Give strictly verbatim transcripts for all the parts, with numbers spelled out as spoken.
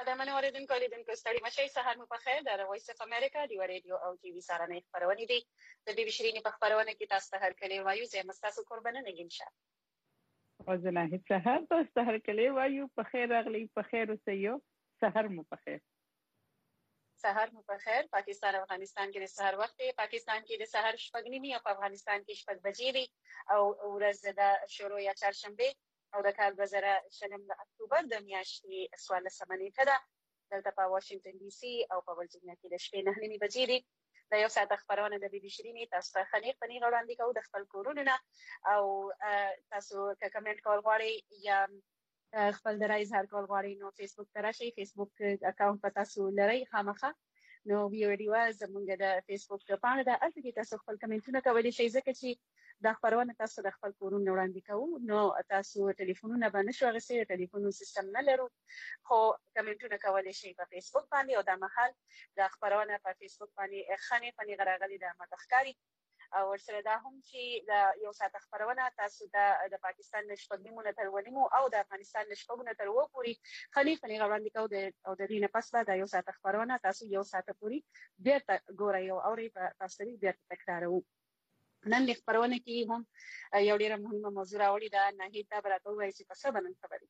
قدرمن اوریدونکو لیدونکو ستړي مشئ، سهار مو په خیر. د وایس اف امریکا د رادیو او ټي وي سهارنۍ خپرونې دي. د بي بي شیرینې په خپرونه کې تاسو ته هرکلی وایو. زه یم ستاسو قربانه نګین شاه. او زه ناهید سهار تاسو ته هرکلی وایو. په خیر راغلی، په خیر اوسئ. سهار مو په خیر. سهار مو په خیر. پاکستان او افغانستان کې د سهار وخت دی. پاکستان کې د سهار شپږ نیمې او په افغانستان کې شپږ بجې دي او ورځ د شروع یا چهارشنبه او د کال دوه زره شلم د اکتوبر د میاشتې څوارلسمه نیټه ده. دلته په واشنگټن ډي سي او په ورجینیا کې د شپې نهه نیمې بجې دي. د یو ساعت خبرونه د بي بي شیرینې تاسو ته ښه نیغ په نیغه وړاندې کوو د خپل کورونو نه. او تاسو که کمنټ کول غواړئ یا خپل د رایې اظهار کول غواړئ نو فیسبوک ته راشئ. فیسبوک اکاونټ په تاسو لرئ خامخا، نو ویډیو زموږ د فیسبوک پاڼه ده، هلته کې تاسو خپل کمنټونه کولی شئ. ځکه چې دا خبرونه تاسو د خپل کورونو وړاندې کوو، نو تاسو ټلیفونونه به نشو اخیستی، د ټلیفونو سیستم نه لرو، خو کمنټونه کولی شئ په فیسبوک باندې. او دا مهال دا خبرونه په فیسبوک باندې ښه نیغ په نیغه راغلې ده، ماته ښکاري. او ورسره دا هم چې د یو ساعت خبرونه تاسو ته د پاکستان د شپږ نیمو نه تر اوه نیمو او د افغانستان د شپږو نه تر اوو پورې ښه نیغ په نیغه وړاندې کوو. او د دې نه پس به دا یو ساعت خبرونه تاسو یو ساعت پورې بیرته ګورئ او اورئ، په تاسو ته بیرته تکراروو. نن د خبرونه کې هم یو ډېره مهمه موضوع راوړې ده. ناهید دا به راته ووایي چې په څه به نن خبرې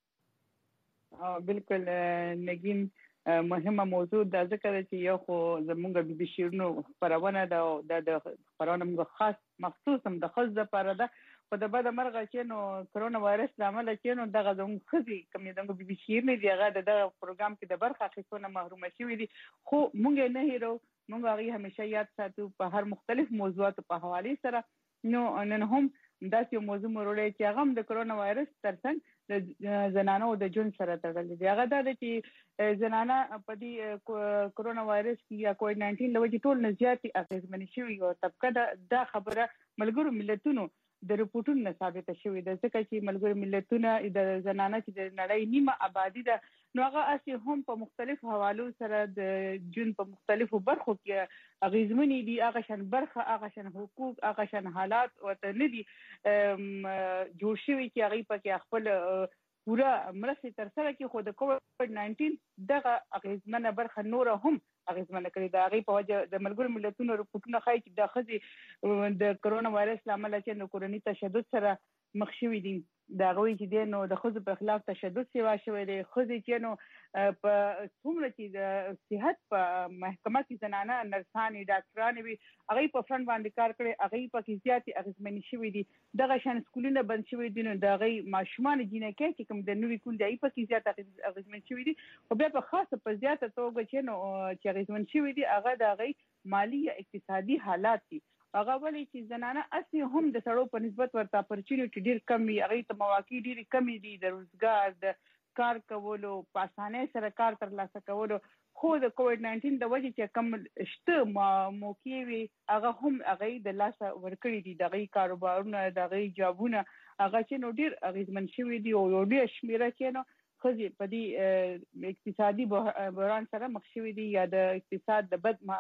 کوو. بالکل نګین، مهمه موضوع ده ځکه چې یو خو زموږ بي بي شیرینو خبرونه ده او د خبرونه موږ خاص مخصوص هم د ښځو لپاره ده. خو د بده مرغه چې نو کرونا وایرس له امله چې نو دغه زموږ ښځې کومې زموږ بي بي شیرینې دي هغه د دغه پروګرام کې د برخه اخیستو نه محرومه شوي دي. خو موږ یې نه هیرو، موږ هغې همیشه یاد ساتو په هر مختلف موضوعاتو په حوالې سره. نو نن هم داسې یو موضوع مو وروړی چې هغه هم د کرونا وایرس ترڅنګ د زنانو د ژوند سره تړلی دی. هغه دا ده چې زنانه په دې کرونا وایرس کې یا کووډ ناینټین له وجې ټول نه زیاتې اغېزمنې شوي او طبقه ده. دا خبره ملګرو ملتونو د رپورټونو نه ثابته شوې ده، ځکه چې ملګرو ملتونه د زنانه چې د نړۍ نیمه آبادي ده، نو هغه هسې هم په مختلفو حوالو سره د ژوند په مختلفو برخو کې اغېزمنې دي. هغه شان برخه، هغه شان حقوق، هغه شان حالات ورته نه دي جوړ شوي چې هغوی پکې خپل پوره مرستې ترسره کړي. خو د کووډ ناینټین دغه اغېزمنه برخه نوره هم اغېزمنه کړې ده. هغې په وجه د ملګرو ملتونو رپورټونه ښایي چې دا ښځې د کرونا وایرس له امله چې د کورني تشدد سره مخ شوي دي. د هغوی چې دی نو د ښځو په خلاف تشدد سیوا شوی دی. ښځې چې نو په څومره چې د صحت په محکمه کې زنانه نرسانې ډاکټرانې وي، هغوی په فرنټ باندې کار کړی، هغوی پکې زیاتې اغېزمنې شوي دي. دغه شان سکولونه بند شوي دي، نو د هغوی ماشومان جینکۍ چې کوم د نوي کول دي هغوی پکې زیات اغېزمن شوي دي. خو بیا په خاصه په زیاته توګه چې نو چې اغېزمن شوي دي هغه د هغوی مالي یا اقتصادي حالات دي. هغه ولې چې زنانه اصلي هم د سړو په نسبت ورته اپرچونټي ډېر کم وي، هغوی ته مواقع ډېرې کمې دي د روزګار، د کار کولو، په اسانۍ سره کار ترلاسه کولو. خو د کووډ ناینټین د وجې چې کم شته موقع وي هغه هم هغوی د لاسه ورکړي دي. د هغوی کاروبارونه، د هغوی جابونه هغه چې نو ډېر اغېزمن شوي دي او یو ډېره شمېره چې نو ښځې په دې اقتصادي بحران سره مخ شوي دي یا د اقتصاد د بد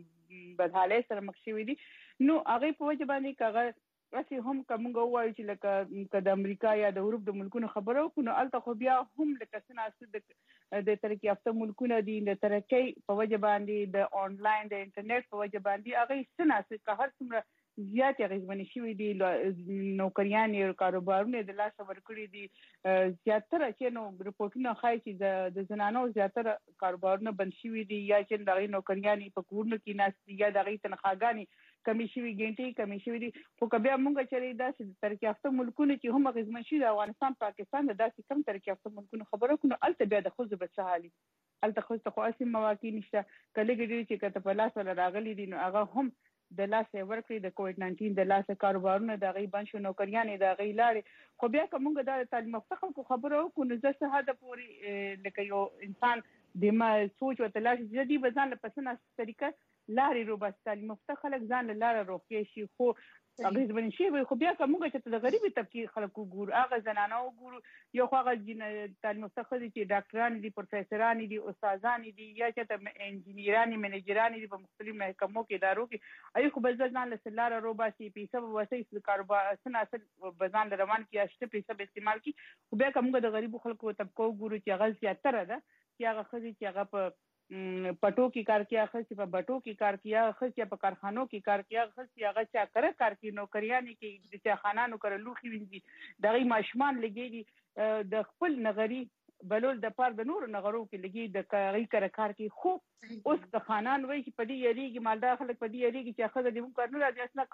بدحالۍ سره مخ شوي دي. نو هغې په وجه باندې که هغه هسې هم که موږ ووایو چې لکه که د امریکا یا د اروپ د ملکونو خبره وکړو، نو هلته خو بیا هم لکه څه ناسته د ترقي یافته ملکونه دي، د ترقۍ په وجه باندې د آنلاین د انټرنیټ په وجه باندې هغوی څه ناسته که هر څومره زیاتې اغېزمنې شوي دي، نوکریانې کاروبارونه د لاسه ورکړي دي. زیاتره چې نو رپورټونه ښایي چې د زنانو زیاتره کاروبارونه بند شوي دي، یا چې د هغوی نوکریانې په کورونو کې ناست دي، یا د هغوی تنخواګانې کمی شوي، ګنټې کمی شوي دي. خو که بیا موږ چېرې داسې د ترقي یافته ملکونو چې هم اغېزمن شوي د افغانستان، پاکستان د داسې کم ترقي یافته ملکونو خبره وکړو، نو هلته بیا د ښځو به څه حال وي. هلته ښځو ته خو هسې مواقع نشته. که لږې ډېرې چې که ته په لاس ولا راغلي دي نو هغه هم د لاسه ورکړي. د کووډ ناینټین د لاسه کاروبارونه د هغوی بند شو، نوکریانې د هغوی لاړې. خو بیا که موږ دا د تعلیم یافته خلکو خبره وکړو، نو زه څه حده پورې لکه یو انسان د سوچ ورته لاړ شي، زه دوی به ځان له په څه ناسته طریقه لارې روباسي. تعلیم یافته خلک ځان له لاره روغتیا شي، خو اغېزمنې شوي. خو بیا که موږ چې د غریبې طبقې خلک وګورو، هغه زنانه وګورو، یو خو هغه تعلیم یافته ښځې چې ډاکټرانې دي، پروفیسرانې دي، استادانې دي، یا چې ته انجینیرانې منیجرانې دي په مختلفو محکمو کې، ادارو کې، هغوی خو به ځان له لاره روباسي، پیسه به وسئ، کاروبار څه ناڅه به ځان له روان کړي یا شته پیسه به استعمال کړي. خو بیا که موږ د غریبو خلکو طبقه وګورو چې هغه زیاتره ده، کې هغه خزي چې هغه په پټو کې کار کوي، هغه چې په بټو کې کار کوي، هغه چې په کارخانو کې کار کوي، هغه چې هغه چا کړه کار کوي، نوکریانې کې د چا خانانو کړه لوخي وینځي دغه ماشمان لګي د خپل نغري بلول د پاره د نور نغرو کې لګي د کاري کړه کار کوي. خو اوس که خانان وایي چې په دې یریږي مالدار خلک په دې یریږي چې خزه دې مونږ کار نه راځي اسنه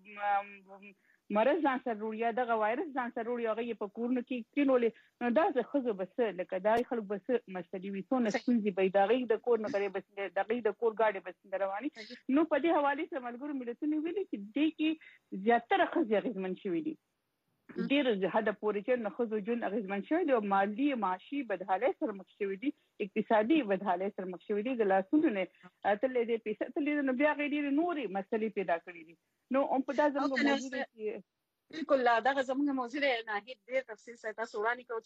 کوي مرض ځان سره وروړي یا دغه وایرس ځان سره وروړي هغه په کورونو کې کینولې نو دا د ښځو بس لکه دا خلک بس مسلې وي څونه ستونزې پیدا کوي د کور نه کوي بس دغه د کور گاډي بس رواني. نو په دې حواله سره ملګرو ملتونو ویلي چې دې کې زیاتره ښځې اغېزمن شوي دي، ډېر حد پورې چې نه ښځو ژوند اغېزمن شوی دی او مالي معاشي بدحالۍ سره مخ شوي دي، اقتصادي بدحالۍ سره مخ شوي دي، د لاسونو نه تللې دي پیسې تللې نو بیا غېډې نورې مسلې پیدا کړې دي. نو هم په دا زموږ موضوع دی بالکل دغه زموږ موضوع دی نه ډېر تفصیل سره تاسو وړاندې کوو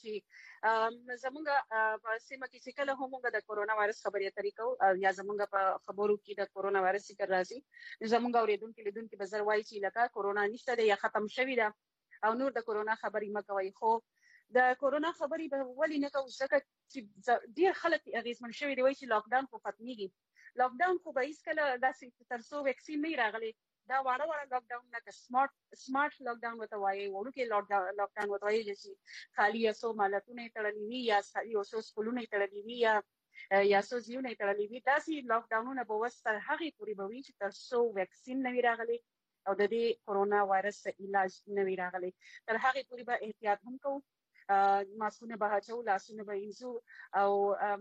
چې زموږ په سیمه کې چې کله هم موږ د کورونا وایرس خبرې اترې کوو یا زموږ په خبرو کې د کورونا وایرس ذکر راځي زموږ اوریدونکو لیدونکو به زر وایي چې لکه کورونا نشته دی یا ختم شوی ده او نور د کورونا خبرې مکوي. خو د کورونا خبرې به ولې نه کوو ځکه چې ډېر خلک اغېزمن شوي دي وایي چې لاک ډاون خو ختمېږي. لاک ډاون خو به هیڅکله داسې تر څو ویکسین نه راغلی دا واړه واړه لاک ډاون لکه سمارټ سمارټ لاک ډاون ورته وایي وړوکې لاک ډاون ورته وایي چې خالي یو څو مالتونه یې تړلي وي یا یو څو سکولونه یې تړلي وي یا یا څو ځایونه یې تړلي وي داسې لاک ډاونونه به اوس تر هغې پورې به وي چې تر څو ویکسین نه وي راغلی او د دې کورونا وایرس علاج نه وي راغلی. تر هغې پورې به احتیاط هم کوو، ماسکونه به اچوو، لاسونه به وینځو او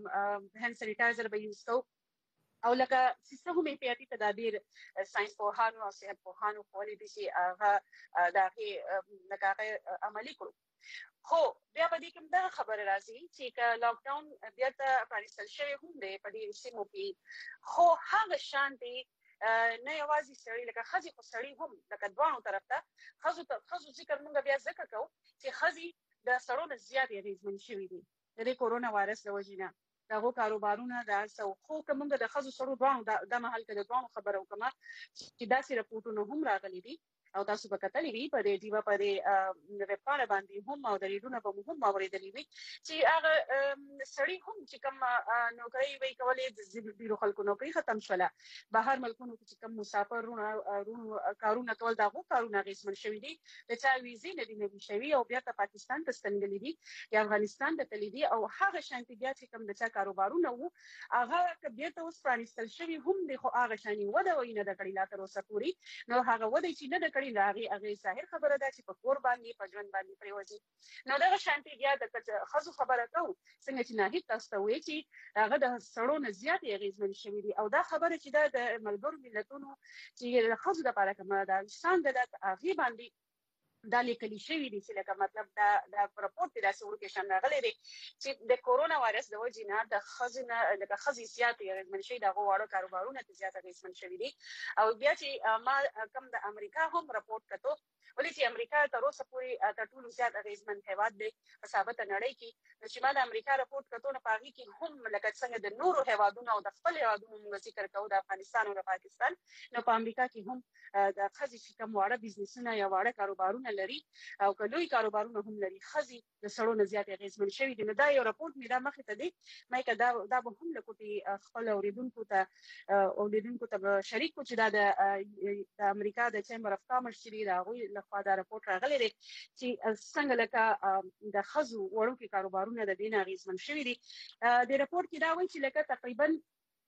هینډ سینیټایزر به یوز کوو او لکه څه هم احتیاطي تدابیر ساينس پوهانو او صحت پوهانو کولی دي چې هغه د هغې لکه هغه عملي کړو. خو بیا په دې کې دا خبره راځي چې لاک ډاون بیرته پرانیستل شوی هم دی په دې سیمو کې خو هغه شان دی نه یوازې سړی لکه ښځې خو سړی هم لکه دواړو طرف ته ښځو ته ښځو ذکر موږ بیا ذکر کوو چې ښځې د سړو نه زیات اغېزمن شوي دي د دې کورونا وایرس له وجې نه دغه کاروبارونه د څو خو کومه د خزو سره دواړو د محل کې د دواړو خبرو کومه چې داسې راپورټونه هم راغلي دي او تاسو به کتلې وي په دې دیوه په دې ویبپاڼه باندې هم او د ریډونو په هم اوریدلې وي چې هغه سړی هم چې کوم نوکری وی کولې د ډیرو خلکو نوکری ختم شوله بهر ملکونو کې چې کوم مسافرونه کارونه کول دغه کارونه غیزمن شوي دي د چا ویزې نه دي نوي شوي او بیا ته پاکستان ته ستنېدلي دي یا افغانستان ته تللي دي او هغه شانتي بیا چې کوم د چا کاروبارونه وو هغه بیا ته اوس پرانیستل شوي هم دي خو هغه شاني وده وي نه د کړي لا تر اوسه پورې نو هغه وده چې نه د کړي لاغي هغه ظاهر خبره ده چې په کور باندې په ژوند باندې پریوځي. نو دا شانتي بیا د خزو خبره کوو څنګه چې نه تاسو ته وایي چې هغه د سړو نه زیات اغیزمن شوی دي او دا خبره چې دا د ملګرو ملتونو چې د خزو د لپاره کومه ده انسان د هغه باندې دا لیکلي شوی دي چې لکه مطلب دا د راپورټ د اسورکیشن راغلي دي چې د کورونا وایرس د وجې نه د خزینه د خزي زیات اغیزمن شوی دغه واړو کاروبارونه ته زیات اغیزمن شوی دي او بیا چې ما کوم د امریکا هم راپورټ کړو ولې چې امریکا تر اوسه پورې د ټولو زیات اغیزمن هیواد دی په ثابت نړۍ کې چې ما د امریکا راپورټ کړو نه پاږي کې هم لکه څنګه د نورو هیوادونو او د خپل هیوادونو موږ ذکر کوو د افغانستان او د پاکستان نو په امریکا کې هم د خزي چې کوم واړه بزنسونه یا واړه کاروبارونه لري او کلوې کاروبارونه هم لري خزي د سړو نه زیات اغیزمن شوی دي. نو دا یو راپورټ مې دا مخې ته دی مې دا دا به هم لکوټي خپل اوریدونکو ته اوریدونکو ته شریک کو چې دا د امریکا د چیمبر اف کامرس چې دا غوي لخوا دا راپورټ راغلی دی چې څنګه لکه د خزو وړوکي کاروبارونه د دین اغیزمن شوی دي. د راپورټ کې دا وایي چې لکه تقریبا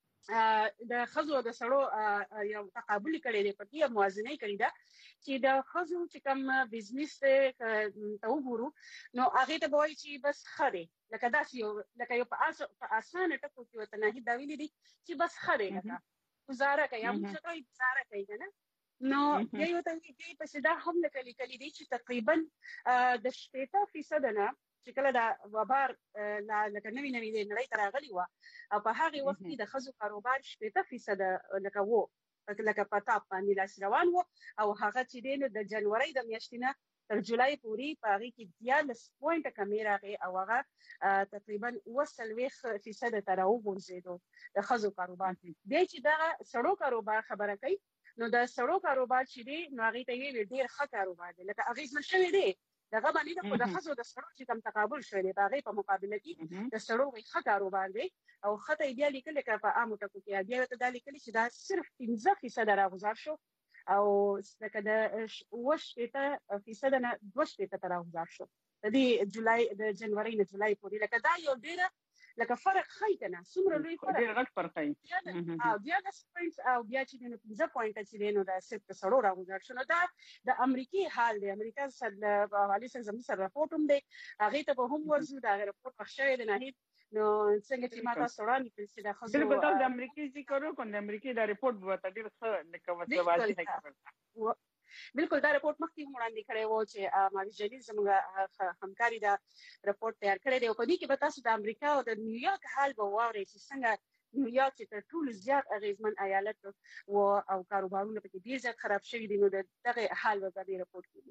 د خزو او د سړو یو تقابل کړي دی په دې موازنه کړي ده چې د خزو چې کوم بزنس ته وګورو نو هغه ته وایي چې بس خره لکه داسې یو لکه یو په اسانه ټکو کې وته نه دا ویلي دي چې بس خره لکه گزاره کوي هم څه کوي گزاره کوي نه نو یو ته یې په صدا هم لیکلي کړي دي چې تقریبا د شپږ فیصد نه چې کله دا وبار لکه نوی نوی دی نړۍ ته راغلی وه او په هغې وخت کې د ښځو کاروبار شپېته فیصده لکه و لکه په ټاپ باندې لاس روان و او هغه چې دی نو د جنورۍ د میاشتې نه تر جولای پورې په هغې کې دیارلس پوینټه کمې راغې او هغه تقریبا اوه څلوېښت فیصده ته راوغورځېدو د ښځو کاروبار. بیا چې دغه سړو کاروبار خبره کوي نو د سړو کاروبار چې دی نو هغې ته یې ډېر ښه کاروبار دی لکه اغېزمن شوی دی دغه باندې د خود خزو د سړو چې کم تقابل شوی دی هغه په مقابله کې د سړو وي ښه کاروبار دی او خطه بیا لیکل کې په عامو ټکو کې بیا ته د لیکل چې دا صرف پنځه فیصد راغزار شو او لکه د وشته فیصد نه دوه فیصد راغزار شو د دې جولای د جنوري نه جولای پورې لکه دا یو ډیره لکه فرق خای کنه څومره لوی فرق ډیر غټ فرق دی او بیا د سپرینټ او بیا چې د پنځه پوینټ چې دینو د صرف سړو راغزار شو نو دا د امریکای حال دی امریکا سره حواله سره زموږ سره راپورټ هم دی هغه ته به هم ورزو دا راپورټ پخښه دی نه نو څنګه چې ماته سړانی په سیده خزو بالکل د امریکای ذکر وکړ د امریکای دا راپورټ وته ډیر ښه لکه وڅ واضح کړ بالکل دا راپورټ مخکې وړاندې کړی و چې ماري جلیل زموږ همکاري دا راپورټ تیار کړی دی او په دې کې به تاسو د امریکا او د نیویارک حال به واورئ چې څنګه نیویارک چې تر ټولو زیات اغیزمن ایالت و او کاروبارونه پکې ډیر زیات خراب شوي دي نو دغه حال به په دې راپورټ کې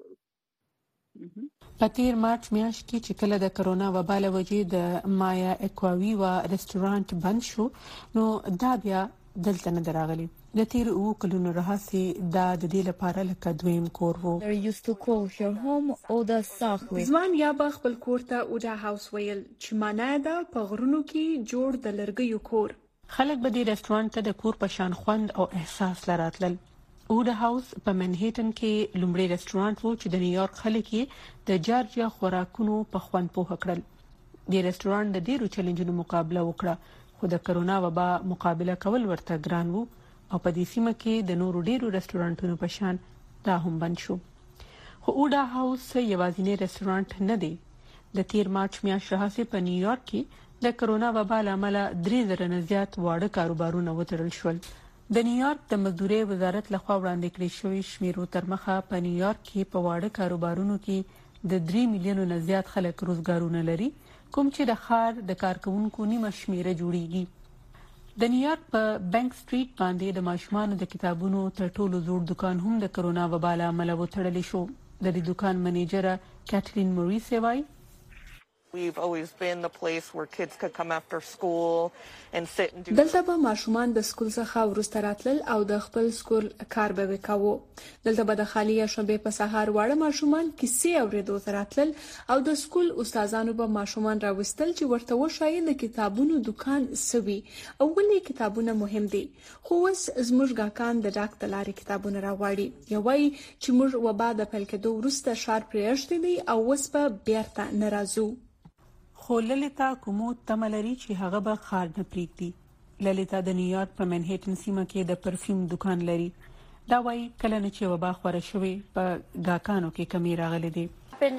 وګورو. په تیر مارچ میاشت کې چې کله د کرونا وبا له وجې د مایا اکواوي و رستورانت بند شو نو دا بیا دلته نه دراغلي د تیر او کلونو راهسي دا د دې لپاره لکه دویم کور وو. They used to call her home Oda Sakwe. ځوان یا به خپل کور ته اوډا هاوس ویل چې معنی دا په غرونو کې جوړ د لرګیو کور. خلک به د ریسټورانټ ته د کور په شان خوند او احساس لراتل. اوډا هاوس په منهټن کې لومړی ریسټورانټ وو چې د نیویارک خلک یې د جارجیا خوراکونو په خوند پوه کړل. د ریسټورانټ د ډیرو چیلنجونو مقابله وکړه خو د کرونا وبا مقابله کول ورته ګران وو او په دې سیمه کې د نورو ډیرو ریسټورانټونو په شان دا هم بند شو. خو اوډا هاوس یوازینی ریسټورانټ نه دی. د تیر مارچ میاشتې راهیسې په نیویارک کې د کرونا وبا لامل درې زره نه زیات واړه کاروبارونه وتړل شول. د نیویارک د مزدوري وزارت لخوا وړاندې کړی شوی شمیرو تر مخه په نیویارک کې په واړه کاروبارونو کې د درې میلیونو نه زیات خلک روزګارونه لري کوم چې د ښار د کارکونکو نیمه شمیره جوړیږي. د نیویارک په بانک سټریټ باندې د ماشومان د کتابونو تر ټولو زوړ دکان هم د کرونا وبا له امله وتړل شو. د دې دکان منیجر کاترین موریس وایي We've always been the place where kids could come after school and sit and do. دلته به ماشومان د سکول څخه ورسته راتلل او د خپل سکول کار به وکاوه. دلته به د خالی شپې په سهار واړه ماشومان کیسې اوریدو ته راتلل او د سکول استادانو به ماشومان راوستل چې ورته وشایي د کتابونو دکان سوي او ولې کتابونه مهم دي. خو اوس زموږ ګاکان د ډاک د لارې کتابونه راوړي. یوای چې موږ وبا د پیل کېدو وروسته شار پرېښتې دي او اوس په بیرته ناراضو. خو للیتا کومو تملري چې هغه به خار نه پریږدي. للیتا د نیویارک په منهټن سیمه کې د پرفیوم دکان لري. دا وایي کله نه چې وبا خوره شوې په ګاکانو کې کمی راغلي دي.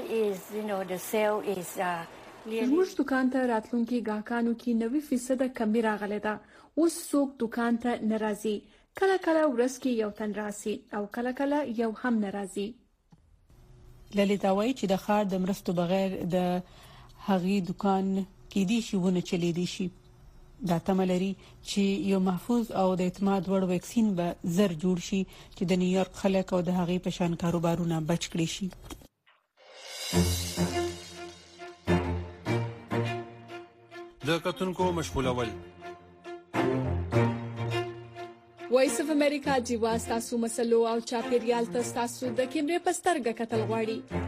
زموږ دکان ته راتلونکي ګاکانو کې نوي فیصد کمی راغلي ده. اوس څوک دکان ته ناراضي. کله کله ورځ کې یو تن راسي او کله کله یو هم ناراضي. للیتا وایي چې د خار د مرستو بغیر د هغه دکان کې دي شي ونه چلی دي شي. دا تملري چې یو محفوظ او د اعتماد وړ ویکسین به زر جوړ شي چې د نیویارک خلک او د هغه په شان کاروبارونه بچ کړي شي. د کتونکو مشغولول وایس اف امریکا جیوا تاسو مسلو او چاپیریال تاسو د کیمرې پسترګه کتل غواړي.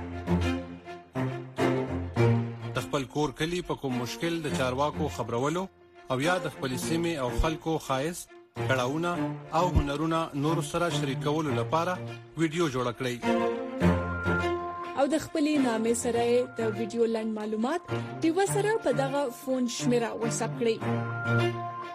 خپل کور کلی په کوم مشکل د چارواکو خبرولو او یا د خپل سیمه او خلکو خاص کړهونه او هنرونه نور سره شریکولو لپاره ویډیو جوړ کړئ او د خپل نامې سره د ویډیو لاند معلومات دیو سره په دغه فون شمیره واتساپ کړئ.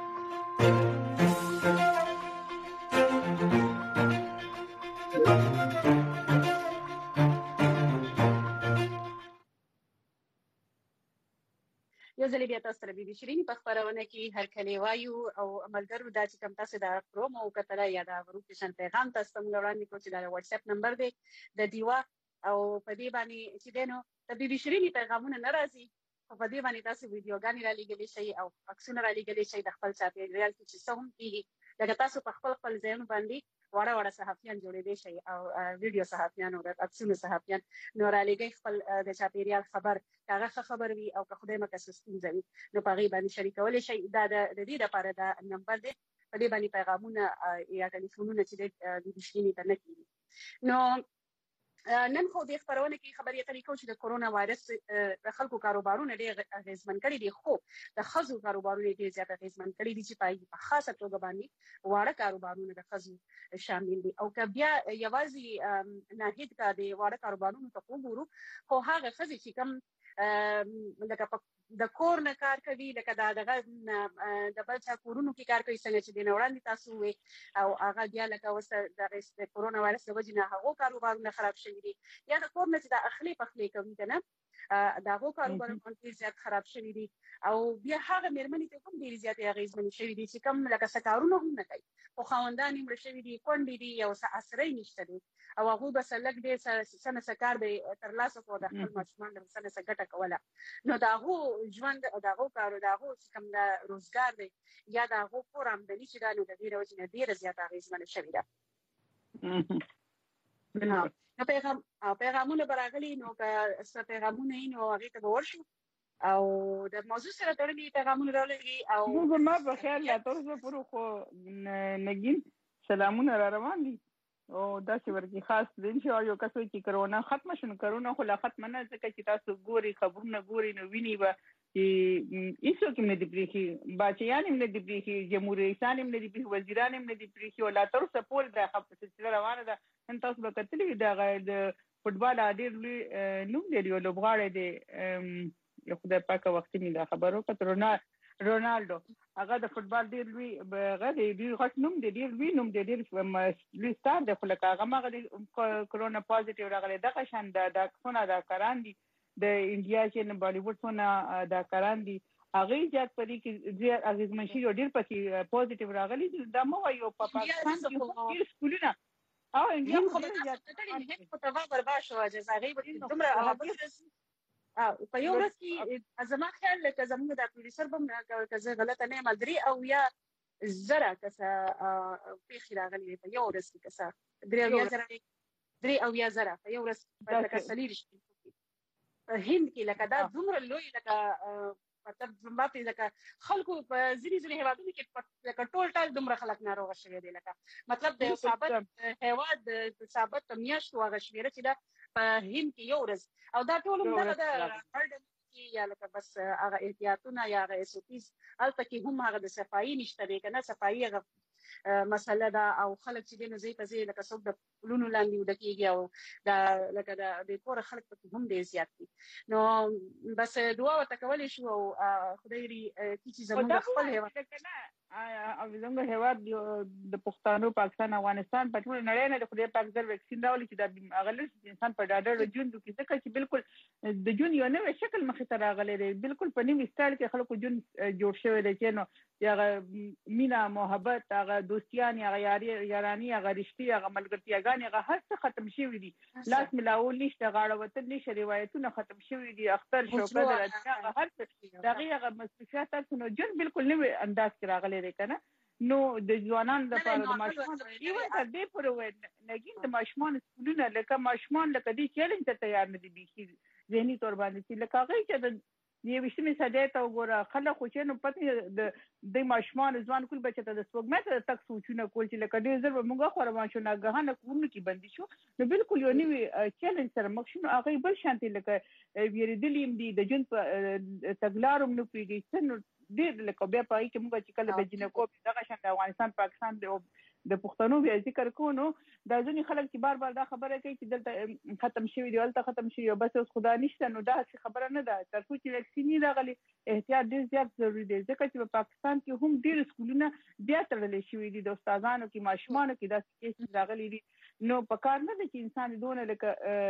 یو ځل بیا تاسو سره بي بي شيرين په خبرونه کې هر کله وایو او عملګرو دا چې کوم تاسو دا پرومو کتل یا دا ورکشن پیغام تاسو ته وړاندې کوم چې دا واتس اپ نمبر دی د دیوا او په دې باندې چې دینو د بي بي شيرين پیغامونه ناراضي په دې باندې تاسو ویډیوګانې را لګولې شي او عکسونه را لګولې شي د خپل چاپیریال کې چې څه هم کیږي لکه تاسو په خپل خپل ځای باندې وړه وړه صحافیان جوړېدي شي او ویډیو صحافیان او عکسونه صحافیان نو را لګي خپل د چاپیریال خبر هغه خبر وي او که خدای مکه سستون ځي نو په غي باندې شریکول شي دا د دې لپاره دا نمبر دی په دې باندې پیغامونه یا ټلیفونونه چې د بي بي شيرين ته نه کیږي. نو نن خو د خبرونه کې خبرې اترې کوي چې د کورونا وایرس د خلکو کاروبارونه ډېر اغیزمن کړي دي، خو د خزو کاروبارونه ډېر زیات اغیزمن کړي دي چې پای په خاصه توګه باندې واړه کاروبارونه د خزو شامل دي. او که بیا یوازې ناهید کا د واړه کاروبارونو ته وګورو، خو هغه خزې چې کوم لکه د کور نه کار کوي، لکه دا دغه د بل چا کورونو کې کار کوي، څنګه چې د وړاندې تاسو وي او هغه بیا لکه اوس د کورونا وایرس د وجې نه هغو کاروبارونه خراب شوي دي، یا د کور نه چې د اخلي پخلي کوي که نه د هغو کاروبارونه ډېر زیات خراب شوي دي. او بیا هغه مېرمنې ته هم ډېرې زیاتې اغېزمنې شوي دي چې کوم لکه څه کارونه هم نه کوي، خو خاوندان یې مړه شوي دي، کونډې دي، یو څه اسرۍ نشته دی، او هغوی به څه لږ ډېر څه نه څه کار به ترلاسه کړو، د خپل ماشومان به څه نه څه ګټه کوله. نو د هغو ژوند او د هغو کارو د هغو چې کوم د روزګار دی یا د هغو کور آمدني چې دا نو د دې د وجې نه ډېره زیاته اغېزمنه شوې ده. نو پیغام پیغامونه به راغلي، نو که څه پیغامونه وي نو هغې ته به ورشو او د موضوع سره تړلي پیغامونه راولېږي. او زما په خیال لا تر اوسه پورې خو نګین سلامونه را روان دي او داسې ورکې خاص دین چې یو کس وایي چې کرونا ختمه شو، نو کرونا خو لا ختمه نه، ځکه چې تاسو ګوري خبرونه ګوري نو ویني به چې هېڅوک هم نه دي پرېښي، باچیان هم نه دي پرېښي، جمهور رئیسان هم نه دي پرېښي، وزیران هم نه دي پرېښي، او لا تر اوسه پورې دا سلسله روانه ده. نن تاسو به کتلي وي د فوټبال ډېر لوی نوم دی، یو لوبغاړی دی، یو خدای پاکه وختي مې دا خبر وکړه، رونالډو، هغه د فوټبال ډېر لوی هغه دی، ډېر غټ نوم دی، ډېر لوی نوم دی، ډېر لوی ستار دی، خو لکه هغه مغه کرونا پازیټیو راغلی، دغه شان د څونه اداکاران دي د انډیا چې بالیووډ څونه اداکاران دي، هغې زیات په دې کې زیات اغېزمن شوي او ډېر پکې پازیټیو راغلي دي. دا مه وایو په پاکستان کې ډېر سکولونه او انډیا خو هند خو تباه برباد شو، هغې به دومره په یو ورځ کې زما خیال لکه زموږ د پروډیوسر به که زه غلطه نه یم درې او یا زره کسه پیښې راغلي وي په یو ورځ کې، کسه درې او یا زره درې او یا زره په یو ورځ لکه څلېرویشت په هند کې، لکه دا دومره لوی لکه مطلب ماته لکه خلکو په ځینې ځینې هېوادونو کې لکه ټول ټال دومره خلک ناروغه شوي دي، لکه مطلب د ثابت هېواد د ثابت میاشتو هغه شمېره چې ده په هند کې یو ورځ، او دا ټول هم دغه د یا لکه بس هغه احتیاطونه یا هغه اس او پیز هلته کې هم هغه د صفایي نشته دی که نه، صفایي هغه مسله ده، او خلک چې دی نو ځای په ځای لکه څوک د پلونو لاندې وده کېږي، او د لکه د کوره خلک پکې هم ډېر زیات دي. نو بس دعا ورته کولی شو او خدای کړي چې زموږ خپل هېواد او زموږ هېواد د پښتنو، پاکستان، افغانستان په ټوله نړۍ نه د خدای پاک زر ویکسین راولي چې دا هغه لږ انسان په ډاډه ژوند وکړي، ځکه چې بالکل د ژوند یو نوی شکل مخې ته راغلی دی، بالکل په نوي سټایل کې خلکو ژوند جوړ شوی دی چې نو هغه مینه، محبت، هغه دوستیان، هغه یاراني، هغه رشتې، هغه ملګرتیاګانې، هغه هر څه ختم شوي دي، لاس ملاول نشته، غاړه وتل نشته، روایتونه ختم شوي دي، اختر، شوکت، هغه هر څه د هغې هغه مصروفیات هر څه، نو ژوند بالکل نوی انداز کې راغلی دی که نه. نو د ځوانانو لپاره د ماشومانو ایون تر دې پورې وویل نګین د ماشومانو سکولونه لکه ماشومان لکه دې چیلنج ته تیار نه دي بیخي ذهني طور باندې چې لکه هغوی چې د یویشتمې صدۍ ته وګوره خلک خو چې نو پتې د د ماشومانو ځوان کول بچه ته د سپوږمۍ ته د تګ سوچونه کول چې لکه ډېر زر به موږ خو روان شو، ناګهانه کورونو کې بندي شو، نو بالکل یو نوي چیلنج سره مخ شو. نو هغوی بل شانتې لکه ویرېدلي هم دي، د ژوند په تګلارو هم نه پوهېږي څه، نو ډېر لکه بیا په هغې کې موږ چې کله د جینکو دغه شان د افغانستان، پاکستان د پښتنو بیا ذکر کوو، نو دا ځینې خلک چې بار بار دا خبره کوي چې دلته ختم شوي دي، هلته ختم شوي او بس اوس خدا نشته، نو داسې خبره نه ده. تر څو چې ویکسین نه راغلی احتیاط ډېر زیات ضروري دی، ځکه چې په پاکستان کې هم ډېر سکولونه بیا تړلی شوي دي، د استادانو کې، ماشومانو کې داسې کیس راغلي دي. نو په کار نه ده چې انسان دونه لکه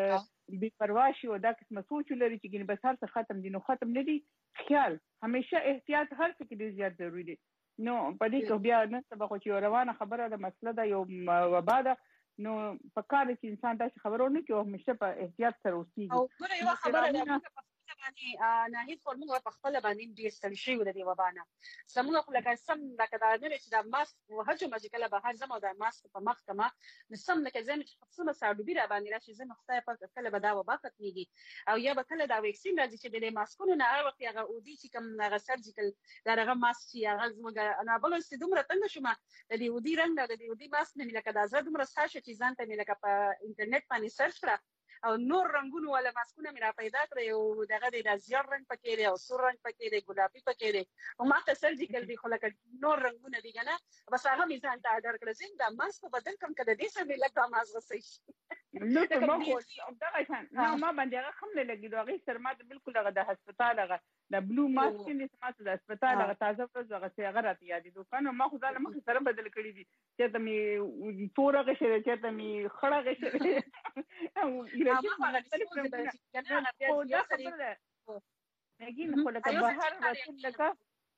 بې پروا شي او دا قسمه سوچ ولري چې ګینې بس هر څه ختم دي، نو ختم نه دي. خیال همیشه احتیاط هر څه کې ډېر زیات ضروري دی. نو په دې کې بیا نن سبا خو چې یو روانه خبره ده، مسله ده، یو وبا ده، نو په کار چې انسان داسې خبره ونه کړي او همیشه په احتیاط سره اوسېږي. او بله یوه خبره ده باندې ناهید خو موږ په خپله باندې ډېر ستړي شوي وو د دې وبا نه. زموږ خو لکه سم لکه دا نه دی چې دا ماسک وهجومه چې کله بهر ځم او دا ماسک په مخ کړمه، نو سم لکه زه مې چې څومره ساړدوبي را باندې راشي، زه مې خدای پاک کله به دا وبا ختمېږي او یا به کله دا ویکسین راځي چې د دې ماسکونو نه هر وخت هغه اودي چې کوم هغه سرجیکل دا هغه ماسک چې هغه زموږ انا بل اوس دومره تنګه شومه د دې اودي رنګ او د دې اودي ماسک نه مې لکه دا زړه دومره ستا شو چې ځان ته مې لکه په انټرنیټ باندې سرچ کړه او نور رنگونو ولا ماسکونه مې را پیدا کړې او دغه د زیړ رنگ پکې دی او سور رنگ پکې دی ګلابي پکې دی او ما ته سرجیکل دی خو لکه نور رنگونه دي کنه بس هغه مې ځان ته آرډر کړ زم دا ماسک په بدل کم کړه دې سره مې لګا ماسک وسې نو ته ما خو دا شان نو ما باندې هغه خم نه لګي دا غي سر ما ته بالکل هغه د هسپتال هغه د بلو ماسک چې ما ته د هسپتال هغه تازه ورځ هغه څنګه راته یاد دي دوکانو ما خو ځاله مخ سره بدل کړی دي چې ته مې تور هغه شری چې ته مې خړه هغه شری او ګرځي ما هغه څه نګین خو لکه بهر وته لکه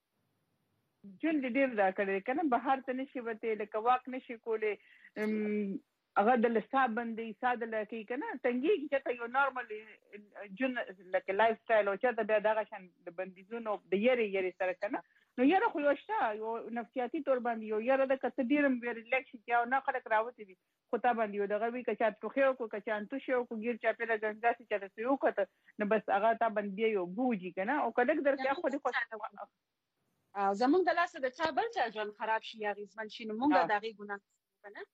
جون دې ډیر دا کړی کنه بهر ته نشي وته لکه واک نشي کولې هغه د لساب باندې ساده لکه کنه تنګي چې ته یو نارمل جون لکه لایف سټایل او چې ته بیا دغه شان د بندیزونو د یری یری سره کنه نو یره خو یو شته یو نفسیاتي تور باندې یو یره د کته ډیرم وی ریلیکس یا نه خلک راوتی دي خو تا باندې یو دغه وی کچا ټوخیو کو کچا انتو شو کو ګیر چا په لګندا چې ته یو کته نو بس هغه تا باندې یو بوجي کنه او کله درته خو دې خو او زمونږ د لاسه د چا بل چا ژوند خراب شي یا غیزمن شي نو مونږ دغه ګناه کنه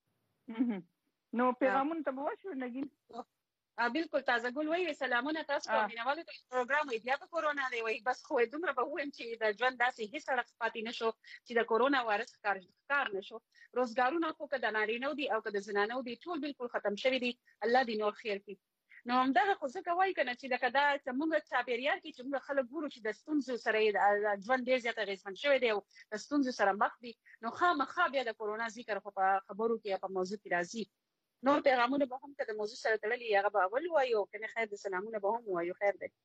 نو پیغامونه ته وښو نګین ا بالکل تازه ګل وی سلامونه تاسو ته مینوالو ته پروګرام وی بیا په کورونا دی وی بس خو دومره به وایم چې د ژوند داسې هیڅ سړک پاتې نشو چې د کورونا وایرس کار کار نشو روزګارونه خو که د نارینه دي او که د زنانه دي ټول بالکل ختم شوی دي الله دې نور خیر کړي نو همدغه خو څه کوي کنه چې لکه دا زموږ چاپیریال کې چې موږ خلک ګورو چې د ستونزو سره د ژوند ډېر زیات اغېزمن شوی دی او د ستونزو سره مخ دي نو خامخا بیا د کورونا ذکر خو په خبرو کې په موضوع کې راځي نور پیغامونه به هم که د موضوع سره تړلي هغه به اول وایو کنه خیر د سلامونه به هم وایو خیر دی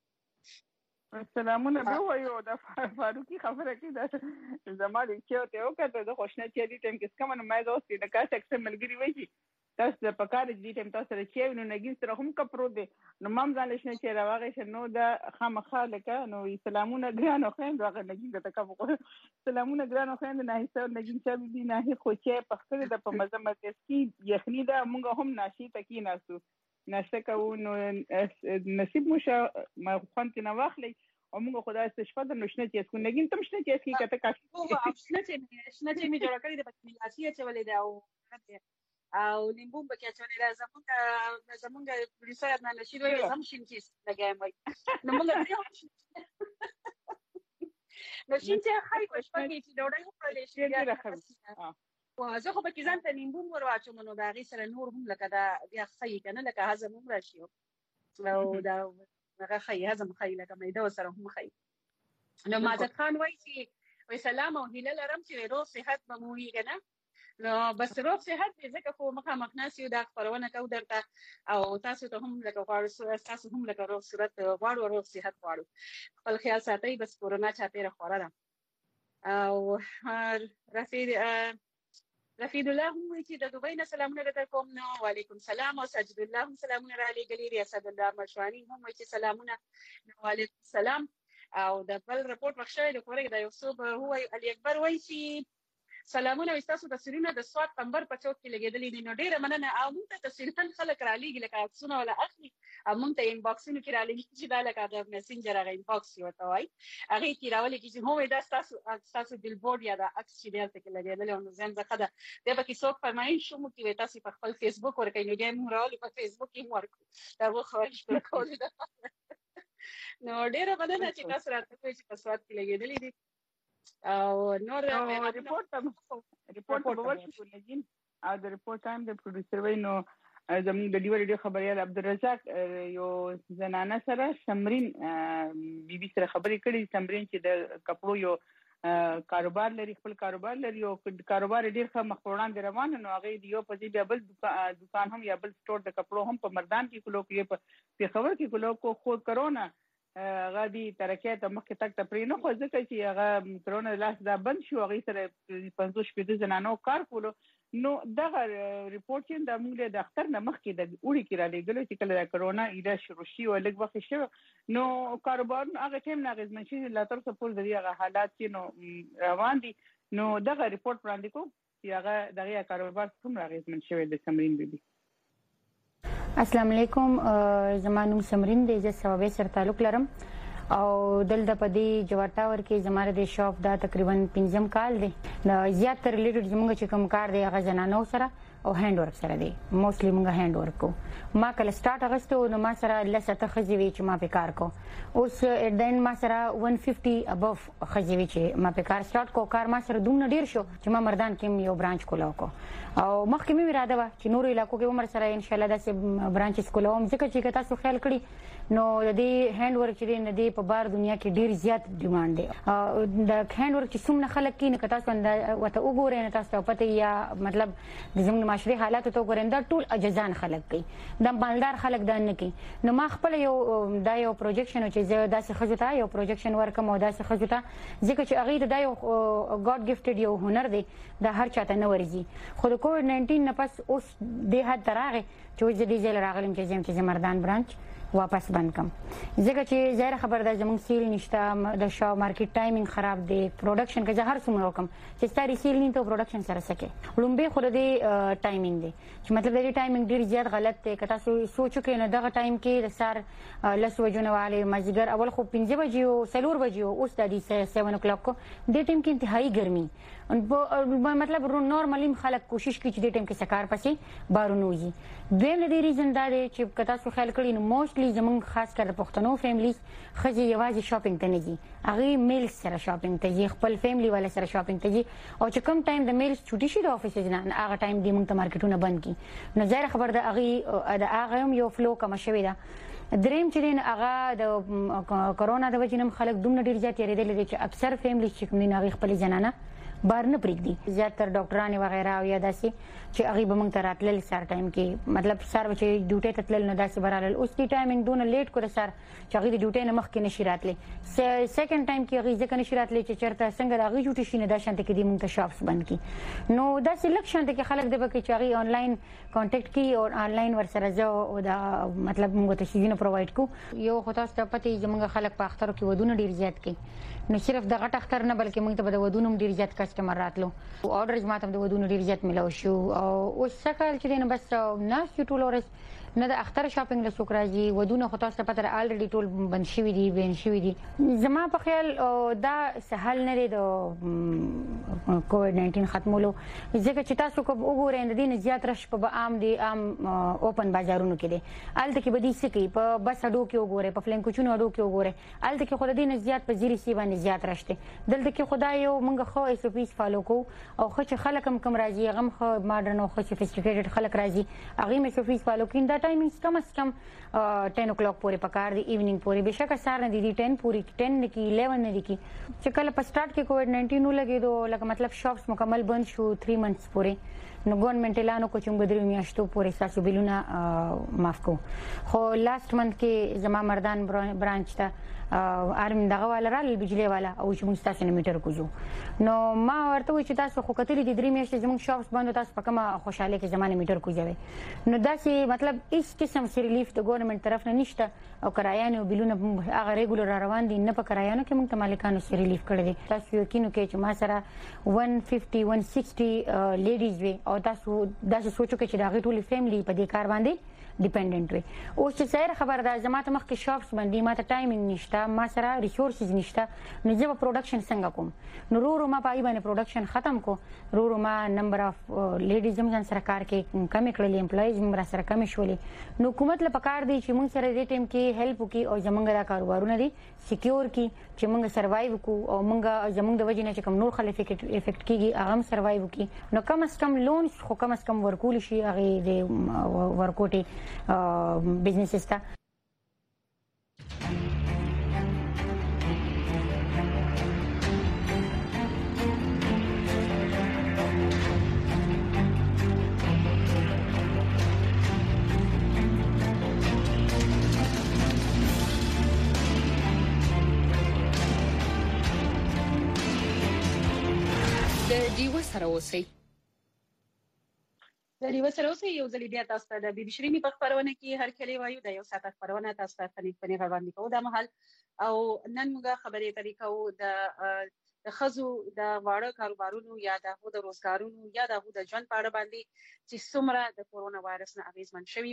سلامونه به وایو د فاروقي خبره کې دا زموږ چې ته وکړه د خوشنه چې دې ټیم کې کومه مې دوستي د کاټ اکسل ملګری وایي تاسو د پکاره دې ټیم تاسو سره چې نو نګین سره هم کپرو دي نو مام ځان لښنه چې راوغه شنو د خامخا لکه نو سلامونه ګرانو خويند واغه نګین ته کوم سلامونه ګرانو خويند نه هیڅ نګین چې دې نه خو چې په خپل د په مزه مزه کې یخنی دا مونږ هم ناشي تکي ناسو ناشته کو نو نصیب مو ما خوان کې نه واخلي او موږ خدای ستاسو شپه د نشنه چې کو نګین تم شنه چې کې کته کافي او شنه چې شنه چې می جوړ کړی د پکې چې ولې دا او او لیمبو بکې چې له زمونږ زمونږ پروډوسر عدنان رشید وایي زم شین کیس لګایم وای نو موږ دې نو شین چې خای کو شپه کې چې ډوډۍ وخورلې شي بیا راخم او زه خو بکې ځان ته لیمبو ور واچوم نو دا غي سره نور هم لکه دا بیا خای کنه لکه هضم هم راشي او دا هغه خای هضم خای لکه مېده سره هم خای نو ماجد خان وایي چې وای سلام او هیله لرم چې روغ صحت به مو وي کنه نو بس روغ صحت دې ځکه خو مخامخ ناسي دا خبرونه کو درته او تاسو ته هم لکه غواړو تاسو هم لکه روغ صورت غواړو روغ صحت غواړو خپل خیال ساتئ بس کورونا چاپیره خوره ده او رفیق رفیق الله هم چې د دوبۍ نه سلامونه درته کوم نو وعلیکم سلام او سجد الله هم سلامونه را لېږلي دي اسد الله مشوانی هم چې سلامونه وعلیکم سلام او د بل رپورټ وښه د کورګ د یو څو هو علي اکبر وایي چې سلامونه وستاسو تصویرونه د سواد قمبر په چوک کې لګیدلې دي نو ډیره مننه او موږ ته تصویرونه خلک را لېږي لکه عکسونه ولا اخلي او موږ ته انباکسونه کې را لېږي چې دا لکه د میسنجر هغه انباکس یو ته وای هغه کې راولې چې هو دا تاسو تاسو بل بورډ یا د عکس چې دلته کې لګیدل او ځان ځکه دا د پکې څوک فرمایي شو مو کې تاسو په خپل فیسبوک ورکې نو دې موږ راولې په فیسبوک کې ورکو دا وو خواهش وکول دا نو ډیره مننه چې تاسو راته چې په سواد کې لګیدلې دي او نور ریپورت ریپورت په ورشو نګین او د ریپورت ټایم د پروډوسر وای نو زموږ د ډیو ډیو خبريال عبدالرزاق یو زنانه سره سمرین بي بي سره خبرې کړې سمرین چې د کپړو یو کاروبار لري خپل کاروبار لري او کاروبار ډیر ښه مخ وړاندې روان نو هغه دیو په دې بیا بل دکان هم یا بل سٹور د کپړو هم په مردان کې کلو کې په خبر کې کلو کو خو کرونا هغه دي ترکه ته مخکې تک ته پرې نه خو ځکه چې هغه کرونا لاس دا بند شو هغه سره پنځوس شپږ زنانو کار کولو نو دغه ریپورت چې د موږ د اختر نه مخکې د وړي کې را لګلو چې کله د کرونا ایله شروع شي او لږ وخت شو نو کاروبار هغه ټیم نه غزمن شي لا تر څو پور د هغه حالات چې نو روان دي نو دغه ریپورت وړاندې کو چې هغه دغه کاروبار څومره غزمن شوی د سمرین بیبي السلام علیکم زمانوم سمرین د اجازه سبب سره تعلق لرم او دلته په دې جوار ټاور کې زماره د شاپ دا تقریبا پنځم کال دی د زیات تر لیډر زموږ چې کوم کار دی هغه زنانو سره او هاند ورک سره دی موستلی موږ هاند ورک کو ما کله سٹارټ اغستو نو ما سره لسته خزوي چې ما په کار کو اوس دین ما سره one fifty اباف خزوي چې ما په کار سٹارټ کو کار ما سره دومره ډیر شو چې ما مردان کې یو برانچ کولاو کو او مخکې مې اراده و چې نور علاقو کې عمر سره ان شاء الله داسې برانچز کولاوم ځکه چې تاسو خیال کړی نو د دې هاند ورک چې د دې په بار دنیا کې ډیر زیات ډیماند دی د هاند ورک چې څومره خلک کې نه تاسو وته وګورئ نه تاسو پته یا مطلب د زموږ معاشري حالات ته وګورئ دا ټول اجزان خلک کوي د مالدار خلک دا نه کوي نو ما خپل یو دا یو پروجیکشن چې زه داسې خزو ته یو پروجیکشن ورکم او داسې خزو ته ځکه چې هغه دا یو ګاډ گیفټډ یو هنر دی دا هر چاته نه ورځي خو د کووډ ناینټین نه پس اوس د حد تراغه چې زه دې ځل راغلم چې زم چې مردان برانچ واپس بند کم ځکه چې ظاهر خبر ده زموږ سیل نشته د شاو مارکیټ ټایمینګ خراب دی پروډکشن کې زه هر څومره وکم چې ستاري سیل نه ته پروډکشن سره سکے لومبه خو د ټایمینګ دی چې مطلب د ټایمینګ ډیر زیات غلط دی کته سوچو کې نه دغه ټایم کې د سار لس وجونه والے مازیګر اول خو پنځه بجې او سلور بجې اوس د دې seven o'clock کو د ټیم کې انتهایی ګرمي مطلب نورمالي خلک کوشش کوي چې د ټیم کې سکار پسې بارونو وي دویم د ریزن دا دی چې کته سو خیال کړي نو موستلی زمونږ خاص کر پښتنو فیملیز خځې یوازې شاپینګ ته نه ځي هغه میلز سره شاپینګ ته ځي خپل فیملی والا سره شاپینګ ته ځي او چې کوم ټایم د میلز چوټي شي د افیسز نه هغه ټایم دی موږ ته مارکیټونه بند کی نو ظاهر خبر ده هغه د هغه یو فلو کم شوی ده دریم چې دین هغه د کرونا د وجې نم خلک دومره ډیر زیات یریدل دي چې اکثر فیملی چې کوم نه خپل جنانه بار نه پریږدي زیاتره ډاکټرانو وغیرہ او یا داسې چې هغه به موږ ته راتلل سر ټایم کې مطلب سر چې ډیوټي ته تلل نو داسې برالل اوس کی ټایمینګ دونه لیټ کړ سر چې هغه د ډیوټي نه مخکې نشي راتلی سیکنډ ټایم کې هغه ځکه نشي راتلی چې چرته څنګه هغه ډیوټي شي نه دا شانته کې د موږ ته شاپس بند کی نو داسې لک شانته کې خلک د بکې چې هغه آنلاین کانټیکټ کی او آنلاین ورسره ځو او دا مطلب موږ ته شي نه پرووایډ کو یو خو تاسو ته پته زموږ خلک په اختر کې ودونه ډیر زیات کوي نو صرف د غټ اختر نه بلکې موږ ته د ودونو ډیر زیات کسٹمر راتلو او اورډرز ماته د ودونو ډیر زیات ملو شو او اوس څنګه چې نه بس ناس یو ټول اورس نه د اختر شاپینګ له سوک راځي ودونه خو تاسو پته الریډي ټول بند شوی دي بین شوی دي زما په خیال دا سهل نه دی د کووډ ناینټین ختمولو ځکه چې تاسو کو وګورئ د دې زیات رش په عام دي عام اوپن بازارونو کې دي الته کې بدی سکی په بس اډو کې وګورئ په فلینکوچونو اډو کې وګورئ الته کې خو د دې زیات په زیری سی باندې زیات رشته دلته کې خدای یو مونږ خو ایس او پیس فالو کو او خو چې خلک هم کم راځي غم خو ماډرن او خو سوفیسټیکیټډ خلک راځي هغه مې سو پیس فالو کین دا ټایمینګز کم از کم ten o'clock پورې پکار دی ایوننګ پورې بشک سار نه دي ten پوری ten نه کی eleven نه دي کی چې کله په سٹارټ کې کووډ ناینټین ولګېدو لکه مطلب شاپس مکمل بند شو three months پورې نو ګورنمنت اعلان وکړ چې موږ درې میاشتو پورې تاسو بیلونه معاف کو خو لاست منت کې زما مردان برانچ ته ارم دغه والا را بجلی والا او چې موږ تاسو نه میټر کوزو نو ما ورته وی چې تاسو خو کتلې د درې میاشتې زموږ شاپس بند تاسو په کومه خوشاله کې زمانه میټر کوځوي نو دا چې مطلب هیڅ قسم سي ریلیف د ګورنمنت طرف نه نشته او کرایانو بیلونه هغه ریګولر روان دي نه په کرایانو کې موږ ته مالکانو سي ریلیف کړی دي تاسو یقینو کې چې ما سره one fifty one sixty لیډیز وي او تاسو داسې سوچو کې چې دا غي ټولي فیملی په دې کار باندې ډیپندنت وي او چې ظاهر خبر ده زماته مخ کې شاپس باندې ماته ټایمینګ نشته ما سره ریسورسز نشته نو زه په پروډکشن څنګه کوم نو رو ما پای باندې پروډکشن ختم کو رو رو ما نمبر اف لیډیز هم سره کار کې کم کړل امپلایز هم سره کم شولې نو حکومت له پکار دی چې موږ سره دې ټیم کې هیلپ وکي او زمونږ دا کاروبارونه دي سکیور کی چې موږ سروایو کو او موږ زمونږ د وجې نه چې کوم نور خلک افیکټ کیږي هغه هم سروایو کی نو کم از کم لونز خو کم از کم ورکول شي هغه د ورکوټي بزنسز ته د ډیو سره اوسئ د ډیو سره اوسئ یو ځل بیا تاسو ته د بي بي شيرینی په خبرونه کې هر کلی وایو د یو ساعت خبرونه تاسو ته فنی فنی غوړاندې کوو د محل او نن موږ خبرې طریقو د د خزو د واړه کاروبارونو یا د هغو د روزګارونو یا د هغو د ژوند په اړه باندې چې څومره د کورونا وایرس نه اغیزمن شوي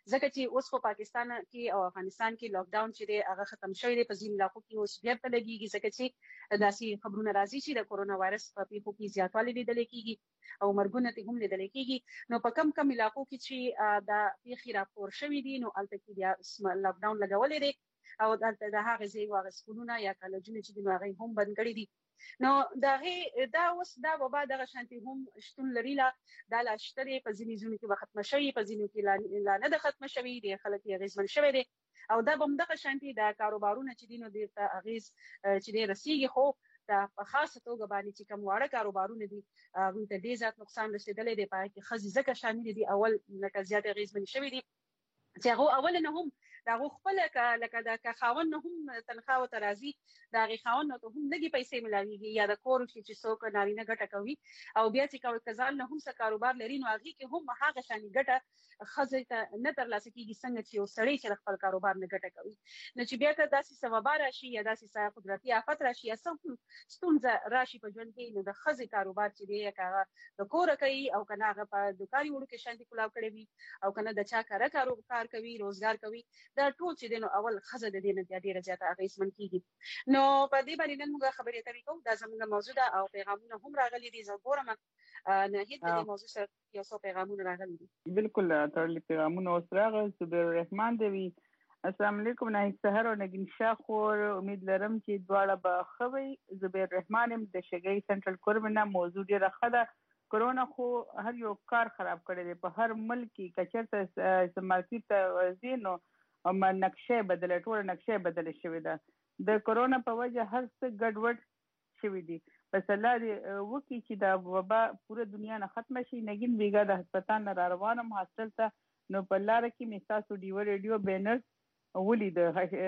ځکه چې اوس په پاکستان کې او افغانستان کې لاک ډاون چې دی هغه ختم شوی دی په ځینو علاقو کې اوس بیا ته لګیږي ځکه چې داسې خبرونه راځي چې د کورونا وایرس په پیښو کې زیاتوالی لیدل کېږي او مرګونه ته هم لیدل کېږي نو په کم کم علاقو کې چې دا پیښې راپور شوې دي نو البته کې بیا لاک ډاون لګولې دي او د هغه ځای واغ سکولونه یا کالجونه چې د هغه هم بند کړی دي نو دا هي دا اوس دا وبا دغه شانتي هم شتون لري لا د لاشتري په ځینې ځینو کې ختم شوی په ځینو کې لا نه د ختم شوی دي خلک یې غیزمن شوی دي او دا بم دغه شانتي د کاروبارونو چې دینو د اغیز چې د رسیږي خو دا په خاصه توګه باندې چې کوم واړه کاروبارونه دي هغه ته ډیر زیات نقصان رسیدلی دی پای کې خزي زکه شامل دي اول لکه زیات غیزمن شوی دي چې هغه اول نه هم دا خپل لکه دا خاون نه هم تنخواه ترازی دا غي خاون ته هم لګي پیسې ملاويږي یا د کور چې څوک نارینه ګټه کوي او بیا چې کول کزال نه هم څه کاروبار لري نو هغه کې هم هغه شان ګټه خزه ته نه ترلاسه کیږي څنګه چې یو سړی چې خپل کاروبار نه ګټه کوي نو چې بیا که داسې سبب راشي یا داسې قدرتي آفت راشي یا څه ستونزه راشي په ژوند کې نو د خزه کاروبار چې دی هغه د کور کوي او کنه هغه په دکاني وړو کې شانتي کولاو کړی وي او کنه د چا کار کاروبار کوي روزګار کوي دا ټول چې دینو اول خزه د دینه ډیره زیاته اغیزمن کیږي نو په دې باندې نن موږ خبرې کوي کوم دا زموږ موضوع ده او پیغامونه هم راغلي دي زه ګورم نه هیڅ د موضوع سره یو څو پیغامونه راغلي دي بالکل ترلي پیغامونه اوس راغلي زبیر الرحمن دی السلام علیکم نه سحر او نگین شاه خور امید لرم چې دواړه به خوي زبیر الرحمن د شګي سنټرل کوربنا موضوع ډیره خده کورونا خو هر یو کار خراب کړی دی په هر ملک کې کچرته سمارتي ته زینو او نقشه بدله ټول نقشه بدله شوې ده د کورونا په وجه هر څه ګډوډ شوی دي بس الله دې وکړي چې دا وبا پوره دنیا نه ختم شي نگین بیګا د هسپتال نه روانم هاستل ته نو په لار کې می تاسو دیو ریډیو بینر ولید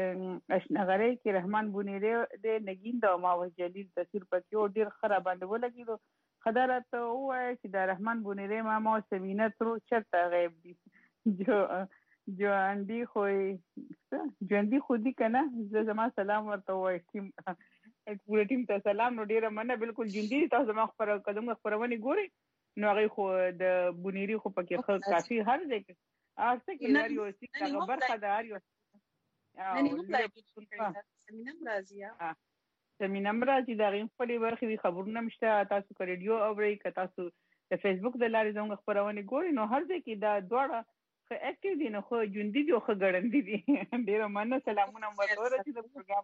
اشنغری کې رحمان بونیری د نگین د ما وجلیل تصویر پکې ډیر خراب باندې ولګیدو خدارت وای چې د رحمان بونیری ما مو سمینه تر چرته غیب دي جو ژوندۍ خو ژوندۍ خو دي کنه زه زما سلام ورته وایم ټیم پوره ټیم ته سلام نو ډیره مننه بالکل ژوندۍ تاسو ما خبر قدم خبرونه ګوري نو هغه خو د بونیری خو پکې خو کافي هر ځای کې ارڅ کې لري او چې هغه برخه ده هر یو سمینم راځي سمینم راځي دا غي خپل برخه خبرونه مشته تاسو کو ریډیو اوري که تاسو د فیسبوک د لارې زموږ خبرونه ګوري نو هر ځای کې دا دواړه اکټیو دي نو خو ژوندۍ دي خو ګړندې دي ډیر مننه سلامونه ورته چې د پروګرام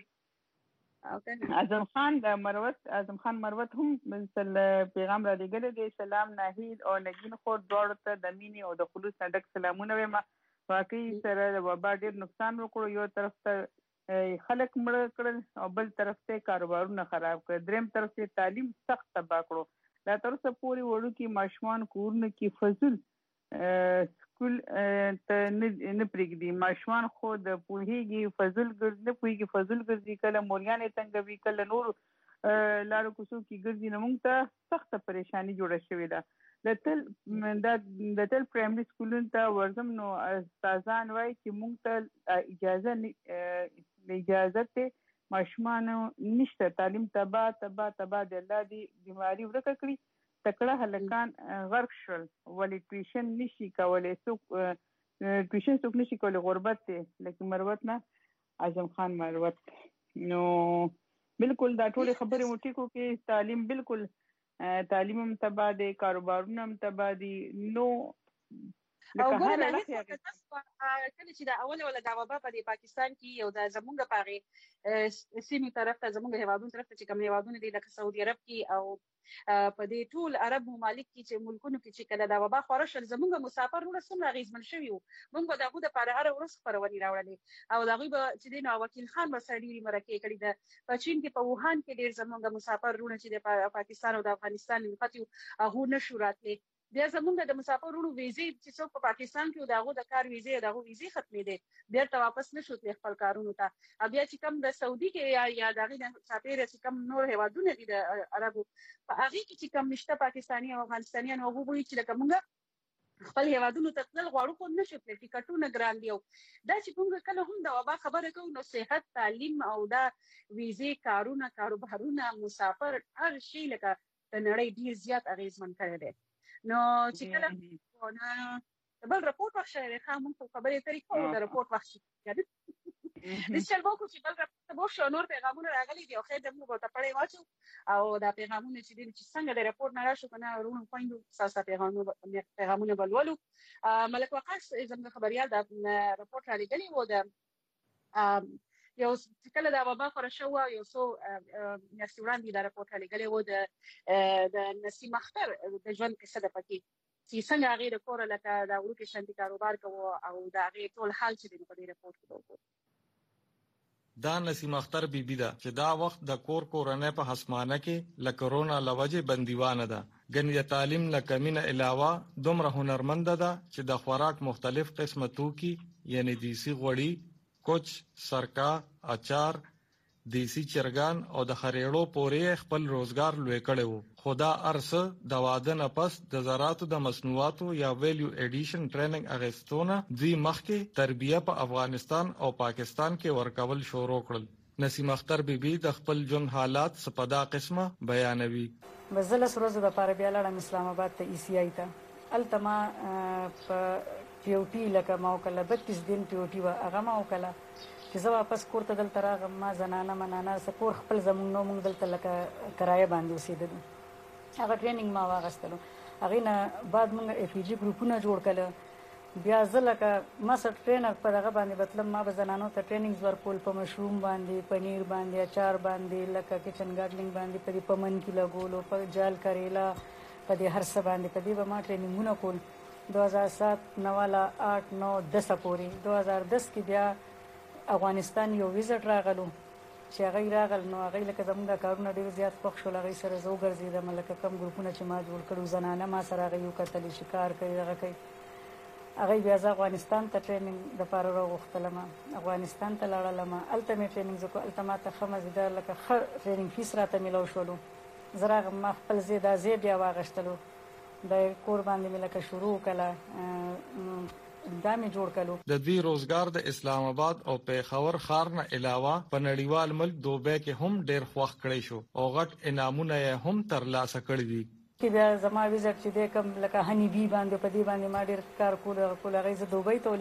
وکړي اعظم خان د مروت اعظم خان مروت هم مثل پیغام را لګل دي سلام ناهید او نگین خو دوړ ته د مینې او د خلوص نه ډک سلامونه وایم واقعي سره د وبا ډیر نقصان وکړو یو طرف ته خلک مړ کړل او بل طرف ته کاروبارونه خراب کړ دریم طرف ته تعلیم سخت تباہ کړو دا تر څو پوری وړو کې ماشومان کورونه کې فضل سکول ته نه پرېږدي ماشومان خو د پوهېږي فضل ګرځي نه پوهېږي فضل ګرځي کله موریانې څنګه وي کله نور لارو کوڅو کې ګرځي نو موږ ته سخته پریشاني جوړه شوې ده د تل د تل پرایمري سکولونو ته ورځم نو استادان وایي چې موږ ته اجازه اجازه ته ماشومان نشته تعلیم تبا تبا تبا د الله دی بیماری ورکه کړی تکړه هلکان غرق شول ولې ټیوشن نشي کولای څوک ټیوشن څوک نشي کولای غربت دی لکه مروت نه اعظم خان مروت نو بالکل دا ټول خبرې مو ټیکو کې تعلیم بالکل تعلیم هم تبا دی کاروبارونه هم تبا دي نو او ګوره نه کله چې دا اول ولا دا وبا په پاکستان کې یو د زمونږ پاره سیمه طرف ته زمونږ هیوادونو طرف ته چې کوم هیوادونه دي لکه سعودي عرب کې او په دې ټول عرب ممالک کې چې ملکونو کې چې کله دا وبا خورشل زمونږ مسافر ورسره څومره غیزمن شوی وو موږ دغه د پاره هر ورځ خبرونه راوړلې او دغه به چې دین وکیل خان ورسره مرکه کړی ده په چین کې په ووهان کې ډیر زمونږ مسافر ورونه چې د پاکستان او د افغانستان لپاره هغه نشو راتلې بیا زمونږ د مسافرونو ویزې چې څوک په پاکستان کې دغه د کار ویزې دغه ویزې ختمې دي بیا ته واپس نشو تل خپل کارونو ته بیا چې کوم د سعودي کې یا یا دغه د سفیر چې کوم نور هیوادونه دي د عربو په هغه کې چې کوم نشته پاکستاني او افغانستاني او هغه وایي چې کومه خپل هیوادونو ته تل غواړو خو نشو تل ټیکټونه ګران دی دا چې موږ کله هم د وبا خبره کوو نو صحت تعلیم او دا ویزې کارونه کاروبارونه مسافر هر شي لکه د نړۍ ډیر زیات اغیزمن کړی دی نو چې کله بل رپورټ وخت شوی ښه موږ خبرې اترې کوو د رپورټ وخت شي د چلبوکو چې بل رپورټ شو نور پیغامونه راغلي دي او خیر د موږ ته پړې واچو او دا پیغامونه چې دي چې څنګه د رپورټ نه راشو کنه ورونو خويندو تاسو پیغامونه پیغامونه بلولو ملک وقاص زموږ خبريال د رپورټ را لګلي وو د یو کله دا وبا خور شو یو سو میاشتې وړاندې دا رپورټ را لګلي وو د د نسیم اختر د ژوند کیسه د پکې چې څنګه هغه د کور لکه دا ورکه شانتي کاروبار کوو او دا هغه ټول حال چې د دې رپورټ کې وو دا نسیم اختر بی بی دا چې دا وخت د کور کورنۍ په حسمانه کې ل کرونا لوجه بندیوانه ده ګنې د تعلیم له کمینه علاوه دومره هنرمند ده چې د خوراک مختلف قسمه توکي یعنی دیسی غوړي کوچ سرکا اچار دیسی چرګان او د خریړو پورې خپل روزګار لوي کړو خدا ارسه د واده نه پس د زراعتو د مصنوعاتو یا ویلیو ایډیشن ټریننګ اغستونه دوی مخکې تربیه په افغانستان او پاکستان کې ورکول شروع کړل نسیم اختر بی بی د خپل جون حالات سپدا قسمه بیانوي بزلس روز د پاره بیا لړم اسلام آباد ته ای سی آی ته التما په پیوټی لکه ما وکړه بتیس دین پیوټی وا هغه ما وکړه چې زه واپس کور ته دلته راغم ما زنانه منانه سکور خپل زمونږ نو موږ دلته لکه کرایه باندې اوسېدلو هغه ټریننګ ما واغستلو هغې نه بعد موږ اف ای جي ګروپونه جوړ کړل بیا زه لکه ما سره ټرینر په دغه باندې بتلم ما به زنانو ته ټریننګز ورکول په مشروم باندې پنیر باندې اچار باندې لکه کچن ګارډلینګ باندې په دې پمن کې لګولو په جال کریلا په دې هر څه باندې په دې به ما ټریننګونه کول دو هزار سات نو والا آٹھ نو دس پورې دو هزار دس کې بیا افغانستان یو ویزټ راغلو چې هغه راغل نو هغه لکه زموږ کارونه ډیر زیات خوښ شول هغه سره زو ګرځیدم لکه کم ګروپونه چې ما جوړ کړو زنانه ما سره هغه یو کتل شکار کوي هغه کوي هغه بیا افغانستان ته ټریننګ د پاره راغختلم افغانستان ته لاړم الته می ټریننګ زکو الته ما ته خمزیدار لکه خ ټریننګ فیس راته ملو شولو زراغ ما خپل زیاده زی بیا واغشتلو د کور باندې ملکه شروع کړه دامه جوړ کړو د دې روزګار د اسلام آباد او پیښور ښار نه علاوه په نړیوال ملک دوبه کې هم ډېر خوښ کړی شو او غټ انعامونه یې هم ترلاسه کړی دي چې بیا زما ویزټ چې د کم لکه هنی بي باندې په دې باندې ما ډېر کار کول کول هغه زه دوبۍ ته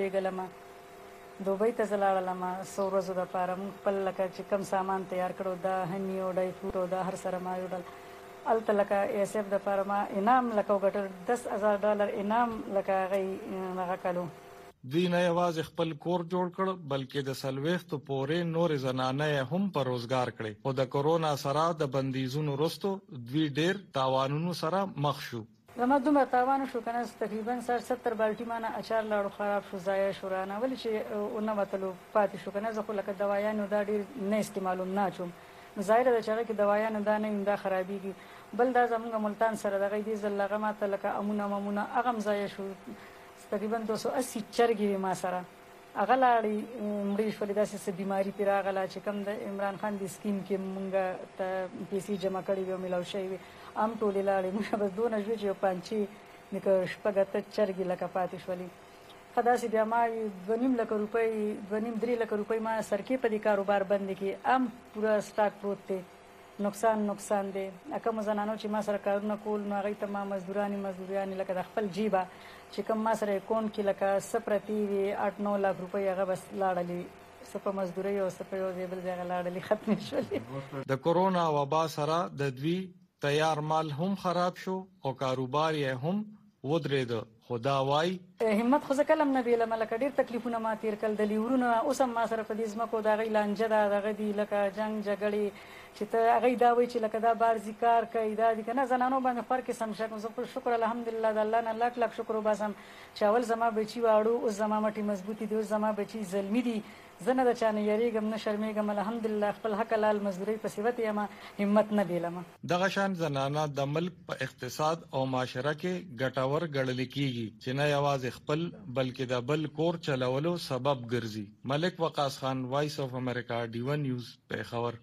ولېږلم دوبۍ ته زلاړلم څو ورځې دپاره موږ خپل لکه چې کم سامان تیار کړو دا هنی او ډای فروټ او دا هر سره ما یوډل الته لکه ایس اف د پاره ما انعام لکه وګټل دس هزار ډالر انعام لکه غي هغه کړو دوی نه یوازې خپل کور جوړ کړ بلکې د سلويخت پورې نور زنانه هم پر روزګار کړي او د کورونا سره د بندیزونو وروسته دوی ډېر تاوانونو سره مخ شو زما دومره تاوان شو کنه تقریبا ستر بالټي مانه اچار لاړو خراب شو ضایع شو رانه ولې چې اونې وتلو پاتې شو کنه زه خو لکه دوايانو دا ډېر نه استعمالوم نه چوم ظاهر ده چې هغه کې دوايانو دا نه دا خرابېږي بل دا زموږ ملتان سره دغه دې زلغه ماته لکه امونه ممونه اغم ضایع شو تقریبا دو سو اسی چرګي ما سره هغه لاړې مړې شولې داسې څه بیماري پرې راغله چې کوم د عمران خان د سکیم کې مونږ ته پیسې جمع کړې وې ملاو شوې وې ام ټولې لاړې موږ بس دونه ژوې چې یو پانچې لکه شپږ اته چرګې لکه پاتې شولې ښه داسې بیا ما دوه نیم لکه روپۍ دوه نیم درې لکه روپۍ ما سرکې په دې کاروبار بند کې ام پوره سټاک پروت دی نقصان نقصان دی کوم زنانو چې ما سره کارونه کول نو هغه ته ما مزدورانی مزدورانی لکه د خپل جیبه چې کوم ما سره اکاونټ کې لکه سپرتی وی آٹھ نو لک روپۍ هغه بس لاړلې سپه مزدوري او سپه یو ځای بل ځای لاړلې ختم شولې د کورونا وبا سره د دوی تیار مال هم خراب شو او کاروبار یې هم ودرېد خدا وای همت خو کلم نه بیل ملک ډیر تکلیفونه ما تیر کړل د لیورونو اوس هم ما سره په دې ځمکو د غی لانجه دا دغه دی لکه جنگ جګړې چې ته هغه دا وای چې لکه دا بار ذکر کوي دا دي کنه زنانو باندې فرق سم شکه زه شکر الحمدلله د الله نه لاک لاک شکر وباسم چاول زما بچي واړو او زما مټي مضبوطی دی زما بچي ظلمي دي زنه د چانه یریګم نه شرمېګم الحمدلله خپل حق لال مزدوري په صفت یم همت نه بیلم دغه شان زنانه د ملک په اقتصاد او معاشره کې ګټور ګڼل کیږي چې نه یوازې خپل بلکې د بل کور چلولو سبب ګرځي ملک وقاص خان وایس اف امریکا ډی ون نیوز پیښور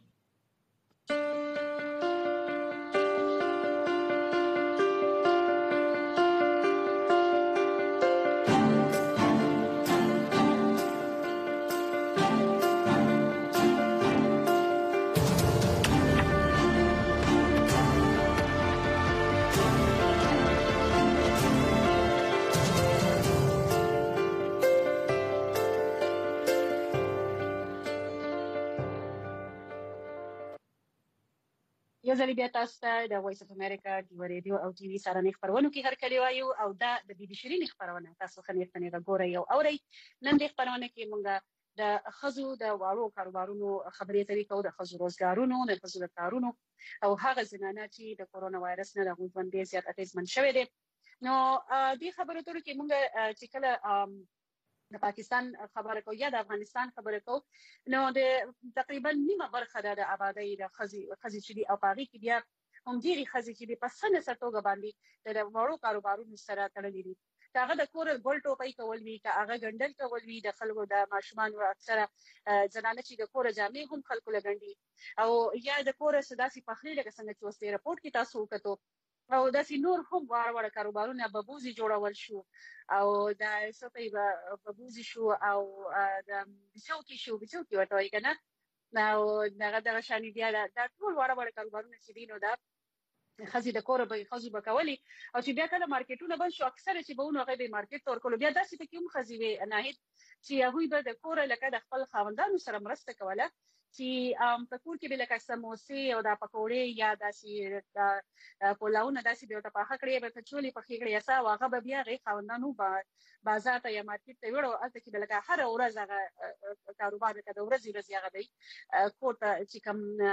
یو ځل بیا تاسو ته د وایس اف امریکا د ریډیو او ټي وي سره خبرونه کې هر کلی وایو او دا د بي بي شيرين خبرونه تاسو خنیر خنیر ګورئ او اورئ. نن د خبرونه کې مونږ د خزو د واړو کاروبارونو خبرې اترې کوو، د خزو روزګارونو، د خزو کارونو او هغه زنانه چې د کورونا وایرس نه د غوښتن ډیر زیات اغیزمن شوی دي. نو د خبرو اترو کې مونږ چې کله د پاکستان خبره کو یا د افغانستان خبره کو نو د تقریبا نیمه برخه د آبادی د خزي خزي چې او پاغي کې بیا هم ډیری خزي چې په سن سرتوګه باندې د وړو کاروبارونو سره تړلې دي. هغه د کور ګول ټوپۍ کول وی که هغه ګندل کول وی د خلکو د ماشومان او اکثره زنانه چې د کور جامې هم خلکو لګندي او یا د کور سداسي پخلی لکه څنګه چې اوس رپورت کې تاسو وکړو او داسې نور هم وړ وړ کاروبارونه ببوزي جوړول شو او د سپي ببوزي شو او د بچوکی شو بچوکی ورته وایي کنه. نو دغه دغه شانی بیا د ټول وړ وړ کاروبارونه چې دي نو دا خزي د کور به خزي بکولي او چې بیا کله مارکیټونه بند شو اکثر چې به ونه غوي مارکیټ تور کول بیا داسې ته کوم خزي وي ناهید چې هغه به د کور لکه د خپل خاوندانو سره مرسته کوله چې ام په کور کې به لکه سموسې او د پکوړې یا داسې د پولاونه داسې به ته پاخه کړی به کچولي پخې کړی یا هغه به بیا غي خاوندانو بازار ته یا مارکیټ ته وړو البته کې لکه هر ورځ هغه کاروبار کې د ورځې ورځې هغه دی کوټه چې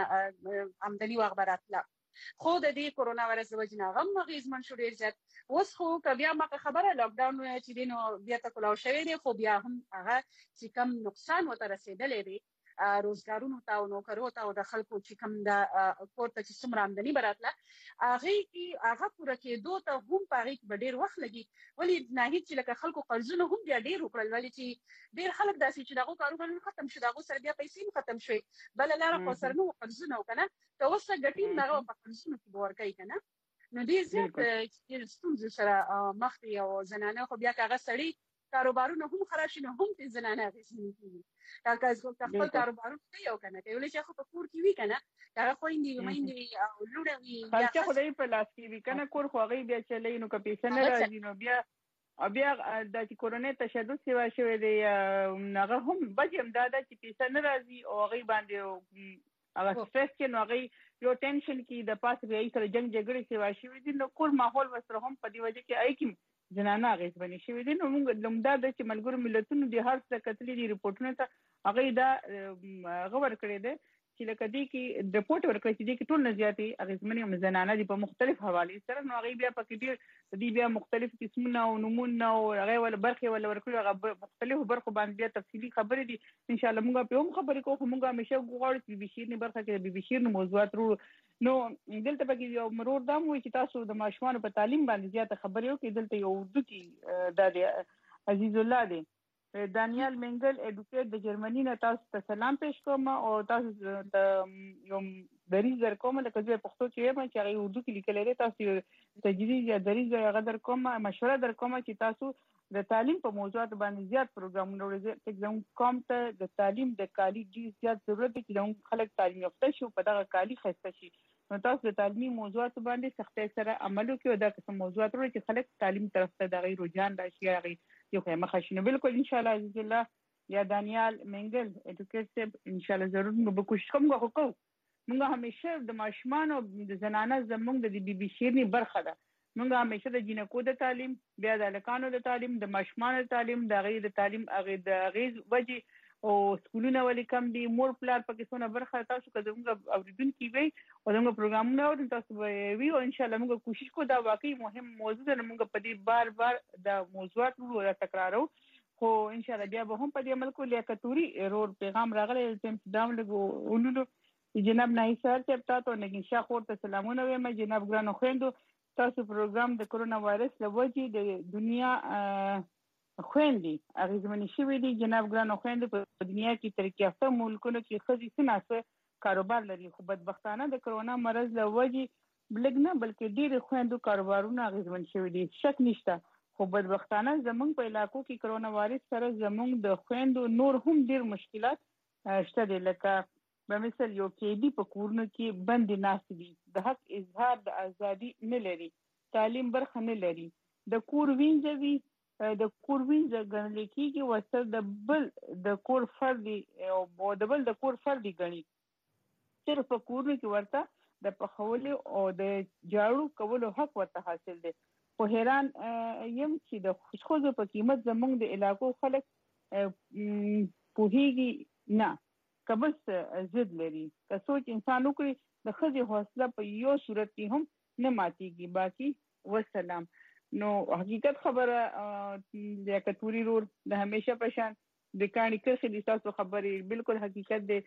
کوم آمدنی واغبرات لا خو د دې کورونا وایرس د وجې نه غم مغیزمن شو ډیر زیات. اوس خو بیا ما خبره لاک ډاون چې دینو بیا ته کولاو شوی دی خو بیا هم هغه چې کم نقصان وته رسیدلې دی روزګارونو ته او نوکرو ته او د خلکو چې کوم د کوټه چې څومره آمدنی براتله هغه کې هغه پوره کېدو ته هم پاره کې ډیر وخت لګي ولی نه هیڅ لکه خلکو قرضونه هم بیا ډیر وکړل ولی چې ډیر خلک داسې چې دغه کاروبارونه ختم شو دغه سره بیا پیسې ختم شوي بل لاره خو سره نو قرضونه وکنه ته اوس ګټین دغه په قرضونو کې ورکای کنه نو دې زیات چې ستونزې سره مخ دي او زنانه خو بیا هغه سړی کاروبارونه هم خراب شي نو هم د زنانه غوښنه کیږي دا که خپل کاروبارونه کوي او کنه کوي چې خو په کور کې وی کنه هغه خو اندي ومندي او لوړه وی خلک خو دې په لاس کې وی کنه کور خو غي بیا چلې نو که پیسې نه راځي نو بیا بیا د کورونا تشدد سیوا شوی دی هغه هم بجم دا چې پیسې نه راځي او غي باندې هغه سټرس کې نو غي یو ټینشن کې د پاس به سره جنگ جګړې سیوا شوی دی نو کور ماحول وسره هم په دی وجه کې آی کی جنانه غیس باندې شوی دي نو موږ لمدا د چې ملګرو ملتونو د هر څه کتلې دي ریپورتونه ته هغه دا غوړ کړی دی چې لکه دې کې د ریپورت ورکړی چې دې کې ټول نه زیاتې اغیزمنې او زنانه دي په مختلف حوالې سره نو هغه بیا پکې ډیر دې بیا مختلف قسمونه او نمونه او هغه ول برخه ول ورکړي هغه مختلف برخه باندې بیا تفصیلی خبرې دي ان شاء الله موږ په هم خبرې کوو موږ همیشه غواړو چې بي بي شيرني برخه کې بي بي شيرني موضوعات رو نو دلته پکې یو مرور دا مو چې تاسو د ماشومان په تعلیم باندې زیاته خبرې وکړئ دلته یو اردو کې د عزیز الله دی دانیال منګل اډوکیټ د جرمني نه تاسو ته سلام پېښ کوم او تاسو د یو دریز در کوم لکه زه پښتو کې یم چې هغه اردو کې لیکل لري تاسو تجویز یا دریز هغه در کوم مشوره در کوم چې تاسو د تعلیم په موضوعات باندې زیات پروګرامونه ورزې تکزم کوم ته د تعلیم د کالی ډیر زیات ضرورت دی چې خلک تعلیم یافته شي په دغه کالی خسته شي نو تاسو د تعلیمي موضوعات باندې سختۍ سره عمل وکړئ او دا قسم موضوعات ورته چې خلک تعلیم طرف ته د غیر رجحان راشي هغه یو خیمه خشنه بالکل ان شاء الله عزیز الله یا دانیال منګل اډوکیټ ان شاء الله ضرور موږ کوشش کوم غوښو موږ همیشه د ماشومان او د زنانه زموږ د بي بي شيرني برخه ده موږ همیشه د جنکو د تعلیم بیا د لکانو د تعلیم د ماشومان د تعلیم د غیر د تعلیم هغه د غیز وجه او سکولونه ولې کم دي مور پلار پکې څونه برخه تاسو که زموږ اوریدونکو وي او زموږ پروګرامونه او تاسو وی او ان شاء الله موږ کوشش کوو دا واقعي مهم موضوع ده موږ په دې بار بار د موضوعات ورو تکرارو خو ان شاء الله بیا به هم په دې عمل کوو لیاقتوري رور پیغام راغلی چې دام لګو ولولو جناب ناهید صاحب ته تاسو نګین شاه خور ته سلامونه وایم جناب ګرانو خويندو تاسو پروګرام د کورونا وایرس لوجې د دنیا خويندې اغیزمنې شوې دي جناب ګرانو خويندو په دنیا کې ترقی یافته ملکونو کې ښځې څنګه کاروبار لري خو بدبختانه د کرونا مرض له وجې بلګ نه بلکې ډېر خويندو کاروبارونه اغیزمن شوي دي شک نشته خو بدبختانه زمونږ په علاقو کې کرونا وایرس سره زمونږ د خويندو نور هم ډېر مشکلات شته دي لکه په مثال یو کې دي په کورونو کې بند ناست دي د حق اظهار د ازادي نه لري تعلیم برخه نه لري د کور وینځوي د کور وینځ ګڼل کېږي وسر د بل د کور فردي او د بل د کور فردي ګڼي صرف په کورونو کې ورته د پخولو او د جاړو کولو حق ورته حاصل دی. خو حیران یم چې د خوشخوځو په قیمت زموږ د علاقو خلک پوهیږي نه، که بس ضد لري. که سوچ انسان وکړي د ښځې حوصله په یو صورت کې هم نه ماتېږي. باقي والسلام. نو حقیقت خبره د کتوري رور د همیشه په شان د کاڼي کرښې د تاسو خبرې بالکل حقیقت دی.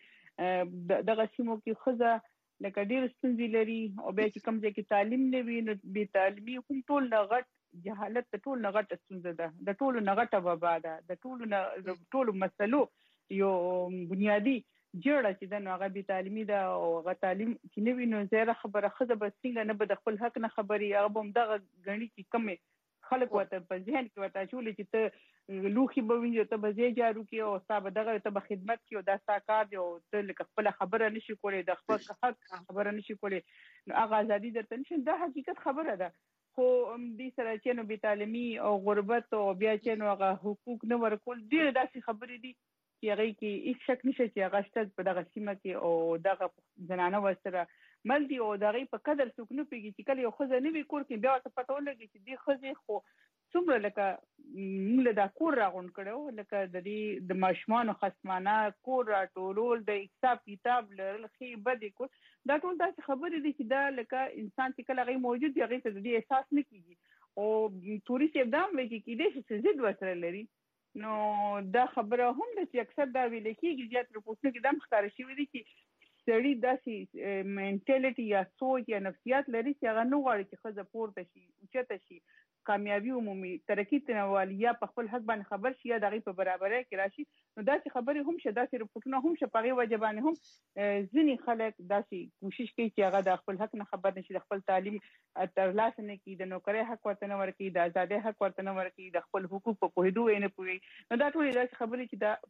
دغه سیمو کې ښځه لکه ډېر ستونزې لري او بیا چې کوم ځای کې تعلیم نه وي نو بې تعلیمي هم ټول نه غټ جهالت د ټول نه غټه ستونزه ده، د ټولو نه غټه وبا ده، د ټولو نه د ټولو مسلو یو بنیادي جوړه چې ده نو هغه بې تعلیمي ده او هغه تعلیم چې نه وي نو زیاده خبره ښځه به څنګه نه به د خپل حق نه خبري، هغه به همدغه ګڼي چې کومې خلک ورته په ذهن کې ورته اچولي چې ته لوښي به وینځې، ته به ځای جارو کړې او ستا به دغه ته به خدمت کړي او دا ستا کار دی او ته لکه خپله خبره نه شي کولی، د خپل حق خبره نه شي کولی، نو هغه ازادي درته نه شي. دا حقیقت خبره ده. خو دې سره چې نو بې تعلیمي او غربت او بیا چې نو هغه حقوق نه ورکول ډېرې داسې خبرې دي چې هغې کې هېڅ شک نشته چې هغه شته په دغه سیمه کې او دغه زنانه ورسره مل دي او د هغې په قدر څوک نه پوهېږي چې کله یو ښځه نه وي کور کې بیا ورته پته ولګي چې دې ښځې خو څومره لکه موږ له دا کور راغونډ کړی و، لکه د دې د ماشومانو خصمانه کور راټولول، د حساب کتاب لرل، ښې بدې کول، دا ټول داسې خبرې دي چې دا لکه انسان چې کله هغې موجود وي هغې ته د دې احساس نه کېږي. او توري صاحب دا هم وایي چې کېدای شي چې ضد ورسره لري. نو دا خبره هم ده چې اکثر دا ویل کېږي، زیات رپورټونو کې دا هم ښکاره شوي دي چې سړي داسې مینټالټي یا سوچ یا نفسیات لري چې هغه نه غواړي چې ښځه پورته شي، اوچته شي، کامیابي ومومي، ترقي تنوالي، یا په خپل حق باندې خبر شي یا د هغې په برابرۍ کې راشي. نو داسې خبرې هم شته، داسې رپورټونه هم شته. په هغې وجه باندې هم ځینې خلک داسې کوشش کوي چې هغه د خپل حق نه خبر نه شي، د خپل تعلیم ترلاسه نه کړي، د نوکرۍ حق ورته نه ورکړي، د ازادۍ حق ورته نه ورکړي، د خپل حقوق په پوهېدو یې نه پوهېږي. نو دا ټولې داسې خبرې چې دا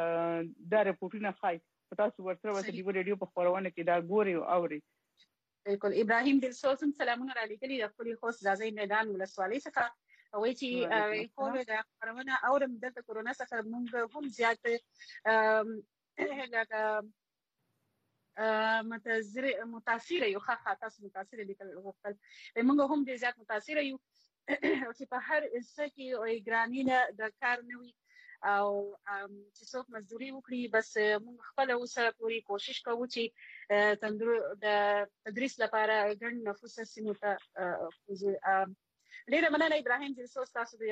دا رپورټونه ښایي تاسو ورسره ورته د ریډیو په خپرونه کې دا ګورئ او اورئ. بالکل. ابراهیم دلسوز هم سلامونه را لېږلي د خپلې خوست ځاځی میدان ولسوالۍ څخه، وایي چې خو د خپرونه اورم دلته کورونا څخه موږ هم زیات لکه متاثره یو. ښه تاسو متاثره لیکل غوښتل، موږ هم ډېر زیات متاثره یو چې په هر څه کې ګراني نه د کار نه وي او چې څوک مزدوري وکړي. بس موږ خپله اوس پورې کوشش کوو چې د تدریس لپاره ګڼ نفوسه سیمو ته وځو. ډېره مننه ابراهیم دلسوز، تاسو د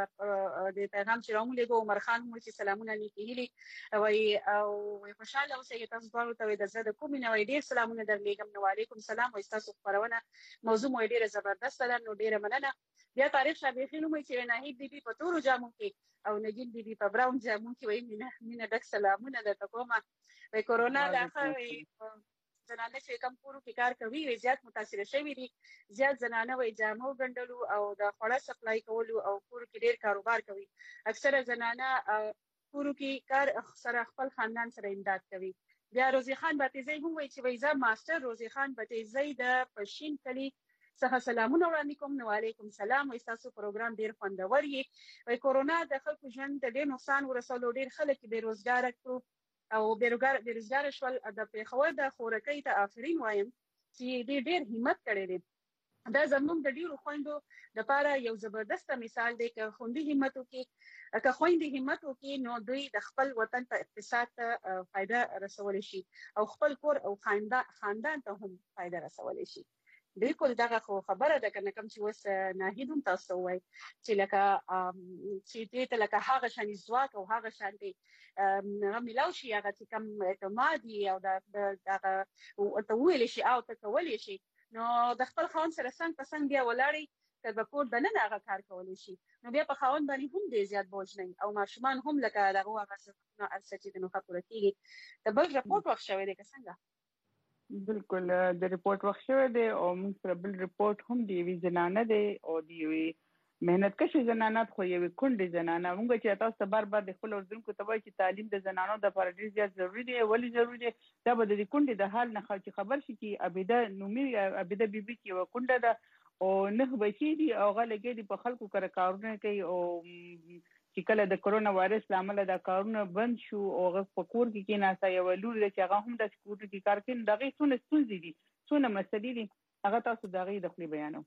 پیغام چې راومولېږو. عمر خان هم چې سلامونه نیکې هیلې وایي او خوشحاله اوسئ. تاسو دواړو ته وایي د زړه د کومې نه وایي ډېر سلامونه درلېږم. نو وعلیکم سلام. وایي ستاسو خپرونه موضوع مو ډېره زبردسته ده. نو ډېره مننه. بیا تاریخ شابخین هم وایي چې ناهید بیبي په تورو جامو کې او نګین بیبي په براون جامو کې وایي مینه ډک سلامونه درته کومه. وایي کورونا له هغه زنانه چې کم کورو کې کار کوي زیات متاثره شوي دي. زیات زنانه وایي جامو ګنډلو او د خوړه سپلای کولو او کورو کې ډېر کاروبار کوي. اکثره زنانه کورو کې کار سره خپل خاندان سره امداد کوي. بیا روزي خان باتیزی هم وایي چې وایي زه ماسټر روزي خان باتیزی د پشین کلي څخه سلامونه وړاندې کوم. نو وعلیکم سلام. وایي ستاسو پروګرام ډېر خوندور یې. وایي کورونا د خلکو ژوند ته ډېر نقصان ورسولو، ډېر خلک بې روزګاره کړو او بېروزګاره شول. د پېښور د خورکۍ ته آفرین وایم چې دې ډېر همت کړی دی. دا زموږ د ډېرو خویندو لپاره یو زبردسته مثال دی. که خویندې همت وکړي که خویندې همت وکړي نو دوی د خپل وطن په اقتصاد ته فایده رسولی شي او خپل کور او خاندان ته هم فایده رسولی شي. بالکل دغه خو خبره ده. کنه کوم چې اوس ناهید هم تاسو وایي چې لکه چې دې ته لکه هغه شانې ځواک او هغه شانې هغه میلاو شي، هغه چې کوم اعتماد او دغه ورته وویلی شي او ته کولی شي، نو د خپل خاوند سره څنګ په څنګ بیا ولاړئ که به کور دننه هغه کار کولی شي، نو بیا په خاوند باندې هم ډېر زیات بوج نه وي او ماشومان هم لکه د هغو هغه ضرورتونه هر څه چې د نوښه پوره کېږي. د بل رپورټ وخت شوی دی که څنګه؟ بالکل د ریپورت وخت شوی دی او موږ سره بل ریپورت هم د یوې زنانه دی او د یوې مهنت کشې زنانه خو یوې کونډې زنانه. موږ چې تاسو ته بار بار د خپلو اردوونکو ته وایي چې تعلیم د زنانو دپاره ډېر زیات ضروري دی. ولې ضروري دی؟ دا به د دې کونډې د حال نه چې خبر شي چې عبیده نومي عبیده بیبي چې یوه کونډه ده او نه بچي دي او هغه لګیا دي په خلکو کره کارونه کوي او چې کله د کرونا وایرس له امله دا کارونه بند شو او هغه په کور کې کېناسته. یوه لور ده چې هغه هم داسې کورونو کې کار کوي، نو د هغې څونه ستونزې دي څونه مسلې دي هغه تاسو دغه د خپل بیانو.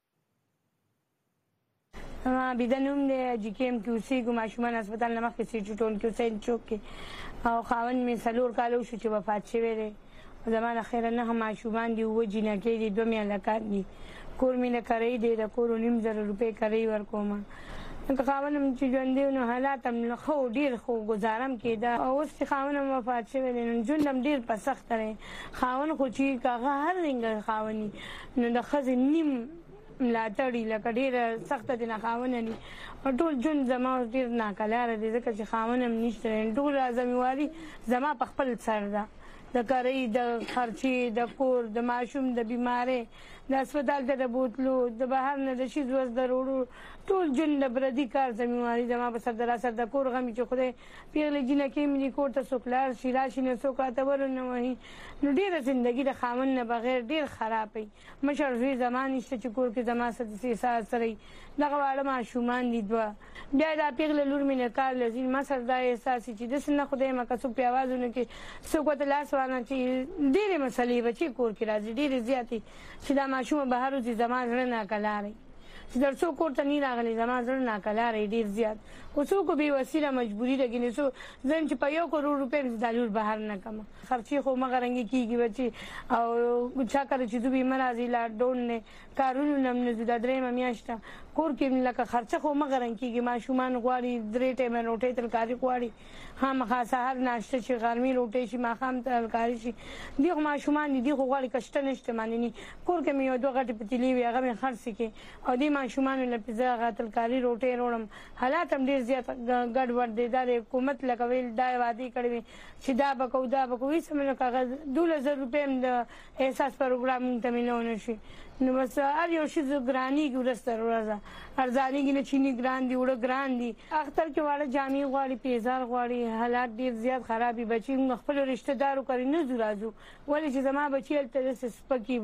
ما بيدنوم د جکیم کې اوسېږم ماشومان هسپتال نه مخکې سیټي ټول کې حسین چوک کې او خاوند مې څلور کاله وشو چې وفات شوی دی. زمانه خیره نه هم ماشومان دي اووه جینکې دي دوه مې هلکان دي. کور مې نه کرۍ دی د کور نیم زره روپۍ کرۍ ورکوم. که خاوند هم چې ژوندی نو حالات هم ښه ډېر ښه ګزارم کېده. اوس چې خاوند هم وفات شوی دی نو ژوند هم ډېر په سخته دی. خاوند خو چې که هغه هر رنګه خاوند نو د ښځې نیم ملاتړي لکه ډېره سخته دي نه خاونه دي ټول ژوند زما ډېر ناکلاره دی ځکه چې خاونه هم نشته. ټوله ذمهواري زما په خپل سر ده د کرۍ د خرچې د کور د ماشوم د بیمارۍ د هسپتال ته د بوتلو د بهر نه د شیز وس د روړو ټول ژوند د پردي کار ذمهواري زما په سر د راسر د کور غم چې خدای پیغلې جینکې مې دي کور ته څوک لاړ شي راشي نه څوک راته ور نه وهي نو ډېره زندګي د خاوند نه بغیر ډېر خراب وي. مشر زوی زما نشته چې کور کې زما سره احساس سره دغه واړه ماشومان دي دوه بیا دا پیغله لور مې نه کار لزین ما سره دا احساس چې داسې نه خدای ما که څوک په اوازونه کې څوک ورته لاس وانه چې ډېرې مسلې بچې کور کې راځي ډېرې زیاتې چې دا ماشومه بهر وځي زما زړه ناکلاره چې در څو کور ته نه راغلی زما زړه ناکلاره ډېر زیات خو څوک بې وسیله مجبوري ده ګینې څو زه چې په یو کروړ روپۍ مې دا لور بهر نه کړم خرچې خو مغه رنګې کېږي بچې او چا کله چې زه بیمه راځي لاکډاون دی کارونو نه هم نه ځو دا درېیمه میاشت ده کور کې لکه خرچه خو مغه رنګ کېږي ماشومان غواړي درې ټیمه روټۍ ترکاري غواړي خامخا سهار ناشته شي غرمې روټۍ شي ماښام ترکاري شي دي خو ماشومان دي دي خو غواړي که شته نه شته معنې نه کور کې مې یو دوه غټې پتیلې وي هغه مې خرڅې کړې او دې ماشومانو لپاره زه هغه ترکاري روټۍ وړم حالات هم ډېر زیات ګډوډ دی دا د حکومت لکه ویل دا وعدې کړې وې چې دا به کوو دا به کوو هېڅ هم نه کاغذ دولس زره روپۍ هم د احساس پروګرام مونږ ته میلاونه شي نو بس هر یو شي ګرانېږي ورځ تر ورځه ارزانېږي نه چیني ګران دي اوړه ګران دي اختر کې واړه جامې غواړي پیزار غواړي حالات ډېر زیات خراب دي بچي موږ خپلو رشته دارو کرې نه ځو راځو ولې چې زما بچي هلته داسې سپکې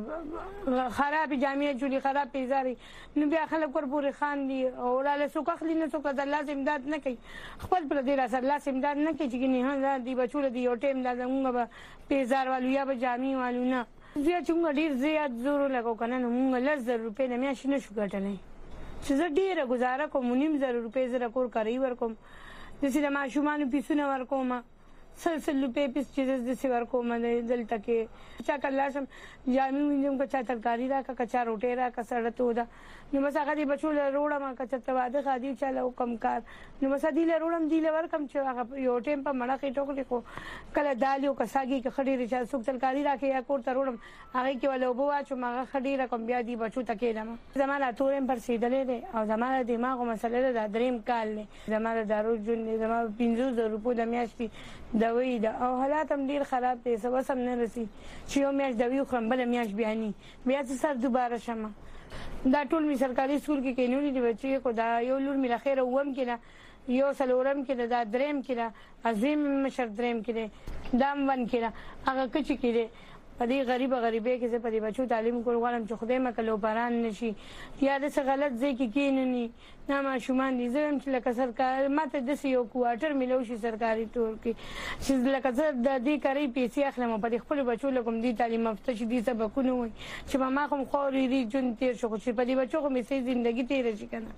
خرابې جامې اچولي خراب پیزارې نو بیا خلک ورپورې خاندي او راله څوک اخلي نه څوک د لاس امداد نه کوي خپل پر دې راسره لاس امداد نه کوي چې ګینې ها دې بچو له دې یو ټایم دا زموږ به پیزار والو یا به جامې والو نه زیات چې موږ ډېر زیات زور ولګو که نه نو موږ لس زره روپۍ د میاشتې نه شو ګټلی چې زه ډېره ګزاره کوم نیم زره روپۍ زه د کور کرۍ ورکوم داسې د ماشومانو پیسونه ورکوم سل سل روپۍ پیس چې زه داسې ورکوم دلته کې چا که لاړ شم جامې ووینځم که چا ترکاري راکړه که چا روټۍ راکړه سړه توده نو بس هغه دې بچو له وروړم که چېرته واده ښادي چا له وکړم کار نو بس دې له وروړم دې له ورکړم چې هغه یو ټایم په مړه خېټه وکړي خو کله دال یو که ساګي که ښه ډېرې چا څوک ترکاري راکړي یا کور ته وروړم هغې کې وله اوبه واچوم هغه ښه ډېره کړم بیا دې بچو ته کېږدم زما دا تور یم پړسېدلی دی او زما د دماغو مسله ده دا درېیم کال دی زما د دارو ژوند دی زما پنځوس زره روپو د میاشتې دوی ده او حالات هم ډېر خراب دی څه وس هم نه رسي چې یو میاشت دوی وخورم بله میاشت بیا ني بیا څه سر دوباره شمه دا ټول مې سرکاري سکول کې کینولي دي بچي خو دا یو لور مې له خیره اووم کې ده یو څلورم کې ده دا درېیم کې ده عظیم مشر درېیم کې دی دا هم ون کې ده هغه کچې کې دی په دې غریبه غریبۍ کې زه په دې بچو تعلیم کول غواړم چې خدای مه کله باران نه شي یا داسې غلط ځای کې کښېنني نه ماشومان دي زه وایم چې لکه سرکار ما ته داسې یو کوارټر میلو شي سرکاري ټول کې چې لکه زه د دې کرۍ پیسې اخلم او په دې خپلو بچو له کوم دې تعلیم یافته شي دې سبقونه وایي چې ماما خو م خواورېدي ژوند تېر شو خو چې په دې بچو خو مې صحیح زندګي تېره شي که نه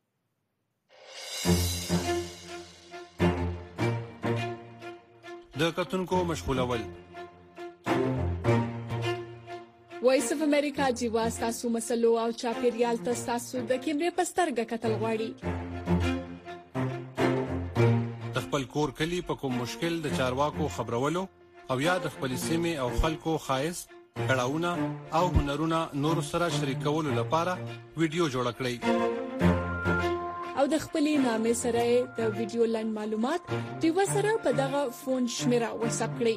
د کتونکو مشغولول وایس اف امریکا جیوا تاسو مسلو او چاپیریال تاسو د کیمرې په سترګه کتل غواړي د خپل کور کلی په کوم مشکل د چارواکو خبرولو او یا د خپل سیمه او خلکو خایس کړهونه او هنرونه نور سره شریکولو لپاره ویډیو جوړ کړئ او د خپلې نامې سره د ویډیو لاند معلومات د وسره په دغه فون شمیره واتساپ کړئ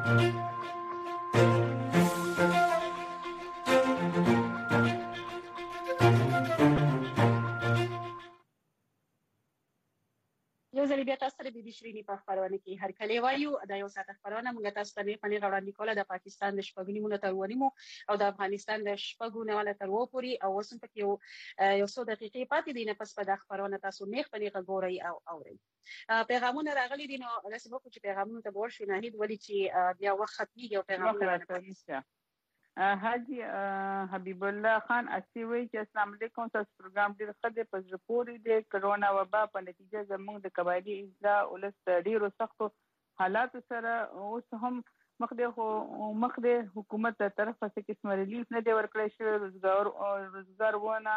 یو ځل بیا تاسو سره بي شيريني په خبرونه کې هر کله وایو دا یو ساعت خبرونه موږ تاسو ته په نیغه وړاندې کوله د پاکستان د شپږ نیمو تر ونیمو او د افغانستان د شپږو نه تر وو پوري او اوس په یو یو څو دقیقې پاتې دي نه پس په د خبرونه تاسو نیغ په نیغه ګورئ او اورئ پیغامونه راغلي دي نو لاسبه کو چې پیغامونه ته ور شو نه هیڅ ولې چې بیا وخت ختمي او پیغامونه حاجی حبیب الله خان اسیوي چې السلام علیکم، تاسو پروګرام ډیر ښه دی، په زړه پورې دی. کرونا وبا په نتیجه زموږ د قبایلي اجزا ولس ډیرو سختو حالاتو سره اوس هم مخ دی، خو مخ دی حکومت تر طرفه څه قسم ریلیف نه دی ورکړی شوی. روزګار روزګار ونه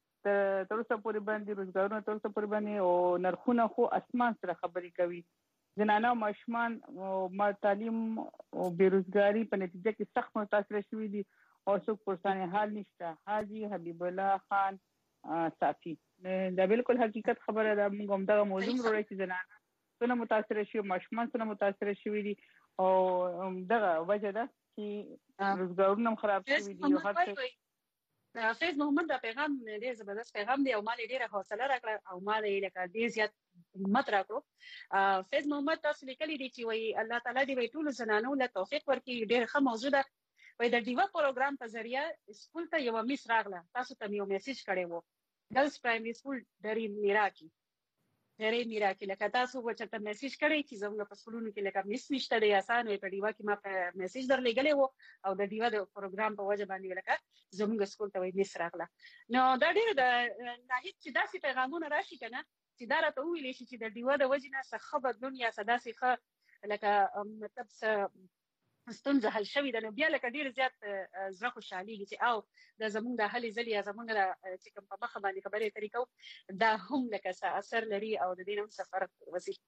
تر اوسه پورې باندې روزګارونه تر اوسه پورې باندې او نرخونه خو اسمان سره خبرې کوي. زنانه او ماشومان ما تعلیم او بیروزګاری په نتیجه کې سخت متاثر شوي دي او څوک پرسانه حال نشته. حاجی حبیب الله خان صافی دا بالکل حقیقت خبره ده. موږ هم دغه موضوع وروړي چې زنانه څنګه متاثر شي، ماشومان څنګه متاثر شوي دي او دغه وجه ده چې روزګارونه هم خراب شوي دي. یو هر فیض محمد دا پیغام ډیر زبردست پیغام دی او مال ډیره حوصله راکړه او مال یې لکه ډیر زیات همت راکړو. فیض محمد تاسو لیکلي دي چې وایي الله تعالی دې ټول زنانو له توفیق ورکړي. ډیر ښه موضوع ده. وایي د ډیوا پروګرام په ذریعہ سکول ته یو میس راغله، تاسو ته یو میسج کړی وو ګرلز پرایمري سکول ډری میراکي ډری میراکي لکه تاسو وچته میسج کړی چې زموږ په سکولونو کې لکه میس نشته دی آسان وي. په ډیوا کې ما په میسج درلېګلې وو او د ډیوا د پروګرام په وجه باندې لکه زموږ سکول ته وایي میس راغله. نو دا ډیر د ناهید چې داسې پیغامونه راشي کنه چې دا راته ویل شي چې د ډیوا د وجه نه څه خبر دنیا سداسي ښه لکه مطلب څه ستونزه حل شوې ده. نو بیا لکه ډیر زیات زړه خوشحاليږي چې او د زمونږ د حل ځلې زمونږ چې کوم په مخه باندې خبرې طریقو دا هم لکه څه اثر لري او د دې هم سفر وسی.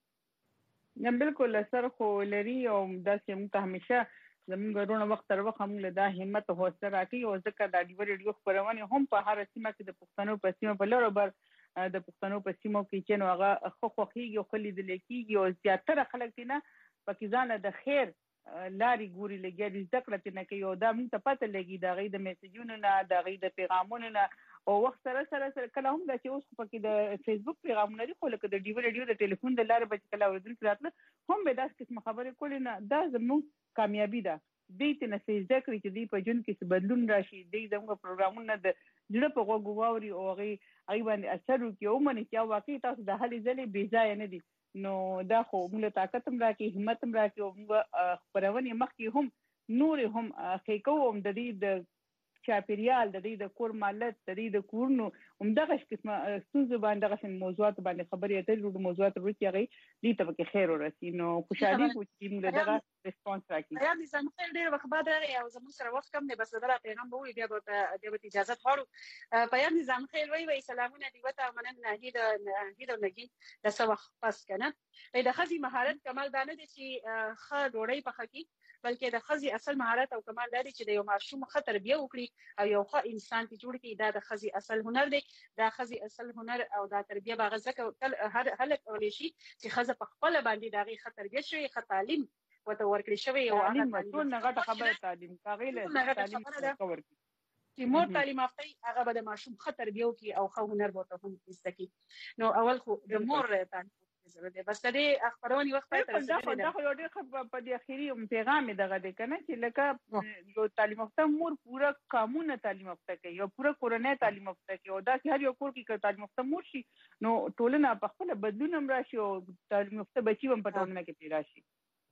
نه بالکل اثر خو لري او داسې موږ ته همیشه زموږ ورونه وخت تر وخت موږ له دا همت او حوصله راکړي او ځکه د ډیو ریډیو خبرونه هم په هر سیمه کې د پښتنو په سیمه په لور بر د پښتنو په سیمو کې چې نو هغه خو خوخيږي او خلې د لیکيږي او زیاتره خلک نه پاکستان د خیر لاري ګوري لګي د ذکر ته نه کوي او دا موږ ته پته لګي دا غي د میسجونو نه دا غي د پیغامونو نه او وخت سره سره سره کله هم دا چې اوس په کې د فیسبوک پیغامونه لري خو لکه د ډیو ریډیو د ټلیفون د لارې بچ کله ورځل راتله هم به داس قسم خبرې کولې نه. دا زموږ کامیابی ده. دې ته نه سې ذکر چې دې په جون کې څه بدلون راشي، دې زموږ پروګرامونه د جوړ په غوږ واوري او غي غي باندې اثر وکړي او مني چې واقعي تاسو د حل ځلې بې ځای نه دي. نو دا خو موږ طاقت هم راکې همت هم راکې او موږ خبرونه مخکې هم نور هم خېکو هم د دې د چاپیریال د دې د کور مالت د دې د کورونو هم دغه قسمه ستونزې باندې دغه موضوعات باندې خبرې اترې د موضوعات ورته غي دې ته کې خیر ورسي. نو خوشحالي کوم چې موږ دغه ریسپانس راکې. یا دې زموږ خیر ډېر وخت بعد راغی او زموږ سره وخت کم دی، بس دا پیغام به وي بیا به د اجازه غواړو. پیغام نظام خیر وی وی سلامونه دی وته منن نهید نهید نگین د څه وخت پس کنه د خزي مهارت کمال دانه دي چې خ ډوړی په خکی بلکې د خزي اصل مهارت او کمال دی چې د یو ماشوم خطر بیا وکړي او یو ښه انسان ته جوړ کړي. دا د خزي اصل هنر دی. دا خزي اصل هنر او دا تربیه باغ ځکه هر هلک اولي شي چې خزه په خپل باندې داغي خطر بیا شي خ تعلیم وته ورکړي شوی او هغه ټول نه غټه خبره تعلیم کاغیله تعلیم ورکړي چې مور تعلیم یافتي هغه به د ماشوم خطر بیا وکړي او خو هنر به هم استکی. نو اول خو د مور تعلیم ضروري بس د اخبارونی وخت ته ترسره دا خو یو ډېر ښه په دې اخیری پیغام دغه دی کنه چې لکه یو تعلیم یافته مور پورا قانون تعلیم یافته کوي او پورا کورنۍ تعلیم یافته کوي او دا چې هر یو کور کې تعلیم یافته مور شي نو ټولنه په خپل بدلون هم راشي او تعلیم یافته بچي هم په ټولنه کې پیدا شي.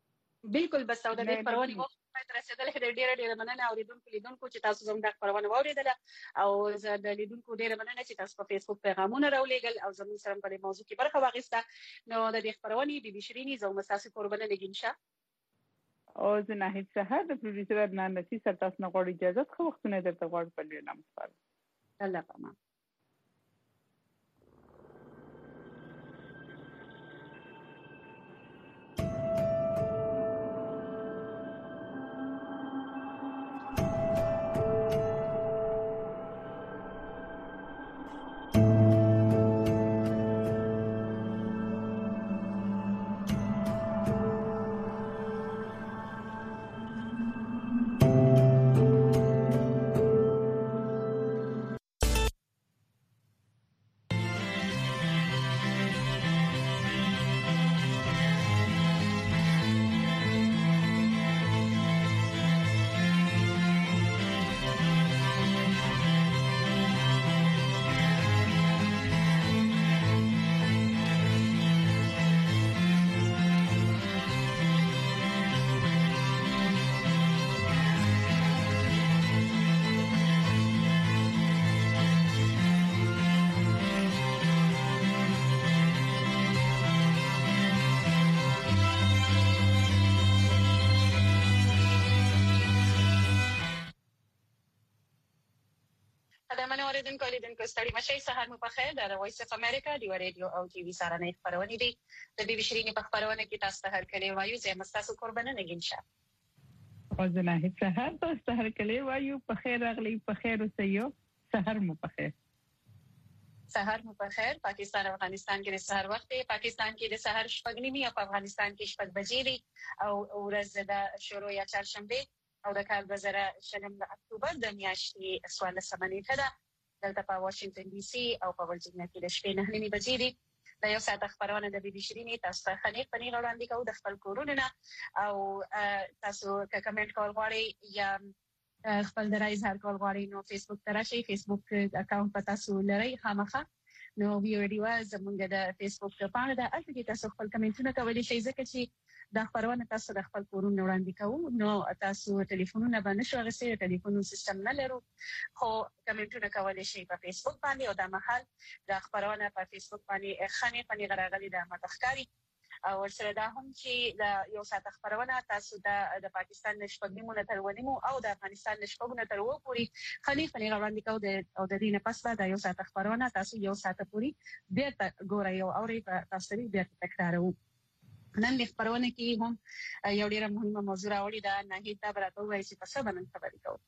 بالکل بس او د دې پرونی وخت ته رسیدل هډ ډېر ډېر مننه او لیدونکو لیدونکو چې تاسو زموږ د پرونه ووریدل او زه د لیدونکو ډېر مننه چې تاسو په فیسبوک پیغامونه راولېګل او زموږ سره په موضوع کې برخه واخیسته. نو د دې پرونی بي بي شيريني زو مساسي قربانه لګینشه او زه ناهید سهار د پروډوسر عدنان نصیر سره تاسو نه غواړم اجازه خو وختونه درته غواړم په دې نام سپارم. الله پامان. ګرامن اوریدونکو لیدونکو ستړي مشي سهار مو په خیر د وایس اف امریکا دی ریډیو او ټي وي سره نه خبرونه دي د بي بي شيرين په خبرونه کې تاسو ته هر کله وایو زه مستاسو قربانه نگین شه او زه نه سهار تاسو ته هر کله وایو په خیر اغلی په خیر اوسئ سهار مو په خیر سهار مو په خیر پاکستان او افغانستان کې د سهار وخت دی پاکستان کې د سهار شپږ نیمه او په افغانستان کې شپږ بجې دي او ورځ د شروع یا چهارشنبه او د کال دوه زره شلم د اکتوبر د میاشتې څوارلسمه نیټه ده دلته په واشنگټن ډي سي او په ورجینیا کې د شپې نه نیمه بجې دي دا یو ساعت خبرونه د بي بي شيرين تاسو ته خنې پنې وړاندې کوو د خپل کورونه او تاسو که کمنټ کول غواړئ یا خپل درای اظهار کول غواړئ نو فیسبوک ته راشئ فیسبوک اکاونټ په تاسو لرئ خامخا نو ویډیو زموږ د فیسبوک په پاڼه د اته تاسو خپل کمنټونه کولی شئ ځکه چې دا خبرونه تاسو د خپل کورونه وړاندې کوو نو تاسو ټلیفونونه باندې شو غسه ټلیفون سیستم نه لرو خو کمنټونه کولی شئ په فیسبوک باندې او د محل د خبرونه په فیسبوک باندې خنې پنې غراغلي د متخکاری او سره دا هم چې د یو ساعت خبرونه تاسو د پاکستان نشپګنیمونه تر ونیمو او د افغانستان نشپګونه تر وو پوری خنې پنې غوړاندې کوو او د دې نه پس بعد یو ساعت خبرونه تاسو یو ساعت پوری بیرته ګورئ او اورئ تاسو لري بیرته تکرارو نن د خبرونه کې هم یو ډیره مهمه موضوع راوړی دا نه هیڅ براتو وایي چې په څه باندې خبرې کوو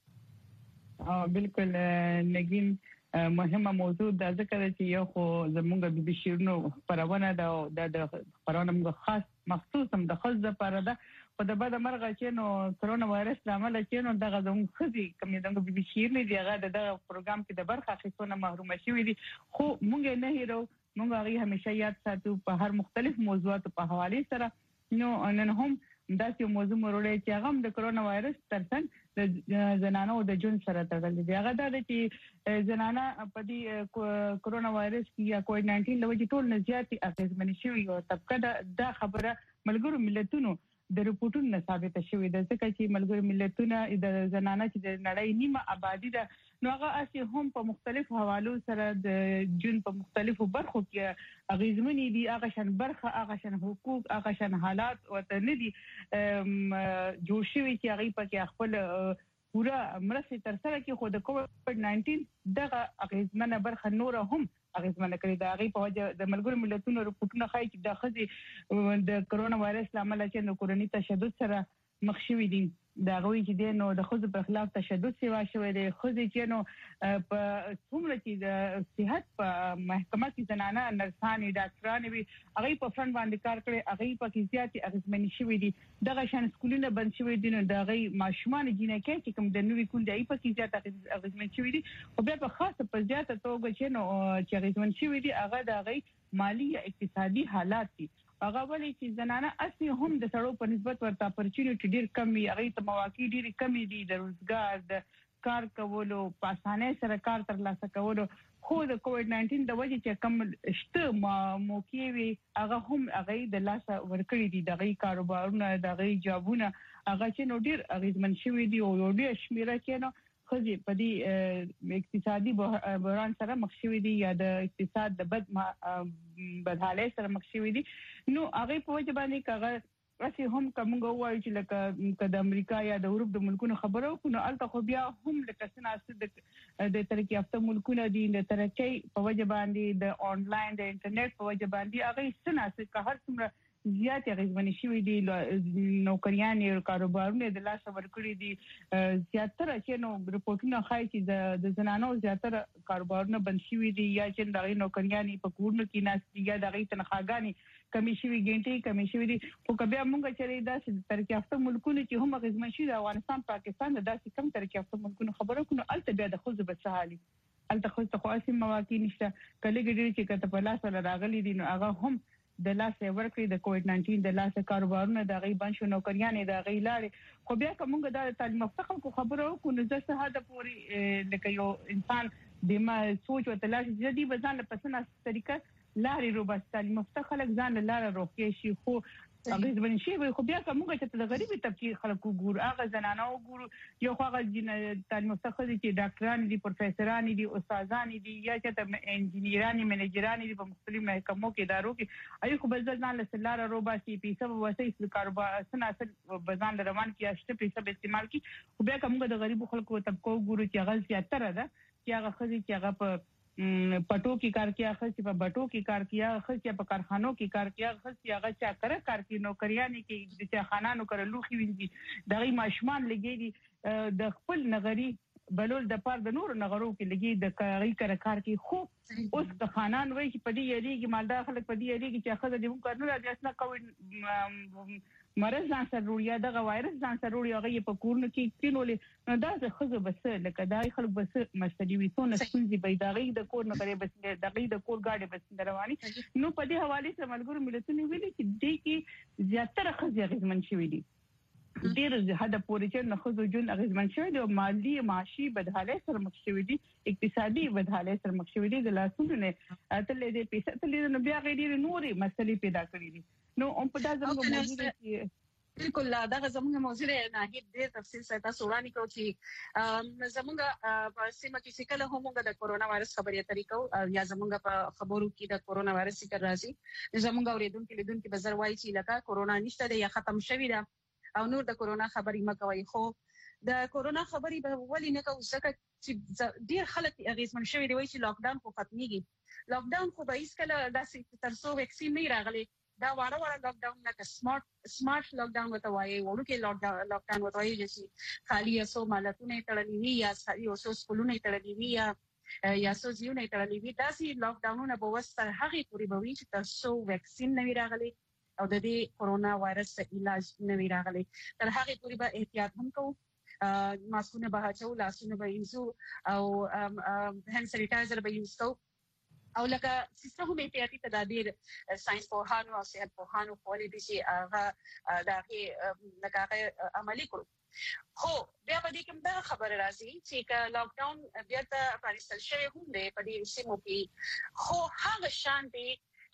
اه بالکل نگین مهمه موضوع د ذکر چې یو خو زموږ د بي بي شيرين خبرونه دا د خبرونه موږ خاص مخصوص هم د خاص لپاره ده په د بعد مرغه چې نو کرونا وایرس لامل چې نو دغه زموږ خزي کوم د بي بي شيرين دی هغه د پروګرام کې د برخه اخیستنه محروم شوی دي خو موږ نه هیرو موږ هغه همیشه یاد ساتو په هر مختلف موضوعاتو په حواله سره نو نن هم دا چې موضوع مرولې چې هغه د کرونا وایرس ترڅنګ د زنانو د جون سره تړل دي هغه دا چې زنانه په دې کرونا وایرس یا کووډ ناینټین له وجې ټول نه زیاتې اغیزمن شوي او طبقه دا خبره ملګرو ملتونو د رپورټونو ثابت شوې ده ځکه چې ملګرو ملتونه د زنانه چې د نړۍ نیمه آبادی ده نو هغه اسی هم په مختلف حوالو سره د جون په مختلفو برخو کې اغیزمنې دي هغه شان برخه هغه شان حقوق هغه شان حالات وته نه دي جوړ شوي چې هغه په خپل پورا مرسته تر سره کې خو د کووډ ناینټین دغه اغیزمنه برخه نور هم اغیزمنه کړې ده هغه په وجه د ملګرو ملتونو رپورټونه ښایي چې د خزي د کرونا وایرس لامل چې د کورونی تشدد سره مخ شوي دي دا غوي چې نو د خزو په خلاف تشدد سیوا شوی دی خزي چې نو په څومره چې د صحت په محکمه کې زنانه نرسانې ډاکټرانې وي هغه په فرند باندې کار کړي هغه په کې زیاتې اغیزمنې شوي دي دغه شان سکولونه بند شوي دي نو د هغه ماشومان جنکه چې کوم د نوې کول دی په کې زیاتې اغیزمن شوي دي او بیا په خاصه په زیاته توګه چې نو چې اغیزمن شوي دي هغه د هغه مالی یا اقتصادي حالات دي هغه ولې چې زنانه اصلي هم د سړو په نسبت ورته اپورچونټی ډیر کم وي هغه ته مواقع ډیر کم دي د روزګار د کار کولو په اسانه سره کار ترلاسه کولو خو د کووډ ناینټین د وجې چې کم شته موقع وي هغه هم هغه د لاس ورکړي دي د غي کاروبارونه د غي جابونه هغه چې نو ډیر اغیزمن شوی دي او ډیر شمیره کې نو خزي په دې اقتصادي بحران سره مخ شوی دي یا د اقتصاد د بد بدحالۍ سره مخ شوی دي نو هغه په وجه باندې کاغه اسی هم کوم غواړي چې لکه د امریکا یا د اروپ د ملکونو خبرو کو نو الته خو بیا هم لکه سناسد د ترقی یافته ملکونو دي د ترقی په وجه باندې د انلاین د انټرنیټ په وجه باندې هغه سناسد که هر څومره زیات اغیزمن شوی دي نوکریان او کاروبارونه د لاس ورکړي دي زیاتره چې نو رپورټونه ښایي چې د زنانو زیاتره کاروبارونه بند شوي دي یا چې د نوکریان په کورونو کې ناس یا د غي تنخواګانی کمی شوی ګنټي کمی شوی دي خو کبه موږ چې دا ترقی یافته ملکونه چې هم اغیزمن شي د افغانستان پاکستان د داسې کم ترقی یافته ملکونو خبرو کو نو الته بیا د خوځ بچالي الته خوځ ته خاصه مواقع نشته کله ګډي چې کته په لاس ولا راغلي دي نو هغه هم د لاس ورکړي د کووډ ناینټین د لاس کاروبارونه د غي بنشو نوکریانې د غي لاړې خو بیا کومه د تعلیم یافته خلکو خبرو کو نو زه ساده پوری لکه یو انسان د ما سوچ او تلاش جدي بزان په سنه طریقه لارې روبه تعلیم یافته خلک ځان لاره روکې شي خو اغیز باندې شي خو بیا کومه چې د غریبي طبقه خلکو ګور هغه زنانو ګور یو هغه تعلیم یافته خلک چې ډاکټران دي پروفیسوران دي استادان دي یا چې انجینران منیجران دي په مختلفو محکمو کې ادارو کې اي خو بل ځان له سلاره روبا سي پی سب وسې کاروبار سناسل بزان روان کې اشته په سب استعمال کی خو بیا کومه د غریبو خلکو طبقه ګور چې غل زیاتره ده چې هغه خزي چې هغه په پټو کې کار کیا خزي په بټو کې کار کیا خزي په کارخانو کې کار کیا خزي هغه چا کړه کار کې نوکریانې کې د خانانو کړه لوخي ویني دغه ماشمان لګي د خپل نغري بلول د پاره د نور نغرو کې لګي د کاري کار کار کې خو اوس د خانان وایي چې په دې یریږي مالدار خلک په دې یریږي چې خزه دې مو کارنه راځي اسنه کوي مرز ځان سره وروړي دغه وایرس ځان سره وروړي هغه په کورن کې کینولې نو دا څه خزه بس لکه دا خلک بس مستدي وي څونه سپینځي بيداغي د کور نه پرې بس دغه د کور گاډي بس رواني نو په دې حواله سره ملګرو ملتونو ویلي چې دې کې زیاتره خزه غزمن شوې دي ډیر زیاده پورې چې نه خزو جون غزمن شوې دي او مالی معاشي بدحالۍ سره مخ شوې دي اقتصادي بدحالۍ سره مخ شوې دي د لاسونو نه تلې دې پیسې تلې نو بیا غېډې نورې مسلې پیدا کړې دي نو هم په دا زموږ موضوع کې بالکل دا زموږ موضوع نه هیڅ ډېر تفصیل سره تاسو وړاندې کوو چې زموږ په سیمه کې څنګه له همغه د کورونا وایرس خبرې طریقو یا زموږ په خبرو کې د کورونا وایرس څخه راځي زموږ اوریدونکو لیدونکو به زر وایي چې لکه کورونا نشته دی یا ختم شوی دی او نور د کورونا خبرې مکوي خو د کورونا خبرې به ولې نه کوو ځکه چې ډیر خلک اغیزمن شوی دی چې لاک ډاون خو ختميږي لاک ډاون خو به هیڅ کله داسې ترڅو ویکسین نه راغلي دا وړه وړه لاک ډاون نه سمارټ سمارټ لاک ډاون وته وایي ورکه لاک ډاون لاک ډاون وته وایي چې خالي اسو مالتونه تړلې وي یا یو څو سکولونه تړلې وي یا یا څو ځیونه تړلې وي داسې لاک ډاونونه به وستر هغه پوری به وي چې ترڅو ویکسین نه راغلي او د دې کورونا وایرس علاج نه راغلي تر هغه پوری به احتیاط هم کوو ماسکونه به اچو لاسونه به یوزو او هاند سانیټایزر به یوز کوو او لکه سیستم هم احتیاطي تدابیر ساينس پوهانو او صحت پوهانو کولای دي چې هغه دغه لکه عملي کړو خو بیا په دې کې دا خبره راځي چې لاک ډاون بیا ته پرستل شوی هم دی په دې سیمو کې خو هغه شان دی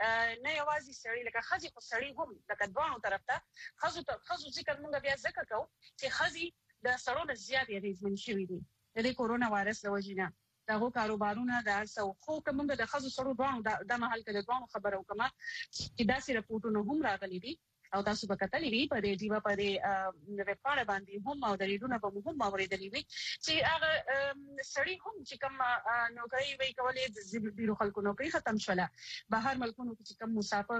نه یوازې سړی لکه خزي خو سړی هم لکه دوه طرف ته خزو ته خزو ذکر موږ بیا ذکر کوو چې خزي د سړونو زیات اغیزمن شوی دي د کورونا وایرس د وجې دغه کاروبارونه د سو خو کومه د خزو سره دوه د محل کې د دوه خبرو کومه چې داسې رپورټونه هم راغلي دي او تاسو به کتلې وي په دې دیوا په دې وپاړه باندې هم او د ریډونو په هم اوریدلې وي چې هغه سړی هم چې کوم نوکری وی کولې د بیرو خلکو نوکری ختم شوله بهر ملکونو کې چې کوم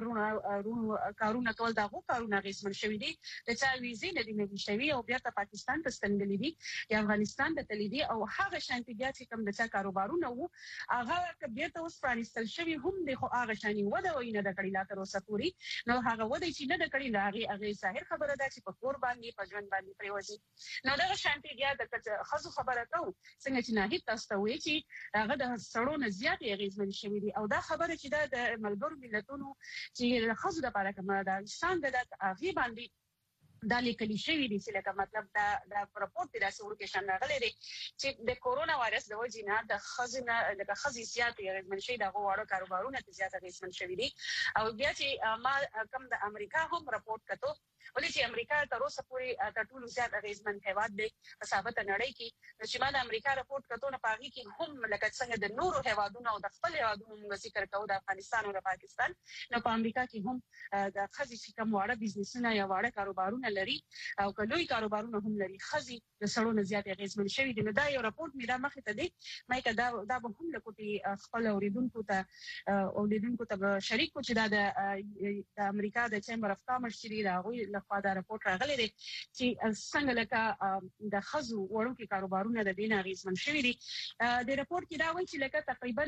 مسافرونه کارونه کول دغه کارونه غیسمن شوی دي د چا ویزې نه دي نه شوی او بیا ته پاکستان ته ستنګلې دي یا افغانستان ته تللی دي او هغه شانتي بیا چې کوم د چا کاروبارونه وو هغه کبه ته اوس پرانستل شوی هم د خو هغه شانی وده وینه د کړي لا تر اوسه پوری نو هغه وده چې نه د لاغي هغه ظاهر خبره ده چې په کور باندې په ژوند باندې پریوځي نو دا شانتي بیا د خزو خبره کوي څنګه چې نه هیڅ تاسو وی چې هغه د سړونو زیات اغیزمن شوی دي او دا خبره چې د ملګرو ملتونو چې خزو د لپاره کومه ده انسان د هغه باندې دا لیکلي شوی دي چې لکه مطلب دا د راپورټ د سورکیشن راغلي دي چې د کورونا وایرس د وجې نه د خزینه د خزي زیات اغیزمن شوی د غوړو کاروبارونو ته زیات اغیزمن شوی دي او بیا چې ما کوم د امریکا هم راپورټ کړو ولې چې امریکا تر اوسه پورې د ټولو زیات اغیزمن هیواد دی په ثابت نړۍ کې چې ما د امریکا راپورټ کړو نه پاږي کې هم لکه څنګه د نورو هیوادونو او د خپل هیوادونو موږ ذکر کوو د افغانستان او د پاکستان نو په امریکا کې هم د خزي چې کوم واړه بزنسونه یا واړه کاروبارونه لري او کلوې کاروبارونه هم لري خزي د سړونو زیات اغیزمن شوی دي نو دا یو راپورټ مې دا مخې ته دی مې دا دا به هم لکه خپل اوریدونکو ته اوریدونکو ته شریک چې دا د امریکا د چیمبر اف کامرس چې دا لخوا دا راپورټ راغلی دی چې څنګه لکه د خزو وړوکي کاروبارونه د دین اغیزمن شوی دي د راپورټ کې دا وایي چې لکه تقریبا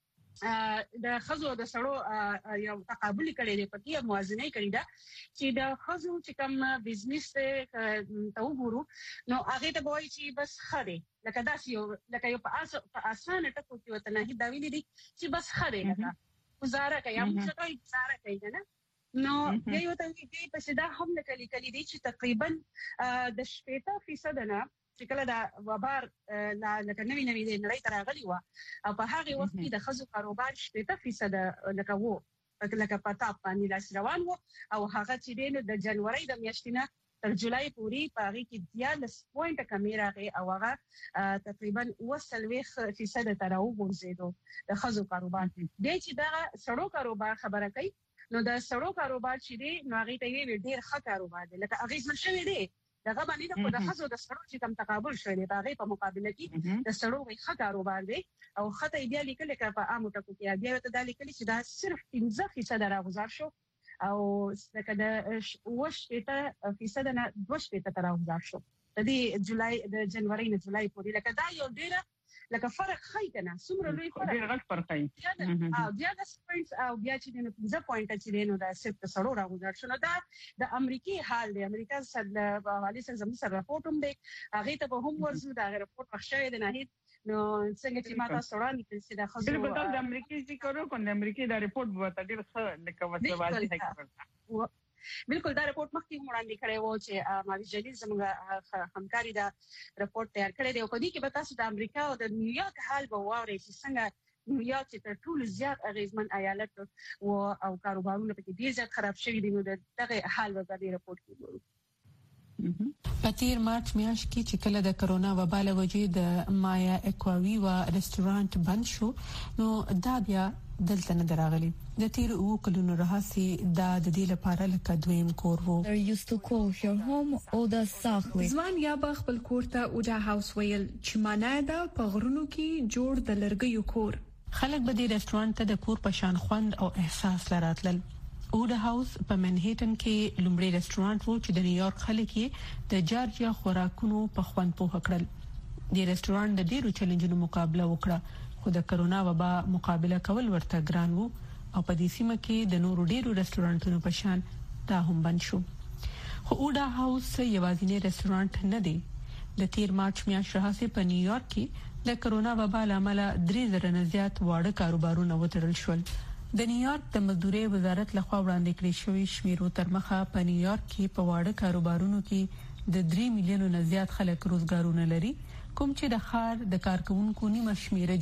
د خزو د سړو یو تقابل کړي دی په کې موازنه کړي دا چې د خزو چې کوم بزنس ته وګورو نو هغه ته وایي چې بس خره لکه دا یو لکه یو په اسانه ټکو کې وته نه دا ویلي دي چې بس خره لکه گزاره کوي هم څه کوي گزاره کوي نه نو یو ته وی په شدا هم لیکلي کلی دي چې تقریبا د شپږ فیصد نه چې کله دا وبار لا لکه نوی نوی دی نړۍ ته راغلی و او په هغه وخت کې د خزو کاروبار شپږ فیصد لکه وو لکه پتا باندې لاس روان وو او هغه چې د جنوري د میاشتې نه تر جولای پورې په هغه کې دیالس پوینټ کمی راغی او هغه تقریبا وسلويخ فیصد تر وګرځیدو د خزو کاروبار دی چې دا سړو کاروبار خبره کوي نو د سړو کاروبار چې دی نو هغه ته وی ډیر ښه کاروبار دی لکه اغیزمن شوی دی دغه باندې د خود خزو د سړو چې کم تقابل شوی دی هغه په مقابله کې د سړو وي ښه کاروبار دی او خطه بیا لیکل کړه په عامو ټکو کې بیا ته د لیکل چې دا صرف پنځه فیصد راغزار شو او لکه د وش په فیصد نه دوه فیصد راغزار شو د دې جولای د جنوري نه جولای پورې لکه دا یو ډیره لکه فرق خای کنه څومره لوی فرق ډیر غټ فرق دی او بیا د سپوینټس او بیا چې د پنځه پوینټ چې دینو د صرف سړو راغزار شو نو دا د امریکای حال دی امریکا سره په حواله سره زموږ سره راپورټ هم دی هغه ته به هم ورزو دا راپورټ مخشوي د نه نو څنګه چې ماته سړانی چې د خزو بالکل د امریکای ذکر وکړو د امریکای دا راپورټ وته ډیر ښه لکه وسه واضح کړه بالکل دا راپورټ مخکې وړاندې کړی و چې ماوی جلیل زموږ همکاري دا راپورټ تیار کړی دی او په دې کې به تاسو د امریکا او د نیویارک حال به واورئ چې څنګه نیویارک چې تر ټولو زیات اغیزمن ایالت او او کاروبارونه په کې ډیر زیات خراب شوي دي نو دغه حال به د راپورټ کې وګورو په تیر مارچ میاشت کې چې کله د کرونا وبا له وجې د مایا اکواوي و رستورانت بند شو نو دا بیا دلته نه دراغلي د تیر او کلونو راهسي دا د دې لپاره لکه دویم کور وو They used to call your home Oda South. ځوان یا به خپل کور ته اوډا هاوس ویل چې معنی دا په غرونو کې جوړ د لرګیو کور خلک به د رستورانت ته د کور په شان خوند او احساس لراتل اوډا هاوس په منهټن کې لومړی رستورانت وو چې د نیویارک خلک یې د جارجیا خوراکونو په خوند پوه کړل د رستورانت د ډیرو چیلنجونو مقابله وکړه خو د کرونا وبا مقابله کول ورته ګران وو او په دې سیمه کې د نورو ډیرو رستورانتونو په شان دا هم بند شو خو اوډا هاوس یوازینی رستورانت نه دی د تیر مارچ میاشت راهسي په نیویارک کې د کرونا وبا لامل درې زره نه زیات واړه کاروبارونه وتړل شول د نیویارک د مزدوري وزارت لخوا وړاندې کړی شوی شمیرو تر مخه په نیویارک کې په واړه کاروبارونو کې د درې میلیونو نه زیات خلک روزګارونه لري کوم چې د ښار د کارکونکو نیمه شمیره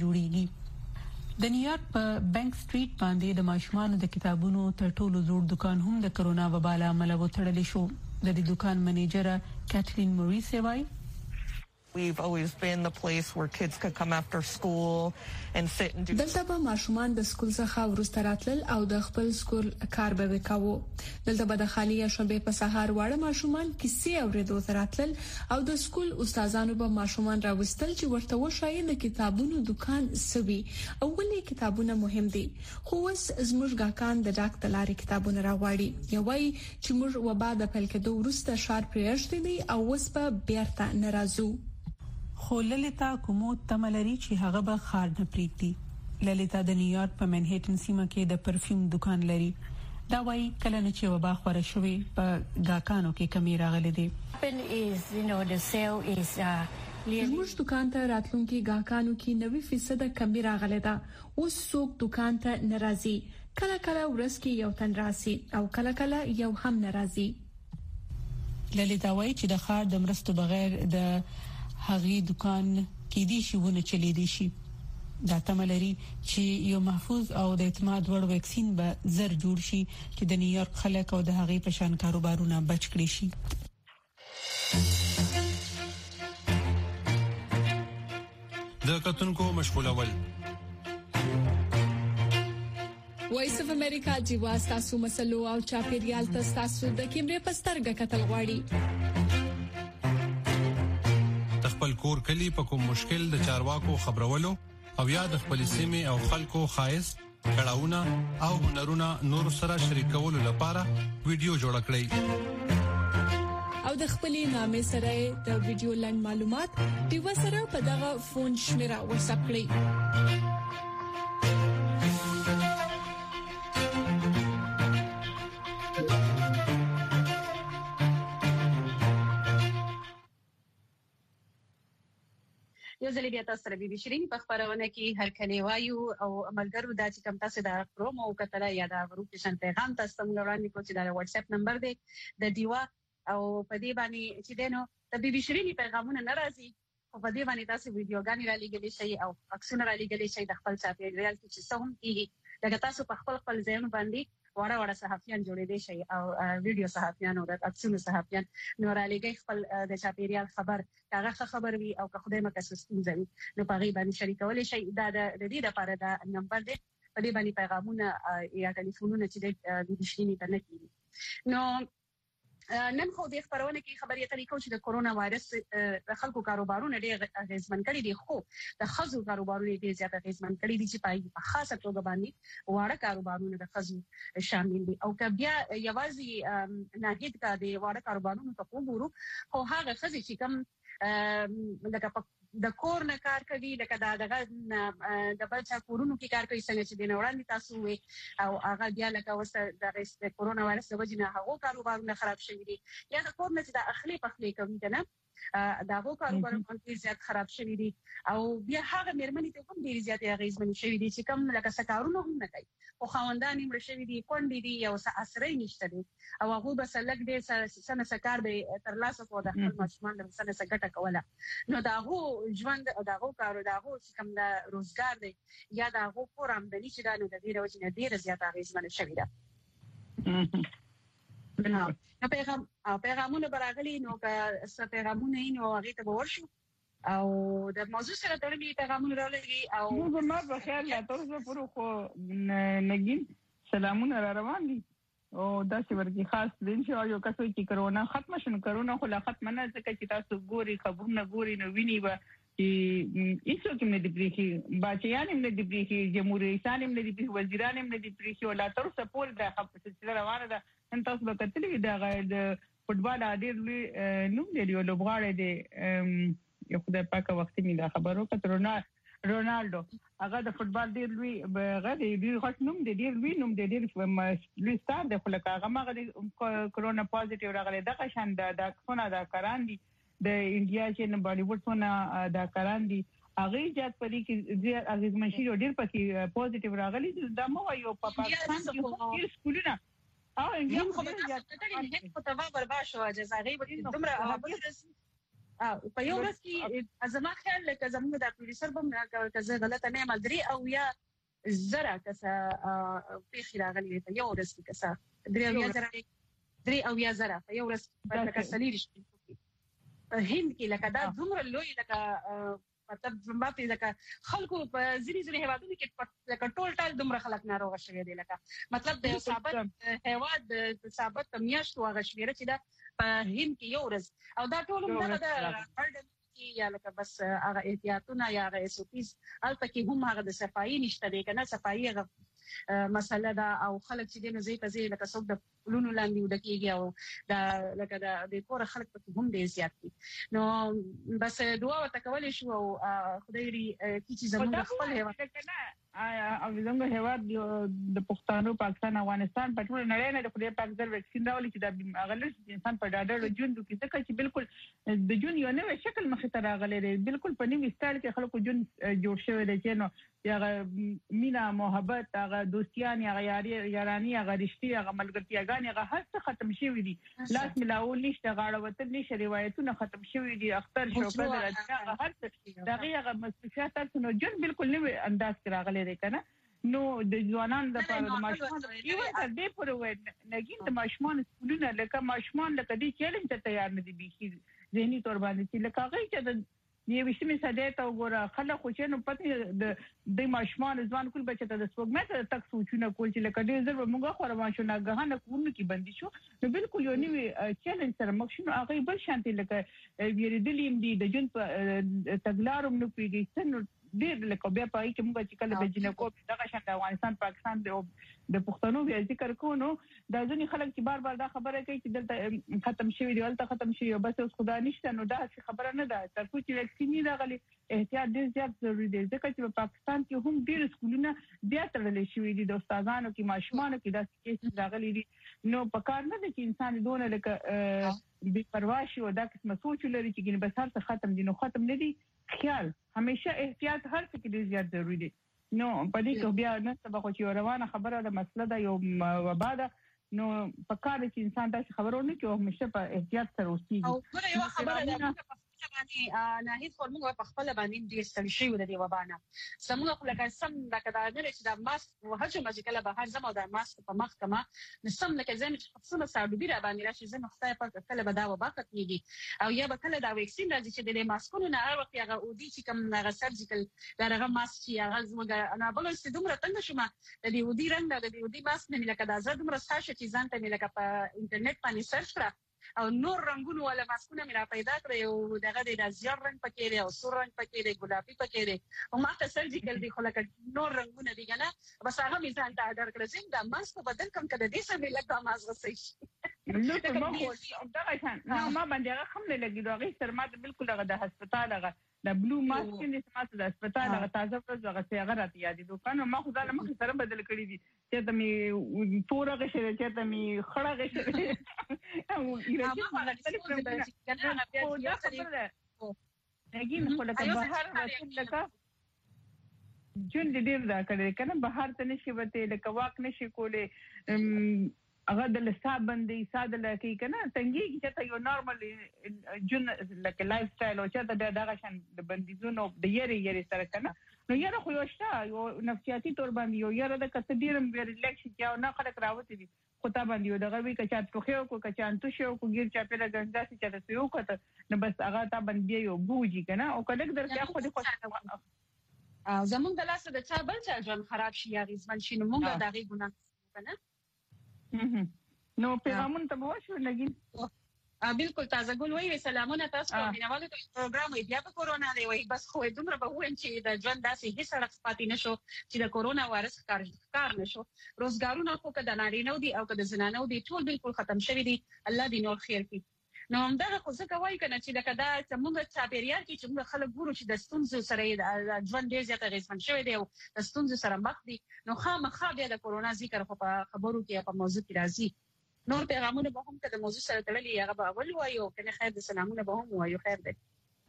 جوړیږي د نیویارک په بانک سټریټ باندې د ماشومان د کتابونو تر ټولو زوړ دکان هم د کرونا وبا لامل وتړل شو د دې دکان منیجر کاترین موریس وایي We've always been the place where kids could come after school and sit and do دلته به ماشومان د سکول څخه ورسته راتلل او د خپل سکول کار به وکاوه دلته به د خالی شنبه په سهار واړه ماشومان کیسې اوریدو راتلل او د سکول استادانو به ماشومان راوستل چې ورته وشایي د کتابونو دکان سوي او ولې کتابونه مهم دي خو اوس زموږ غاکان د ډاکټر لاري کتابونه راوړي یوای چې موږ وبا د پل کې دوه ورسته شار پرېښتې دي او اوس په بیرته ناراضو خو للیتا کومو تملري چې هغه به خار نه پریږدي للیتا د نیویارک په منهټن سیمه کې د پرفیوم دکان لري دا وایي کله نه چې وبا خوره شوې په غاکانو کې کمی راغلي دي زموږ دکان ته راتلونکي غاکانو کې نوي فیصد کمی راغلي دا اوس څوک دکان ته ناراضي کله کله ورس کې یو تن راسي او کله کله یو هم ناراضي للیتا وایي چې د خار د مرستو بغیر د هغه دکان کې دي شي ونه چلی دي شي دا تملري چې یو محفوظ او د اعتماد وړ ویکسین به زر جوړ شي چې د نیویارک خلک او د هغه په شان کاروبارونه بچ کړي شي د کتونکو مشغولول وایس اف امریکا جیوا تاسو مسلو او چاپیریال تاسو د کیمرې پسترګه کتل غواړي خپل کور کلی په کوم مشکل د چارواکو خبرولو او یا د خپل سیمه او خلکو خایس کړهونه او هنرونه نور سره شریکولو لپاره ویډیو جوړ کړئ او د خپل نامې سره د ویډیو لاند معلومات دیو سره په دغه فون شمیره واتساپ کړئ یو ځل بیا تاسو سره بي بي شيرين په خبرونه کې هر کله وایو او عملګرو د چې کم تاسو د پرومو کتره یا د ورکشن پیغام تاسو مولانی کو چې د واتس اپ نمبر دی د دیوا او په دې باندې چې دینو د بي بي شيرين پیغامونه ناراضي او په دې باندې تاسو ویډیوګانې را لګولې شي او عکسونه را لګولې شي د خپل چاپیریال کې چې څه هم کیږي لکه تاسو په خپل خپل ځایونو باندې وړه وړه صحافیان جوړېدي شي او ویډیو صحافیان او د عکسونو صحافیان نو را لګي خپل د چاپیریال خبر هغه خبر وي او که خدای مکه سستون ځي نو په غي باندې شریکول شي دا د دې لپاره دا نمبر دی په دې باندې پیغامونه یا ټلیفونونه چې د بي بي شيرين ته نه کیږي نو نن خو د خبرونه کې خبري اترې کوم چې د کورونا وایرس د خلکو کاروبارونه ډېر اغیزمن کړي دي خو د خزو کاروبارونه ډېر زیات اغیزمن کړي دي چې په خاصه توګه باندې واړه کاروبارونه د خزو شامل دي او که بیا یوازې ناهید کا د واړه کاروبارونو ته وګورو خو هغه خزي چې کوم لکه د کور نه کار کوي لکه دا دغه د بل چا کورونو کې کار کوي څنګه چې د وړاندې تاسو وي او هغه بیا لکه وسه د کورونا وایرس د وجې نه هغه کاروبارونه خراب شوي دي یا د کور نه چې د اخلي پخلي کوي کنه دا هغه کاروبارونه ډېر زیات خراب شوي دي او بیا هغه مېرمنې ته هم ډېر زیات اغیزمن شوي دي چې کوم لکه سکارونه هم نه کوي او خاوندان یې مړ شوي دي کونډې دي او اسرې نشته دي او هغه به سلګ دې سنه سکار به ترلاسه کوو د خپل ماشومان د سنه سګټه کوله نو دا هغه ژوند دا هغه کارو دا هغه چې کوم د روزګار دی یا دا هغه کور آمدنی چې دا نو د دې وجه نه ډېر زیات اغیزمن شوي ده نو نو پیغام او پیغامونه براغلي نو که څه پیغامونه یې نو هغه ته ورشو او د موضوع سره تړلي پیغامونه راولېږي او نو ما په خیال لا تاسو پرو خو نګین سلامونه را روان دي او دا چې ورګي خاص دین چې یو کس چې کرونا ختم شون کرونا خو لا ختم نه ځکه چې تاسو ګوري خبرونه ګوري نو ویني به چې ایسو کې نه دی پریخي باچیان نه دی پریخي جمهوریت رئیسان نه دی پریخي وزیران نه دی پریخي ولا تر څه پول د خپل روانه ده ان تاسو به کتلې دا د فوټبال اډیر لوی نوم دی یو لوبغاړی دی یو خدای پاک وخت می دا خبرو کترونا رونالدو هغه د فوټبال ډیر لوی غړي ډیر غټ نوم دی ډیر لوی نوم دی ډیر لوی ستار دی خو لکه هغه مغه کرونا پوزټیو راغلی دغه شان د څونه دا کاران دي د انډیا چې نه بالیوډ څونه دا کاران دي هغه جات پدې کې زیات اغیزمن شي ډیر پکې پوزټیو راغلی دا مو یو په پاکستان کې ډیر سکولونه او انډیا خو به تاسو ته په توا برباد شو جزاغي به دومره او په یو ورځ کې ازما خیال لکه زموږ د پروډوسر بم کزه غلطه نه مدري او یا زرا کسه په خراغلی ته یو ورځ کې کسه درې او یا زرا درې او یا زرا په یو ورځ لکه سلیری شي هند کې لکه دا دومره لوی لکه مطلب زما په لکه خلکو په ځینې ځینې هیوادونو کې لکه ټول ټال دومره خلک ناروغه شوي دي لکه مطلب د ثابت هیواد د ثابت میاشتو هغه شمیره چې دا په هند کې یو ورځ او دا ټول موږ د هرډ یا لکه بس هغه احتیاطونه یا هغه اسوپیز البته کې هم هغه د صفایي نشته دی کنه صفایي هغه مسله دا او خلک چې دینه زی په زی لکه څوک د لونو لاندې ودکیږي او دا لکه دا د کور خلک په هم ډیر زیات دي نو بس دعا وته کولې شو او خدای دې چې زموږ خپل هیواد کنه او زموږ هیواد د پښتنو پاکستان افغانستان په ټول نړۍ نه د خدای پاک در وکسین راولي چې د اغلس انسان په ډاډه ژوند کې ځکه چې بالکل د ژوند یو نوې شکل مخې ته راغلی دی بالکل په نوې سټایل کې خلکو ژوند جوړ شوی دی چې نو هغه مینا محبت هغه دوستیان هغه یاري یارانی هغه رښتیا هغه ملګرتیاګان هغه هر څه ختم شوی دي لاس ملاول نشته غاړه وتل نشي روایتونه ختم شوی دي اختر شوکت راځي هغه هر څه دغه هغه مستشفیات نو ژوند بالکل نوې انداز کې راغلی دی کنه نو د ځوانان د پاره د ماشومان یو تر دې پورې وای نګین د ماشومان سکولونه لکه ماشومان لکه دې چیلنج ته تیار نه دي بيخي ذهني تور باندې چې لکه هغه چې د یو وشمه ساده ته وګوره خلک خو چې نو پته د د ماشومان ځوان کول بچته د سپوږمۍ ته تک سوچونه کول چې لکه ډېر زر موږ خو روان شو نه غهنه کوونه کې بندي شو نو بالکل یو نیو چیلنج سره مخ شو هغه بل شانتي لکه ویریدلیم دي د جون تګلارم نو پیږي څنګه ډېر لکه بیا پای کې موږ چې کله د جنکو دغه شان د افغانستان پاکستان د پښتنو بیا ذکر کوو دا ځنی خلک چې بار بار دا خبره کوي چې دلته ختم شوی دی ولته ختم شوی بس اوس خدا نشته نو دا خبره نه ده تر څو چې وکسین راغلي احتیاط ډېر زیات ضروری دی ځکه چې په پاکستان کې هم ډېر سکولونه بیا تړلې شوی دي د استادانو کې ماشومانو کې دا کیس راغلي دي نو په کار نه دي چې انسان دونه لکه بے پروا شي او دا قسمه سوچ لري چې ګنې بس هر څه ختم دي نو ختم نه دي خیال همیشه احتیاط هر څه کې ډېر زیات ضروری دی نو په دې کې بیا نه سبق چې روانه خبره ده مسله ده یو وبا ده نو په کار چې انسان دا خبرونه کوي همیشه په احتیاط سره اوسېږي او ګوره یو خبره ده باندې نه هیڅ فورمول په خپل باندې ډیر ستړي شي ود دی وبانه سمونه خو لکه سم لکه دا نه چې د ماسک وهجه ماجیکله به هر زمو د ماسک په مخ کما نسم لکه زم چې خصوصا سعودي را باندې راشي زم خدای په کله به دا وبا کېږي او یا به کله دا ویکسین راځي چې د ماسکونو نه هر وخت هغه اودي چې کوم هغه سرجیکل دا هغه ماسک چې هغه زموږ انا بل څه دومره تنگ شوم د دې اودي رنګ د دې اودي ماسک نه لکه دا زړه دومره ساشه چې ځان ته لکه په انټرنیټ باندې سرچ کړه او نور رنگونو ولا ماسکونه مې را پیدا کړې او دغه د زیړ رنگ پکې دی او سور رنگ پکې دی ګلابي پکې دی او ما ته سرجیکل دی خو لکه نور رنگونه دي کنه بس هغه مې ځان ته اډر کړم چې دا ماسک بدل کوم کده دې سمې لګا ماسک صحیح نو ته ما خو دا شان نو ما باندې هغه خم نه لګیدو هغه سر ما بالکل هغه د هسپتال هغه د بلو ماسک چې سمات د هسپتال هغه تازه ورځ هغه څنګه راته یاد دي دوکانو ما خو ځاله مخ سره بدل کړی دي چې ته می تور هغه شری چې ته می خړه هغه شری او ایرانی ما غوښتل کوم نګین خو لکه بهر وته لکه جون دې ډیر دا کړی کنه بهر ته نشي وته لکه واک نشي کوله هغه د لساب باندې ساده لکه کنه څنګه چې ته یو نارمل جون لکه لایف سټایل او چې ته دغه شان د بندیزونو د یری یری سره کنه نو یاره خو یو شته یو نفسیاتي تور باندې یو یاره د کته ډیرم ریلیکس چې نه خلک راوته دي خو تا باندې یو دغه وی کچا ټوخیو کو کچا انتو شو کو ګیر چا پیدا ګندا چې چا ته یو کته نو بس هغه تا باندې یو بوجي کنه او کله درته خو دې خوښه او زمونږ د لاسه د چا بل چا ژوند خراب شي یا غیزمن شي نو موږ دا غي ګناه کنه نو پیغامون ته وښو نګین ا بالکل تازه ګل وی سلامونه تاسو ته مینوالو ته پروګرام وی بیا په کورونا دی وی بس خو دومره به وین چې د ژوند داسې هیڅ سړک پاتې نشو چې د کورونا وایرس کار کار نشو روزګارونه خو کده نارینه دي او کده زنانه دي ټول بالکل ختم شوی دي الله دې نور خیر کړي نو همدغه خو څه کوي کنه چې لکه دا څنګه چاپیریال کې چې موږ خلک ګورو چې د ستونزو سره د ژوند ډیر زیات غیزمن شوی دی او د ستونزو سره مخ دي نو خامخا بیا د کورونا ذکر خو په خبرو کې په موضوع کې راځي نور پیغامونه به هم کله موضوع سره تړلي هغه به اول وایو کنه خیر د سلامونه به هم وایو خیر دی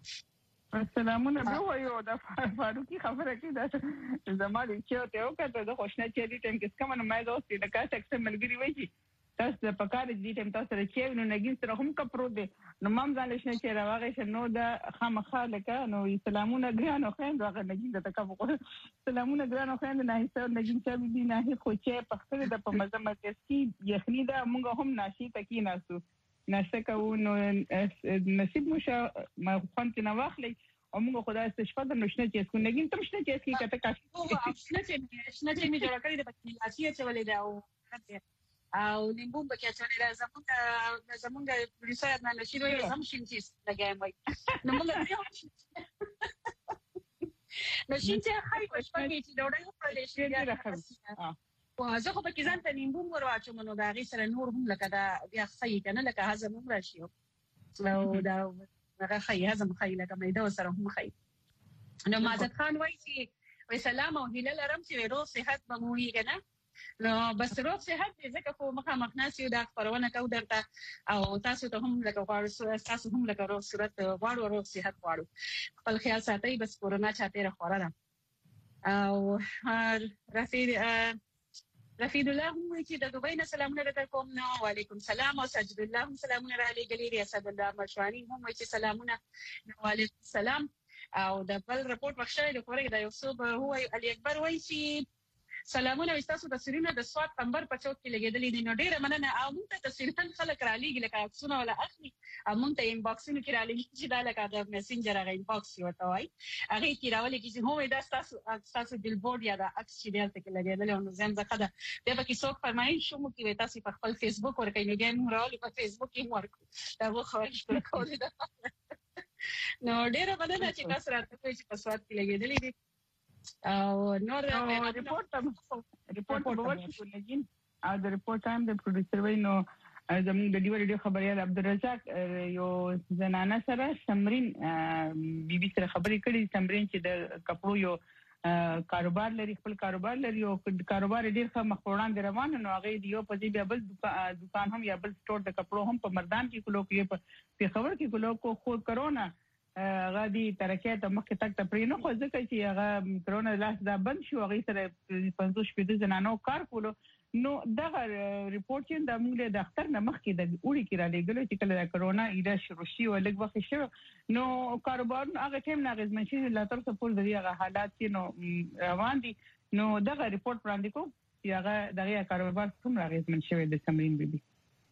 سلامونه به وایو د فاروقي خبره کې دا زموږ چې ته وکړه د خوشنه چې دې ټیم کې کومه مې دوستي د کاټ اکسل ملګری وایي تاسو په کار دې ټیم تاسو سره چې نو نګین سره هم کپرو دي نو مام ځان لښنه چې راوغه شنو د خامخا لکه نو سلامونه ګرانو خويند واغه نګین د تکو سلامونه ګرانو خويند نه هیڅ نګین چې دې نه خو چې په خپل د په مزه مته کې یخنی دا مونږ هم ناشي تکي ناسو نشه کو نو نصیب مو ما خوان کې نه واخلي او موږ خدای ستاسو شپه د نشنه چې کو نګین تم شنه چې کې کته کاش او نشنه چې نشنه چې می جوړ کړی د پکې لاسي چې ولې دا او او لیمبو بکې چې نه زمونږ زمونږ پولیسو نه نشي وي زم شینچیس لګایم وای نو موږ نو شینچې خای کوش پکې چې ډوډۍ په دې شي یا راخم او زه خو پکې ځان ته لیمبو ورواچم نو دا غي سره نور هم لکه دا بیا خای کنه لکه هضم هم راشي او دا هغه خای هضم خای لکه مېده سره هم خای نو ماجد خان وای چې وای سلام او هلال لرم چې روغ صحت به مو وي کنه نو بس روغ صحت دې ځکه خو مخه مخناسي دا خبرونه کو درته او تاسو ته هم لکه غواړو تاسو هم لکه روغ صورت غواړو روغ صحت غواړو خپل خیال ساتئ بس کورونا چاته راخوره ده او رفیق رفیق الله هم چې د دوبۍ نه سلامونه درته کوم نو وعلیکم سلام او سجد الله هم سلامونه را لګلې اسد الله مشوانی هم چې سلامونه وعلیکم سلام او د بل رپورت بخښه د کورګ د یو څو هو علي اکبر وایي چې سلامونه تاسو د سرینا د سواد کمبر په چوک کې لګیدلې دي نو ډیره مننه او موږ ته تفصیلن خلک را لېږي لکه عکسونه ولا اخلي او موږ ته انباکسینو کې را لېږي چې دا لکه د میسنجر هغه انباکس یو ته وای هغه کې راولې چې هو دا تاسو تاسو بلبورډ یا د عکس چې دلته کې لګیدل نو زم ځکه دا د پکې څوک فرمایي شو مو کې تاسو په خپل فیسبوک ورکې نو ګیم راولې په فیسبوک کې ورکو دا وو خبرې کولې دا نو ډیره مننه چې تاسو راته چې په سواد کې لګیدلې دي او نور ریپورت ریپورت په ورشي لګین او د ریپورت ټایم د پروډوسر وای نو زموږ د ډیو ریډیو خبريال عبدالرزاق یو زنانه سره سمرین بي بي سره خبرې کړې سمرین چې د کپړو یو کاروبار لري خپل کاروبار لري او کاروبار ډیر ښه مخوړان دی روان نو هغه دیو په دې بیا بل دکان هم یا بل سٹور د کپړو هم په مردان کې کولو کې په خبر کې کولو کو خو کرونا غادي ترکه ته مخ تک ته پرې نه خو ځکه چې هغه کرونا لاس دا بند شو هغه سره پنځوس شپږ زنانو کار کولو نو دا ریپورت چې د موږ د اختر نه مخ کې د اوړي کې را لګلو چې کله د کرونا ایدا شروع شي او لږ وخت شو نو کاروبار هغه ټیم نه غزمن شي لا تر څو پر دغه حالات کې نو روان دي نو دا ریپورت وړاندې کو چې هغه دغه کاروبار څومره غزمن شوی د سمرین بیبي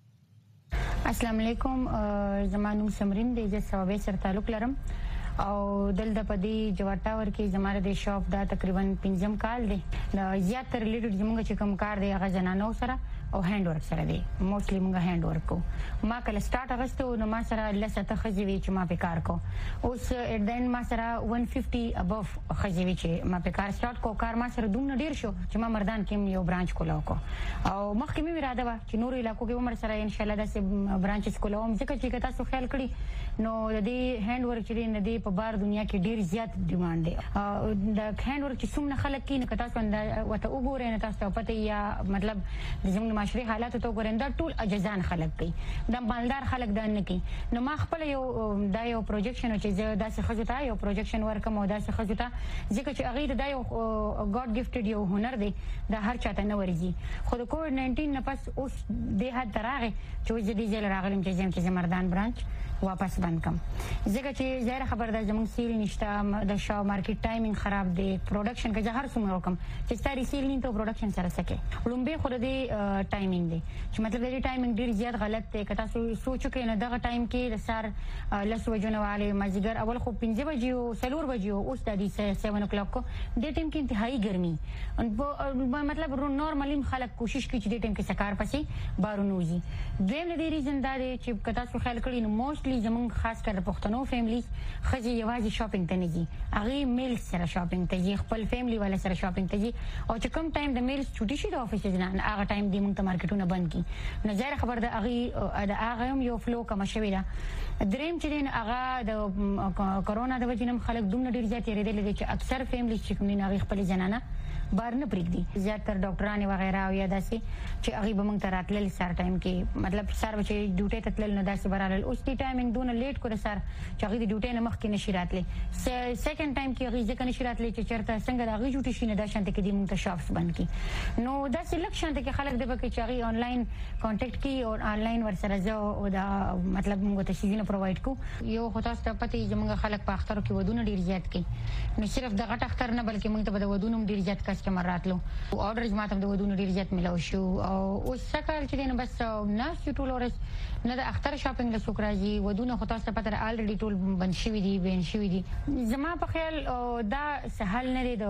السلام علیکم زمانو سمرین د جې ثوابې سره تعلق لرم او دلته په دې جواټا ورکې زماره د شاپ دا تقریبا پنځم کال دی زیات تر ریلیټډ زموږ چې کوم کار دی هغه جنانو سره او هاند ورک سره دی موستلی موږ هاند ورک کو ما کله سٹارټ اغسته نو ما سره لسه ته خزوي چې ما په کار کو اوس دین ما سره one fifty above خزوي چې ما په کار سٹارټ کو کار ما سره دومره ډیر شو چې ما مردان کې یو برانچ کولاو کو او مخکې مې اراده و چې نور علاقو کې عمر سره ان شاء الله داسې برانچز کولاوم ځکه چې تاسو خیال کړی نو د دې هاند ورک چې نه دی په بار دنیا کې ډیر زیات ډیماند دی د هاند ورک چې څومره خلک کې نه تاسو وته وګورئ نه تاسو پته یا مطلب د زموږ معاشري حالات ته وګورئ دا ټول اجزان خلک کوي د مالدار خلک دا نه کوي نو ما خپل یو دا یو پروجیکشن چې زه داسې خځو ته یو پروجیکشن ورکم او داسې خځو ته ځکه چې هغه دا یو ګاډ ګفټډ یو هنر دی دا هر چاته نه ورځي خو د کووډ ناینټین نه پس اوس د حد راغی چې زه دې ځل راغلم چې زم چې مردان برانچ واپس بند کم ځکه چې ظاهر خبر ده زموږ سیل نشته د شاو مارکیټ ټایمینګ خراب دی پروډکشن کې زه هر څومره وکم چې ستاري سیل نه ته پروډکشن سره سکے لومبه خو د ټایمینګ دی چې مطلب د ټایمینګ ډیر زیات غلط دی کته سوچو کې نه دغه ټایم کې د سار لس وجونه والے مازیګر اول خو پنځه بجې او سلور بجې او اوس د دې seven o'clock کو د ټیم کې انتهایی ګرمي ان مطلب نورمالي خلک کوشش کوي چې د ټیم کې سکار پسې بارونو وي دویم د دې ریزن دا دی چې کته سو خیال کړي نو موست زمون خاص کر پښتنو فیملیز خځې یوازې شاپینګ ته نه ځي هغه میل سره شاپینګ ته ځي خپل فیملی والا سره شاپینګ ته ځي او چې کوم ټایم د میلز چټي شي د افیسز نه هغه ټایم دی موږ ته مارکیټونه بند کی نو ظاهر خبر ده هغه د هغه یو فلو کم شوی دا دریم چې دین هغه د کرونا د وجې نم خلک دومره ډیر زیات یریدل دي چې اکثر فیملیز چې کوم نه خپل جنانه بار نه پریږدي زیاتره ډاکټرانه وغیرہ او یا داسې چې هغه به موږ ته راتلل سر ټایم کې مطلب سر چې ډیوټي ته تلل نه داسې برالل اوس دی ټایمینګ دونه لیټ کړ سر چې هغه د ډیوټي نه مخکې نشي راتلی سیکنډ ټایم کې هغه ځکه نشي راتلی چې چرته څنګه د هغه ډیوټي شي نه دا شانته کې د موږ ته شاپس بند کی نو داسې لک شانته کې خلک د بکه چې هغه آنلاین کانټیکټ کی او آنلاین ورسره ځو او دا مطلب موږ ته شي نه پرووایډ کو یو خو تاسو ته پته چې موږ خلک په اختر کې ودونه ډیر زیات کوي نو صرف د غټ اختر نه بلکې موږ ته د ودونو ډیر زیات کسٹمر راتلو او اورډرز ماته د ودونو ډیر زیات ملو شو او اوس سکه چې دین بس ناس ټول اورس نه د اختر شاپینګ له سوکراجي ودونه خو تاسو پته الریډي ټول بند شوی دي بین شوی دي زما په خیال دا سهل نه دی د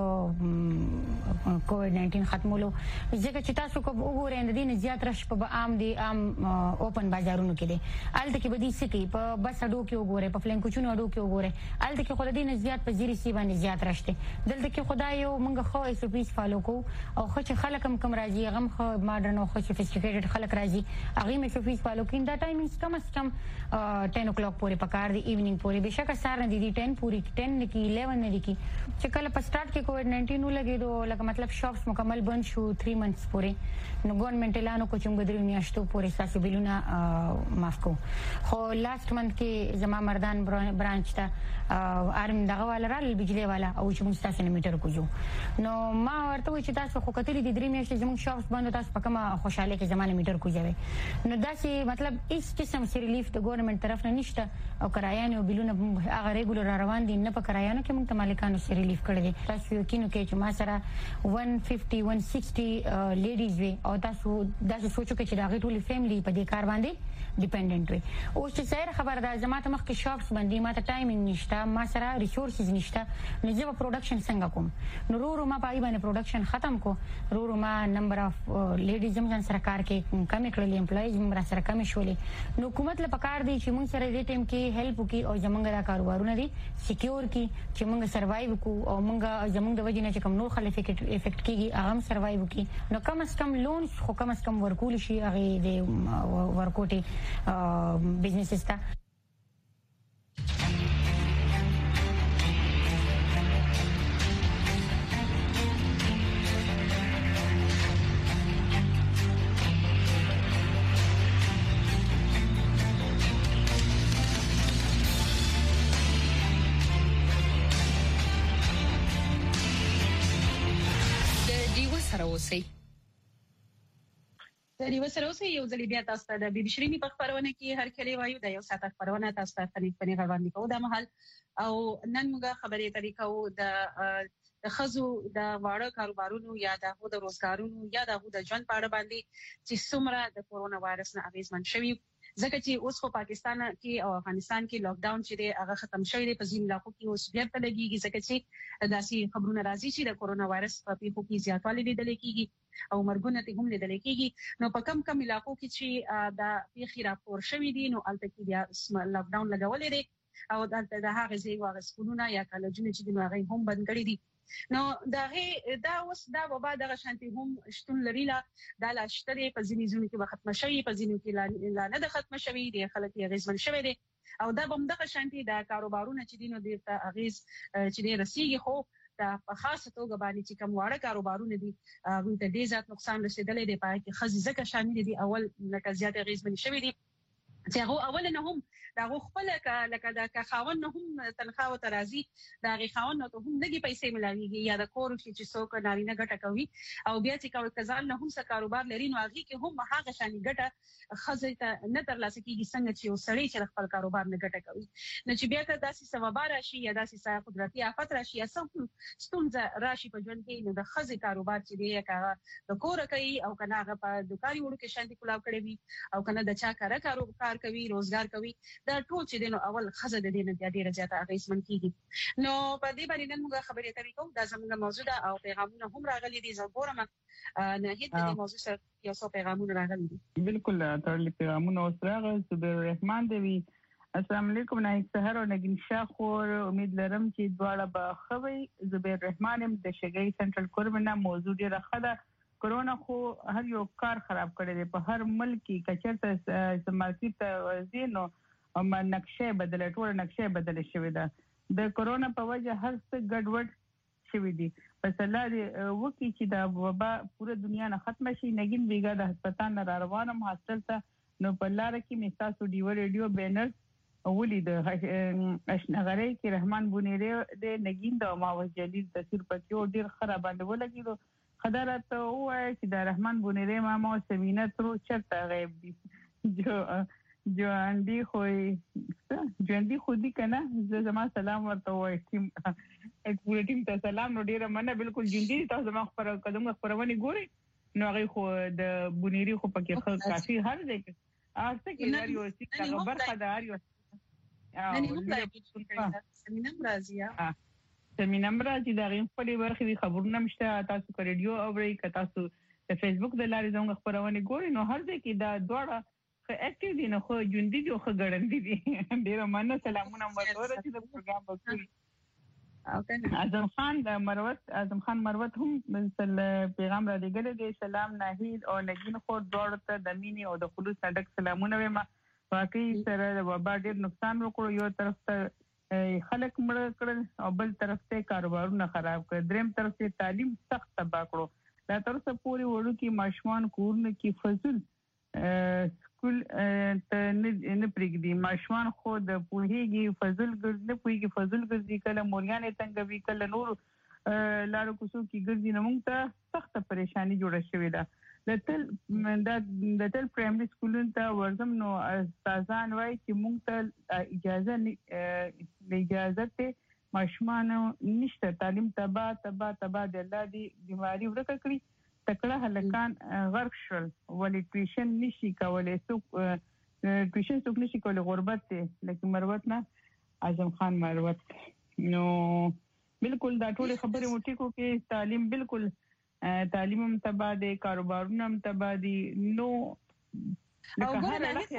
کووډ ناینټین ختمولو ځکه چې تاسو کو وګورئ د دین زیات رش په عام دي عام اوپن بازارونو کې دي الته کې بدی سکی په بس اډو کې وګورئ په فلنکوچونو اډو کې وګورئ الته کې خو د دین زیات په زیری سی باندې زیات راشته دلته کې خدای یو مونږ خو ایس او پیز فالو کو او خو چې خلک هم کم راځي غم خو ماډرن او خو سوفیسټیکیټډ خلک راځي هغه مې سوفیس فالو کین دا ټایمینګز کم از کم ten o'clock پورې پکار دی ایوننګ پورې بشک سار نه دي ten پوری ten نه کی eleven نه دي کی چې کله په سٹارټ کې کووډ ناینټین ولګېدو لکه مطلب شاپس مکمل بند شو three months پورې نو ګورنمنت اعلان وکړ چې موږ درې میاشتو پورې تاسو بیلونه معاف کو خو لاست منت کې زما مردان برانچ ته ارم دغه والا رال بجلی والا او چې موږ تاسو نه میټر کوجو نو ما ورته وی چې تاسو خو کتلې د درې میاشتې زموږ شاپس بند تاسو په کومه خوشاله کې زمانه میټر کوجوي نو داسې مطلب هیڅ قسم سي ریلیف د ګورنمنت طرف نه نشته او کرایانو بیلونه هغه ریګولر روان دي نه په کرایانو کې موږ ته مالکانو سي ریلیف کړی دي تاسو یقینو کې چې ما سره one fifty one sixty لیډیز وي او تاسو داسې سوچو کې چې دا غي ټول فیملی په دې کار باندې ډیپندنت وي او چې سیر خبر ده زماته مخ کې شاپس باندې ماته ټایمینګ نشته ما سره ریسورسز نشته نو زه پروډکشن څنګه کوم نو رو ما پای باندې پروډکشن ختم کو رو ما نمبر اف لیډیز هم سره کار کې کم کړل امپلایز هم سره کم شولې نو حکومت له پکار دی چې موږ سره دې ټیم کې هیلپ وکي او زمونږ دا کاروبارونه دي سکیور کی چې موږ سروایو کو او موږ زمونږ د وجې نه چې کوم نور خلک افیکټ کیږي هغه هم سروایو کی نو کم از کم لونز خو کم از کم ورکول شي هغه د ورکوټي بزنسز ته اوسئ. د دې وسره اوسئ یو ځل بیا تاسو ته د بي بي شيرینی په خبرونه کې هر کله وایو د یو ساعت خبرونه تاسو ته په پني غوړاندې کوو د محل او نن موږ خبرې طریقو د د خزو د واړه کاروبارونو یا د هغو د روزګارونو یا د هغو د ژوند په اړه باندې چې څومره د کورونا وایرس نه اغیزمن شوي ځکه چې اوس خو پاکستان کې او افغانستان کې لاک ډاون چې دی هغه ختم شوی دی په ځینو علاقو کې اوس بیا ته لګیږي ځکه چې داسې خبرونه راځي چې د کورونا وایرس په پیښو کې زیاتوالی لیدل کېږي او مرګونه ته هم لیدل کېږي نو په کم کم علاقو کې چې دا پیښې راپور شوې دي نو البته کې بیا لاک ډاون لګولې دي او دلته د هغه ځای واغ سکولونه یا کالجونه چې د هغه هم بند کړی دي نو دا هي دا اوس دا وبا د شانتي هم شتون لري لا د لاشتري په ځینې ځینو کې ختم شوی په ځینو کې لا نه د ختم شوی دي خلک یې غیزمن شوی دي او دا بم د شانتي د کاروبارونو چې دینو د اغیز چې د رسیږي خو دا په خاصه توګه باندې چې کوم واړه کاروبارونه دي هغه ته ډیر زیات نقصان رسیدلې دي پای کې خزي زکه شامل دي اول لکه زیات غیزمن شوی دي چې هغه اول نه هم دا خپل لکه دا خاون نه هم تنخواه او ترازی دا غي خاون نه هم نګي پیسې ملاويږي یا د کور چې څوک نارینه ګټه کوي او بیا چې کوم کزان نه هم څه کاروبار لري نو هغه کې هم هغه شانی ګټه خزه ته نه ترلاسه کیږي څنګه چې وسړي چې خپل کاروبار نه ګټه کوي نو چې بیا که داسې سبب راشي یا داسې قدرتي آفت راشي یا څه ستونزه راشي په ژوند کې نو د خزه کاروبار چې دی هغه د کور کوي او کنه هغه په دکاني وړو کې شانتي کولاو کړی وي او کنه د چا کار کاروبار کوي روزګار کوي دا ټول چې دینو اول خزه د دینه د ډیره زیاته اغیزمن کیږي نو په دې باندې نن موږ خبرې اترې کوو دا زموږ موضوع ده او پیغامونه هم راغلي دي زه ګورم نه هیڅ د موضوع سره یو څو پیغامونه راغلي دي بالکل ترلي پیغامونه اوس راغلي زبیر الرحمن دی السلام علیکم نه سحر او نگین شاه خور امید لرم چې دواړه به خوي زبیر الرحمن هم د شګي سنټرل کورمنه موضوع ډیره خده کورونا خو هر یو کار خراب کړی دی په هر ملک کې کچرته سمارتي ته زینو او نقشه بدله ټول نقشه بدله شوې ده د کورونا په وجه هر څه ګډوډ شوی دی پس الله دې وکړي چې دا وبا پوره دنیا نه ختم شي نگین بیګا د هسپتال نه روانم حاصل ته نو په لار کې میساسو دیو ریډیو بینر ولید اشنغری کې رحمان بونیری د نگین د ماوس جلیل تصویر پکې ډیر خراب باندې ولګیدو خدارت وای چې د رحمان بونیری ماما سمینه تر چرته غیب دي جو جو اندی خوې ژوندۍ خودي کنه زما سلام ورته وای ټیم ټول ټیم ته سلام نو ډیره مننه بالکل ژوندۍ تاسو ما خبر قدم خبرونه ګوري نو هغه خو د بونیری خو پکې کافي هر ځای کې ارڅ کې لري او چې خبر خدار یو نه نه سمینم راځي سمینم راځي دا غیم په دې ورخي خبرونه مشته تاسو په ریډیو اوري ک تاسو په فیسبوک د لارې زموږ خبرونه ګوري نو هر ځای کې دا دواړه خو اکټیو دي نو خو ژوندۍ دي خو ګړندې دي ډیر مننه سلامونه ورته چې د پروګرام وکړي او کنه اعظم خان د مروت اعظم خان مروت هم مثل پیغام را لګل دي سلام ناهید او نگین خو دواړه ته د مینې او د خلوص صدق سلامونه وایم واقعي سره د وبا ډیر نقصان وکړو یو طرف ته خلک مړ کړل او بل طرف ته کاروبارونه خراب کړ دریم طرف ته تعلیم سخت تباہ کړو دا تر څو پوری وړو کې ماشومان کورونه کې فزول سکول ته نه پرېږدي ماشومان خو د پوهیږي فزول ګرځي نه پوهیږي فزول ګرځي کله موريانې څنګه وی کله نور لارو کوڅو کې ګرځي نو موږ ته سخت پریشانی جوړه شوې ده د تل د تل پرایمري سکولونو ته ورزم نو استادان وایي چې موږ ته اجازه نه اجازه ته ماشومان نشته تعلیم تبا تبا تبا د الله دی بیماری ورکه کړی تکړه هلکان غرق شول ولې ټیوشن نشي کولای څوک ټیوشن څوک نشي کولای غربت ته لکه مروت نه اعظم خان مروت نو بالکل دا ټول خبره موټی کو کې تعلیم بالکل تعلیم هم تبادی کاروبارونه هم تبادی نو او ګوره نه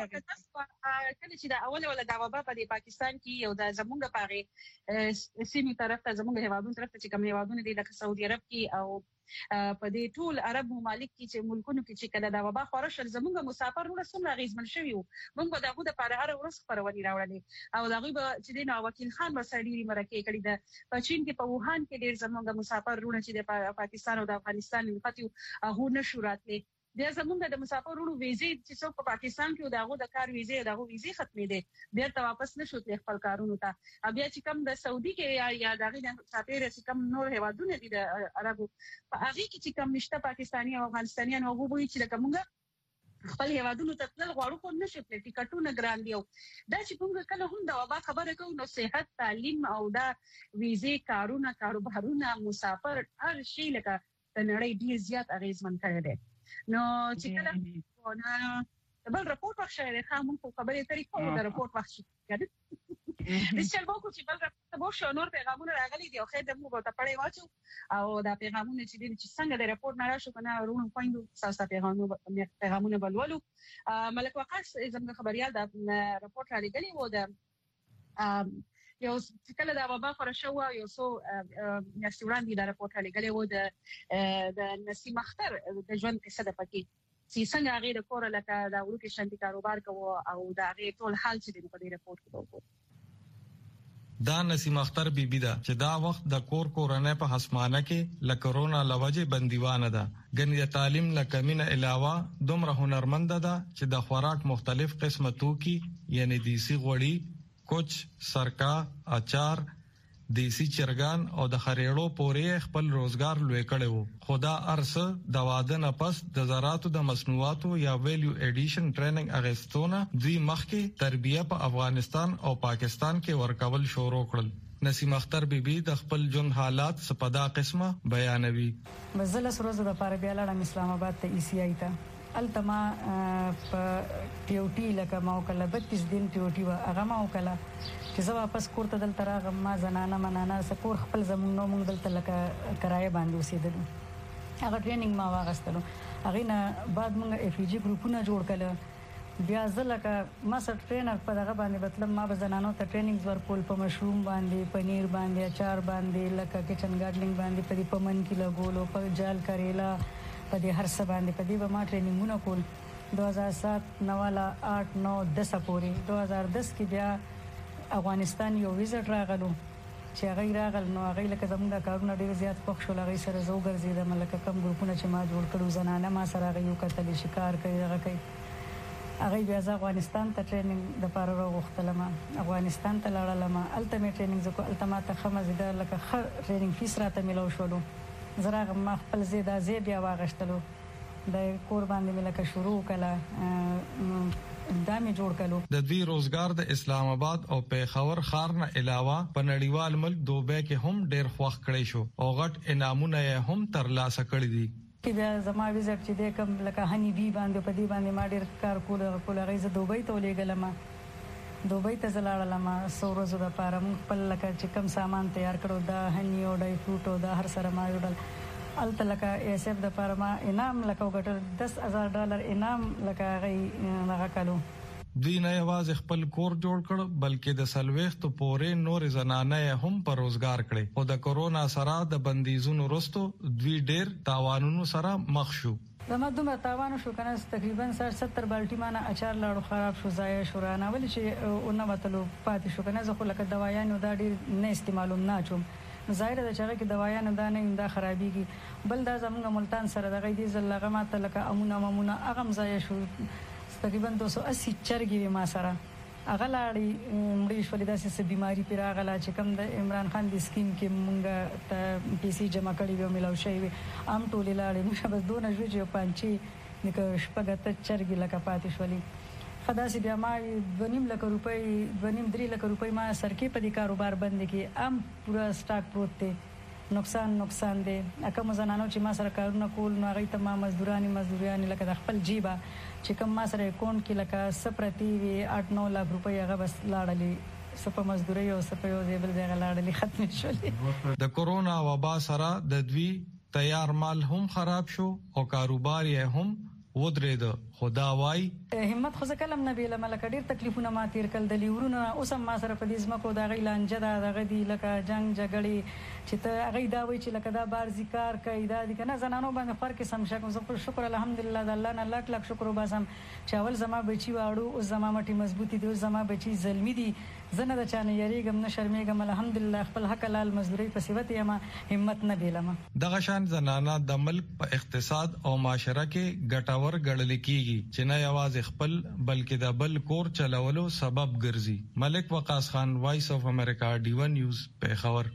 کله چې دا اول ولا دا وبا په پاکستان کې یو د زمونږ پاره سیمه طرف ته زمونږ هیوادونو طرف ته چې کوم هیوادونه دي لکه سعودي عرب کې او په دې ټول عرب ممالک کې چې ملکونو کې چې کله دا وبا خورش زمونږ مسافر ورسره څومره غیزمن شوی وو موږ به دغه د پاره هر ورځ خبرونه راوړلې او دغه چې د نو وکیل خان ورسره مرکه کړی د پچین کې په ووهان کې ډیر زمونږ مسافر ورونه چې د پاکستان او د افغانستان لپاره هغه نشوراتلې بیا زمونږ د مسافرونو ویزې چې څوک په پاکستان کې داغو د کار ویزې داغو ویزې ختمې دي بیا ته واپس نشو تل خپل کارونو ته بیا چې کوم د سعودي کې یا یا دغه د سفیر چې کوم نور هیوادونه دي د عربو په هغه کې چې کوم نشته پاکستاني او افغانستانيان هغه وایي چې کومه خپل هیوادونو ته تل غواړو خو نشي په ټیکټونه ګران دی دا چې موږ کله هم دا وبا خبره کوو نو صحت تعلیم او دا ویزې کارونه کاروبارونه مسافر هر شي لکه د نړۍ ډیر زیات اغیزمن کړی دی نو چې کله بل رپورټ وخت شوی ښه موږ خبرې اترې کوو د رپورټ وخت شي د چل وکړو چې بل رپورټ مو شو نور پیغامونه راغلي دي او خیر د موږ ته پړې واچو او دا پیغامونه چې دي چې څنګه د رپورټ نه راشو کنه ورونو خويندو تاسو پیغامونه پیغامونه بلولو ملک وقاص زموږ خبريال د رپورټ را لګلي وو د یو کله دا وبا خور شو یو سو میاشتې وړاندې دا رپورټ را لګلي وو د د نسیم اختر د ژوند قصه د پکې چې څنګه هغه د کور لکه دا ورکه شانتي کاروبار کوو او دا هغه ټول حال چې په دې رپورټ کې وو دا نسیم اختر بیبی دا چې دا وخت د کور کورنۍ په حسمانه کې ل کرونا لوجه بندیوانه ده غنی د تعلیم ل کمینه علاوه دومره هنرمند ده چې د خوراک مختلف قسمه توکي یعنی دیسی غوړی کوچ سرکا اچار دیسی چرګان او د خریړو پورې خپل روزګار لوي کړو خدا ارسه د واده نه پس د زراعتو د مصنوعاتو یا ویلیو ایډیشن ټریننګ اغستونه دوی مخکې تربیه په افغانستان او پاکستان کې ورکول شروع کړل نسیم اختر بیبي د خپل جون حالات سپدا قسمه بیانوي مزله سروزه د پاره بیا لاړم اسلام آباد ته ای سی آی ته التما په ټیوټي لکه ما وکړه بتیس دن ټیوټي وا هغه ما وکړه چې زه واپس کور ته دلته راغم ما زنانه منانه سپور خپل زمونږ نو موږ دلته لکه کرایه باندې اوسېدل هغه ټریننګ ما واغستلو هغه نه بعد موږ اف جی ګروپونه جوړ کړل بیا زه لکه ما سره ټرینر په دغه باندې مطلب ما به زنانو ته ټریننګز ورکول په مشروم باندې پنیر باندې اچار باندې لکه کچن ګارډلینګ باندې په دې پمن کې لګولو په جال کریلا په دې هر څه باندې په دې به ما ټریننګونه کول دو هزار سات نواله آٹھ نو دس پورې دو هزار دس کې بیا افغانستان یو ویزټ راغلو چې هغه راغل نو هغه لکه زموږ کارونه ډیر زیات پخ شو هغه سره زو ګرځیدم لکه کم ګروپونه چې ما جوړ کړو زنانه ما سره هغه یو کتل شکار کوي هغه کوي هغه بیا افغانستان ته ټریننګ د پاره راغختلم افغانستان ته لاړم الټیمیټ ټریننګ زکو الټیمیټ خمزیدا لکه خ ټریننګ فیس راته ملو شولو زراغ ما خپل زیاده زی بیا واغشتلو د کور باندې ملکه شروع کړه دامه جوړ کړو د دوی روزګار د اسلام آباد او پیښور ښار نه علاوه په نړیوال ملک دوبه کې هم ډیر خوښ کړی شو او غټ انعامونه هم ترلاسه کړی دي کې بیا زما ویزټ چې د کوم لکه هنی بي باندې په دې باندې ما ډیر کار کول کول غیزه دوبه ته ولېګلم دوبه ته زلاړلم سورزو د پاره مون خپل لکه چې کم سامان تیار کړو دا هنی او ډای فروټ او دا هر سره ما یوډل الته لکه ایس اف د پاره ما انعام لکه وګټل دس هزار ډالر انعام لکه غي هغه کړو دوی نه یوازې خپل کور جوړ کړ بلکې د سلويخت پورې نور زنانه هم پر روزګار کړي او د کورونا سره د بندیزونو وروسته دوی ډیر تاوانونو سره مخ شو زما دومره تاوان شو کنه تقریبا ستر بالټي مانه اچار لاړو خراب شو ځای شو رانه ولې چې اونې وتلو پاتې شو کنه زه خو لکه دوايانو دا ډیر نه استعمالوم نه چوم ظاهر ده چې هغه دوايانو دا نه دا خرابيږي بل دا زموږ ملتان سره دغه دي زلغه ماته لکه امونه ممونه اغم ځای شو تقریبا دو سو اسی چرګي ما سره هغه لاړې مړې شولې داسې بيماري پیراغله چې کوم د عمران خان د سکیم کې مونږه ته پیسې جمع کړې و ملو شي ام ټولې لاړې موږ بس دونه شو چې پانچي نک شپږته چرګي لکه پاتې شولې خداسي بیا ما ونیم لک روپۍ ونیم درې لک روپۍ ما سرکې په دې کاروبار بند کې ام پورا سٹاک پروت دی نقصان نقصان دی اکه مزنانو چې ما سره کارونه کول نو هغه ته ما مزدورانی مزدورانی لکه د خپل جیبا چې کوم ما سره اکاونټ کې لکه سپرتی وی آٹھ نو لک روپۍ هغه بس لاړلې سپه مزدوري او سپه یو ځای بل ځای لاړلې ختم شولې د کورونا وبا سره د دوی تیار مال هم خراب شو او کاروبار یې هم ودرېد خدا وای همت خو کلم نبی له ملک ډیر تکلیفونه ما تیر کړل د لیورونو اوس ما سره په دې ځمکو دا غی لانجه دا دغه دی لکه جنگ جګړې چې ته هغه دا وای چې لکه دا بار ذکر کوي دا دي کنه زنانو باندې خور کې سم شکه زه شکر الحمدلله د الله نه لاک لاک شکر وباسم چې اول زما بچي واړو او زما مټي مضبوطی دي زما بچي ظلمي دي زنه د چانه یریګم نه شرمېګم الحمدلله خپل حق لال مزدوري په صفت یې ما همت نه بیلم دغه شان زنانه د ملک په اقتصاد او معاشره کې ګټور ګڼل کیږي چې نه یوازې خپل بلکې د بل کور چلولو سبب ګرځي ملک وقاص خان وایس اف امریکا ډی ون نیوز پیښور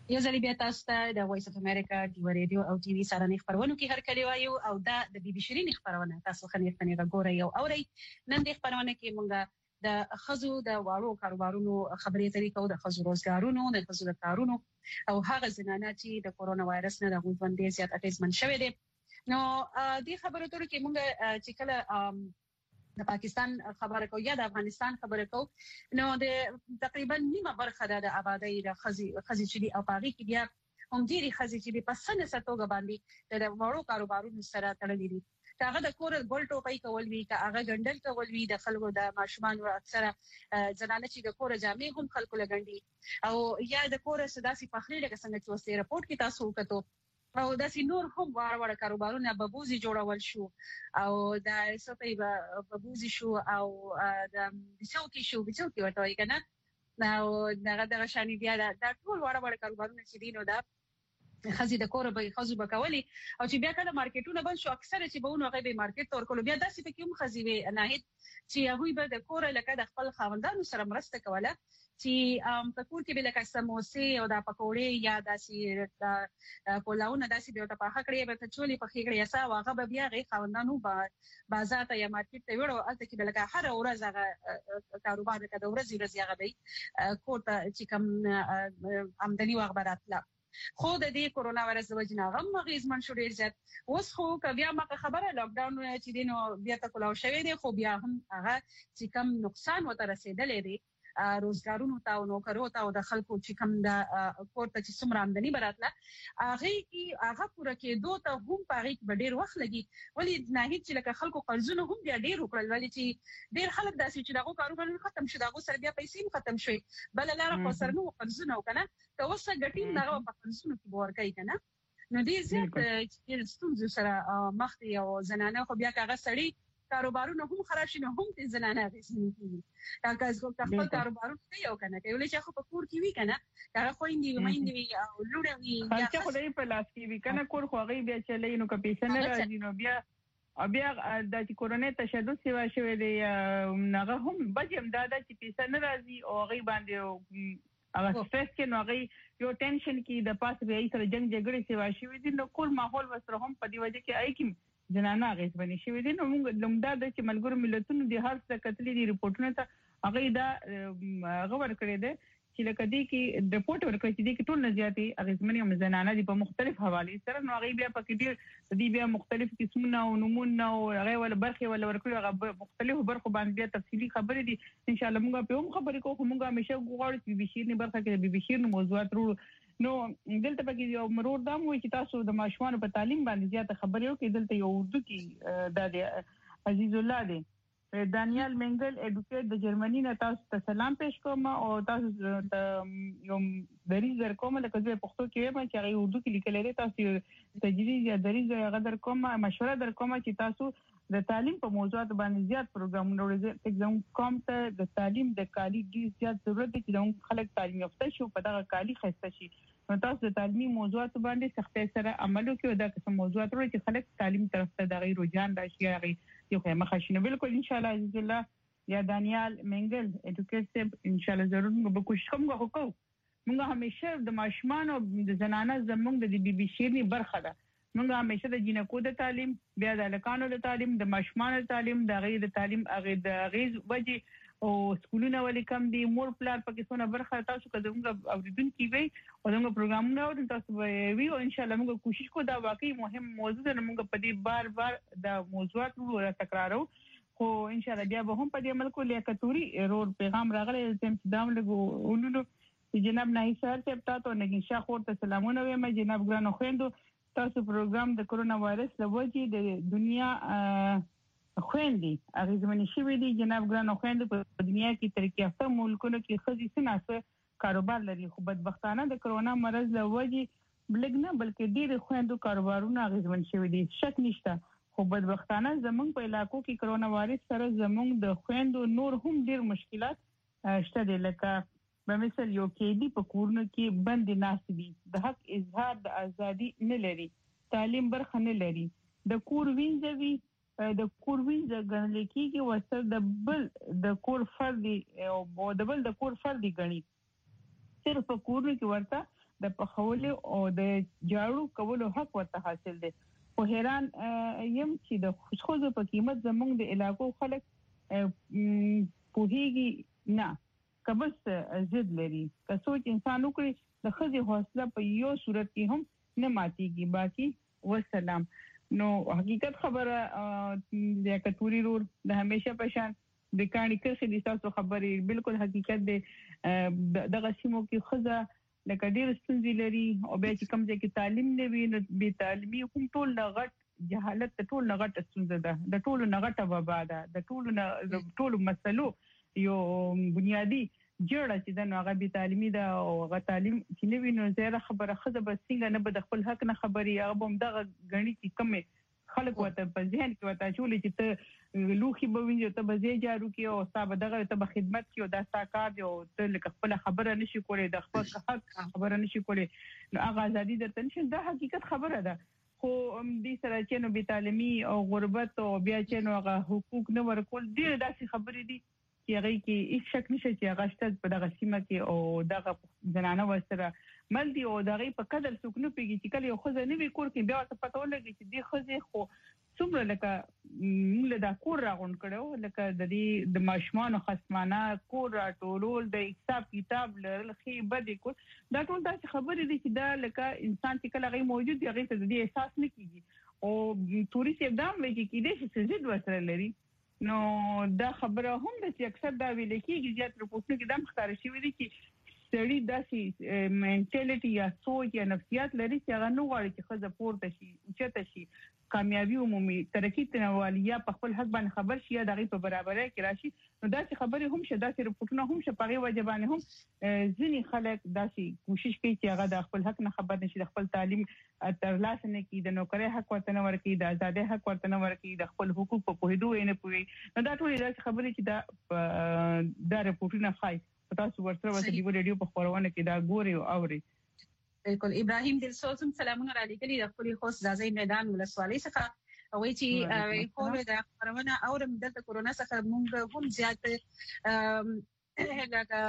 یو ځل بیا تاسو ته د وایس اف امریکا د ریډیو او ټي وي سارنې خبرونه کې هر کلی وایو او دا د بي بي شيرين خبرونه تاسو خنیر خنیر ګورئ او اورئ. نن د خبرونه کې مونږه د خزو د واړو کاروبارونو خبرې طریقو د خزو روزګارونو د خزو د کارونو او هغه زنانه چې د کورونا وایرس نه د غوډوندې زیات اټیزمن شوه دي. نو د خبرو تر کې مونږه چې کله د پاکستان خبره کو یا د افغانستان خبره کو نو د تقریبا نیمه برخه د آبادی د خزي خزي چې او پاغي کې بیا هم ډيري خزي چې په سن ستوګه باندې د وړو کاروبارونو سره تړلې دي. هغه د کور ګول ټوپۍ کول وی کا هغه ګندل کول وی د خلکو د ماشومان او اکثره زنانه چې د کور جامې هم خلکو لګندي او یا د کور سداسي فخري لکه څنګه چې وسته رپورت کې تاسو وکړو او داسې نور هم وړ وړ کاروبارونه ببوزي جوړول شو او د سپي ببوزي شو او د بچوکی شو بچوکی ورته وایي کنه. نو دغه دغه شانی بیا دا ټول وړ وړ کاروبارونه چې دینو دا خزي د کور به خزو بکولي او چې بیا کله مارکیټونه بند شو اکثره چې به ونه غي مارکیټ تور کول بیا داسې په کوم خزي وي نه چې هغه به د کور لکه د خپل خاوندانو سره مرسته کوله چې ام په کور کې به لکه سموسې او د پکوړې یا داسې پولاونه داسې به ته پاخه کړی به ته چولې په خېګړې اسا واغه به بیا غي خاوندانو بازار ته یا مارکیټ ته وړو الته کې به لکه هر ورځ هغه کاروبار کې د ورځې ورځې هغه به کور ته چې کوم آمدنی واغبراتله. خو د دې کورونا وایرس د وجې نه غم مغیزمن شو ډیر زیات. اوس خو بیا ما خبره لاک ډاون چې دینو بیا ته کولاو شوی دی خو بیا هم هغه چې کم نقصان وته رسیدلې دی روزګارونو ته او نوکرو ته او د خلکو چې کم د کوټه چې څومره آمدنی براتله هغه کې هغه پوره کې دوه ته هم پاره کې ډیر وخت لګي ولی نه هیڅ چې لکه خلکو قرضونه هم بیا ډیر وکړل ولی چې ډیر خلک داسې چې دغه کاروبار ختم شو دغه سره بیا پیسې ختم شوي بل لاره خو سره نو قرضونه وکنه که وسه ګټین دغه په قرضونو کې ور کوي کنه نو دې زیات چې ستونزې سره مخ دي او زنانه خو بیا کاغه سړی کاروبارونه هم خراب شي نو هم د زنانه غوښنه کیږي هغه څو خپل کاروبارونه کوي او کنه کوي چې خو په کور کې وی کنه هغه خو اندي مېندې وی او لوړ وی یا خو دې په لاس کې وی کنه کور خو هغه بیا چلې نو که پیسې نه راځي نو بیا بیا د کورونا تشدد سیوا شوی دی هغه هم بجم دا د پیسې نه راځي او هغه باندې هغه سټرس کې نو هغه یو ټینشن کې د پاس به سره جنگ جګړې سیوا شوی دی نو کور ماحول وسره هم په دې وجه کې آی کی جنانه غیس بنی شوی دي نو موږ لمدا د چې ملګرو ملتونو د هر څه کتلې دي ریپورتونه ته هغه دا غوړ کړی دی چې لکه دې کې ریپورت ورکړي چې دې کې ټول نزياتي غیزمنې او زنانه دي په مختلف حواله سره نو هغه بیا پکې ډیر دې بیا مختلف قسمونه او نمونه او هغه ول برخه ول ورکړي هغه مختلف برخو باندې بیا تفصیلی خبرې دي ان شاء الله موږ په هم خبرې کوو موږ همیشه غواړو چې بي بي شيرني برخه کې بي بي شيرني موضوعات ورو نو دلته پکې یو مرور دا مو چې تاسو د ماشومان په تعلیم باندې زیاته خبرې وکړئ دلته یو اردو کې د عزیز الله دی دانیال منګل اډوکیټ د جرمني نه تاسو ته سلام پېښ کوم او تاسو ته یو دریز در کوم لکه زه پښتو کې وایم چې هغه اردو کې لیکل لري تاسو تجریز یا دریز غدر کوم مشوره در کوم چې تاسو د تعلیم په موضوعات باندې زیات پروګرامونه ورزه اگزام کوم ته د تعلیم د کالی ډیر زیات ضرورت دی چې خلک تعلیم یافته شي په دغه کالی خسته شي نو تاسو د تعلیمي موضوعات باندې سختۍ سره عمل وکړئ دا کوم موضوعات ورته چې خلک تعلیم طرف ته د غیر رجحان راشي هغه یو خیمه خشنه بالکل ان شاء الله عزیز الله یا دانیال منګل اډوکیټر ان شاء الله ضرور موږ کوشش کوم غوښو موږ همیشه د ماشومان او د زنانه زموږ د بي بي شيرني برخه ده موږ همیشه د جنکو د تعلیم بیا د لکانو د تعلیم د ماشومان د تعلیم د غیر د تعلیم هغه د غیز وجه او سکولونه ولې کم دي مور پلار پکې څونه برخه تاسو که زموږ اوریدونکو وي او زموږ پروګرامونه او تاسو وی او ان شاء الله موږ کوشش کوو دا واقعي مهم موضوع ده موږ په دې بار بار د موضوعات ورو تکرارو خو ان شاء الله بیا به هم په دې عمل کوو لیاقتوري رور پیغام راغلی تم دام لګو ونونو جناب ناهي صاحب ته تاسو نه شاه خور ته سلامونه وایم جناب ګرانو خويندو تاسو پروګرام د کورونا وایرس لوجې د دنیا خويندې هغه زمونږ شوی دي جناب ګرانو خويندو په دنیا کې ترقی یافته ملکونو کې خزي سناسه کاروبار لري خو بدبختانه د کورونا مرز لوجې بلګ نه بلکې ډېر خويندو کاروبارونه هغه زمونږ شوی دي شک نشته خو بدبختانه زمونږ په علاقو کې کورونا وایرس سره زمونږ د خويندو نور هم ډېر مشکلات شته دي لکه په مثال یو کې دي په کورونو کې بند ناست دي د حق اظهار د ازادي نه لري تعلیم برخه نه لري د کور وینځوي د کور وینځ غنل کېږي وسر د بل د کور فرد او د بل د کور فرد غني صرف په کور کې ورته د پخولو او د جاړو کولو حق ورته حاصل دی. خو حیران یم چې د خوځخوځو په قیمت زموږ د علاقو خلک پوهیږي نه کبس ضد لري. که څوک انسان وکړي د ښځې حوصله په یو صورت کې هم نه ماتېږي. باقي والسلام. نو حقیقت خبره د کتوري رول د همیشه په شان د کاني کرخي د تاسو خبرې بالکل حقیقت دی. دغه سیمو کې ښځه لکه ډېر ستونزې لري او بیا چې کوم ځای کې تعلیم نه وي نو بې تعلیمي هم ټول نه غټ جهالت د ټول نه غټه ستونزه ده، د ټولو نه غټه وبا ده، د ټولو نه د ټولو مسلو یو بنیادی جوړه چې د هغه بې تعلیمي ده او هغه تعلیم چې نه وي نو زیاده خبره ښځه به څنګه نه به د خپل حق نه خبري هغه به همدغه ګڼي چې کومې خلک ورته په ذهن کې ورته اچولي چې ته لوښي به وینځې او ته به ځای جارو کړې او ستا به دغه ته به خدمت کړې او دا ستا کار دی او ته لکه خپله خبره نه شي کولی د خپل حق خبره نه شي کولی نو هغه ازادي درته نه شي. دا حقیقت خبره ده. خو دې سره چې نو بې تعلیمي او غربت او بیا چې نو هغه حقوق نه ورکول ډېرې داسې خبرې دي چې هغې کې هیڅ شک نشته چې هغه شته په دغه سیمه کې او دغه زنانه ورسره مل دي او د هغې په قدر څوک نه پوهېږي چې کله یو ښځه نه وي کور کې بیا ورته پته ولګي چې دې ښځې خو څومره لکه موږ له دا کور راغونډ کړی و لکه د دې د ماشومانو خصمانه کور راټولول د حساب کتاب لرل ښې بدې کول دا ټول داسې خبرې دي چې دا لکه انسان چې کله هغې موجود وي هغې ته د دې احساس نه کېږي او توري صاحب دا هم وایي چې کېدای شي څه ضد ورسره لري. نو دا خبره هم ده چې اکثر دا ویل کېږي زیات رپورټونو کې دا هم ښکاره شوي دي چې سړي داسې مینټالټي یا سوچ یا نفسیات لري چې هغه نه غواړي چې ښځه پورته شي اوچته شي کامیابي عمومي ترقي تنوالي یا په خپل حق باندې خبر شي یا د هغې په برابرۍ کې راشي. نو داسې خبرې هم شته داسې رپورټونه هم شته په هغې وجه باندې هم ځینې خلک داسې کوشش کوي چې هغه د خپل حق نه خبر نه شي د خپل تعلیم ترلاسه نه کړي د نوکرۍ حق ورته نه ورکړي د ازادۍ حق ورته نه ورکړي د خپل حقوق په پوهېدو یې نه پوهېږي. نو دا ټولې داسې خبرې چې دا دا رپورټونه ښایي تاسو ورسره ورته د ریډیو په خپرونه کې دا ګوري او اوري. بالکل. ابراهیم دلسوز هم سلامونه را لېږلي د خپلې خوست ځاځي میدان ولسوالۍ څخه وایي چې خو د خپرونه اورم دلته کورونا څخه موږ هم زیات لکه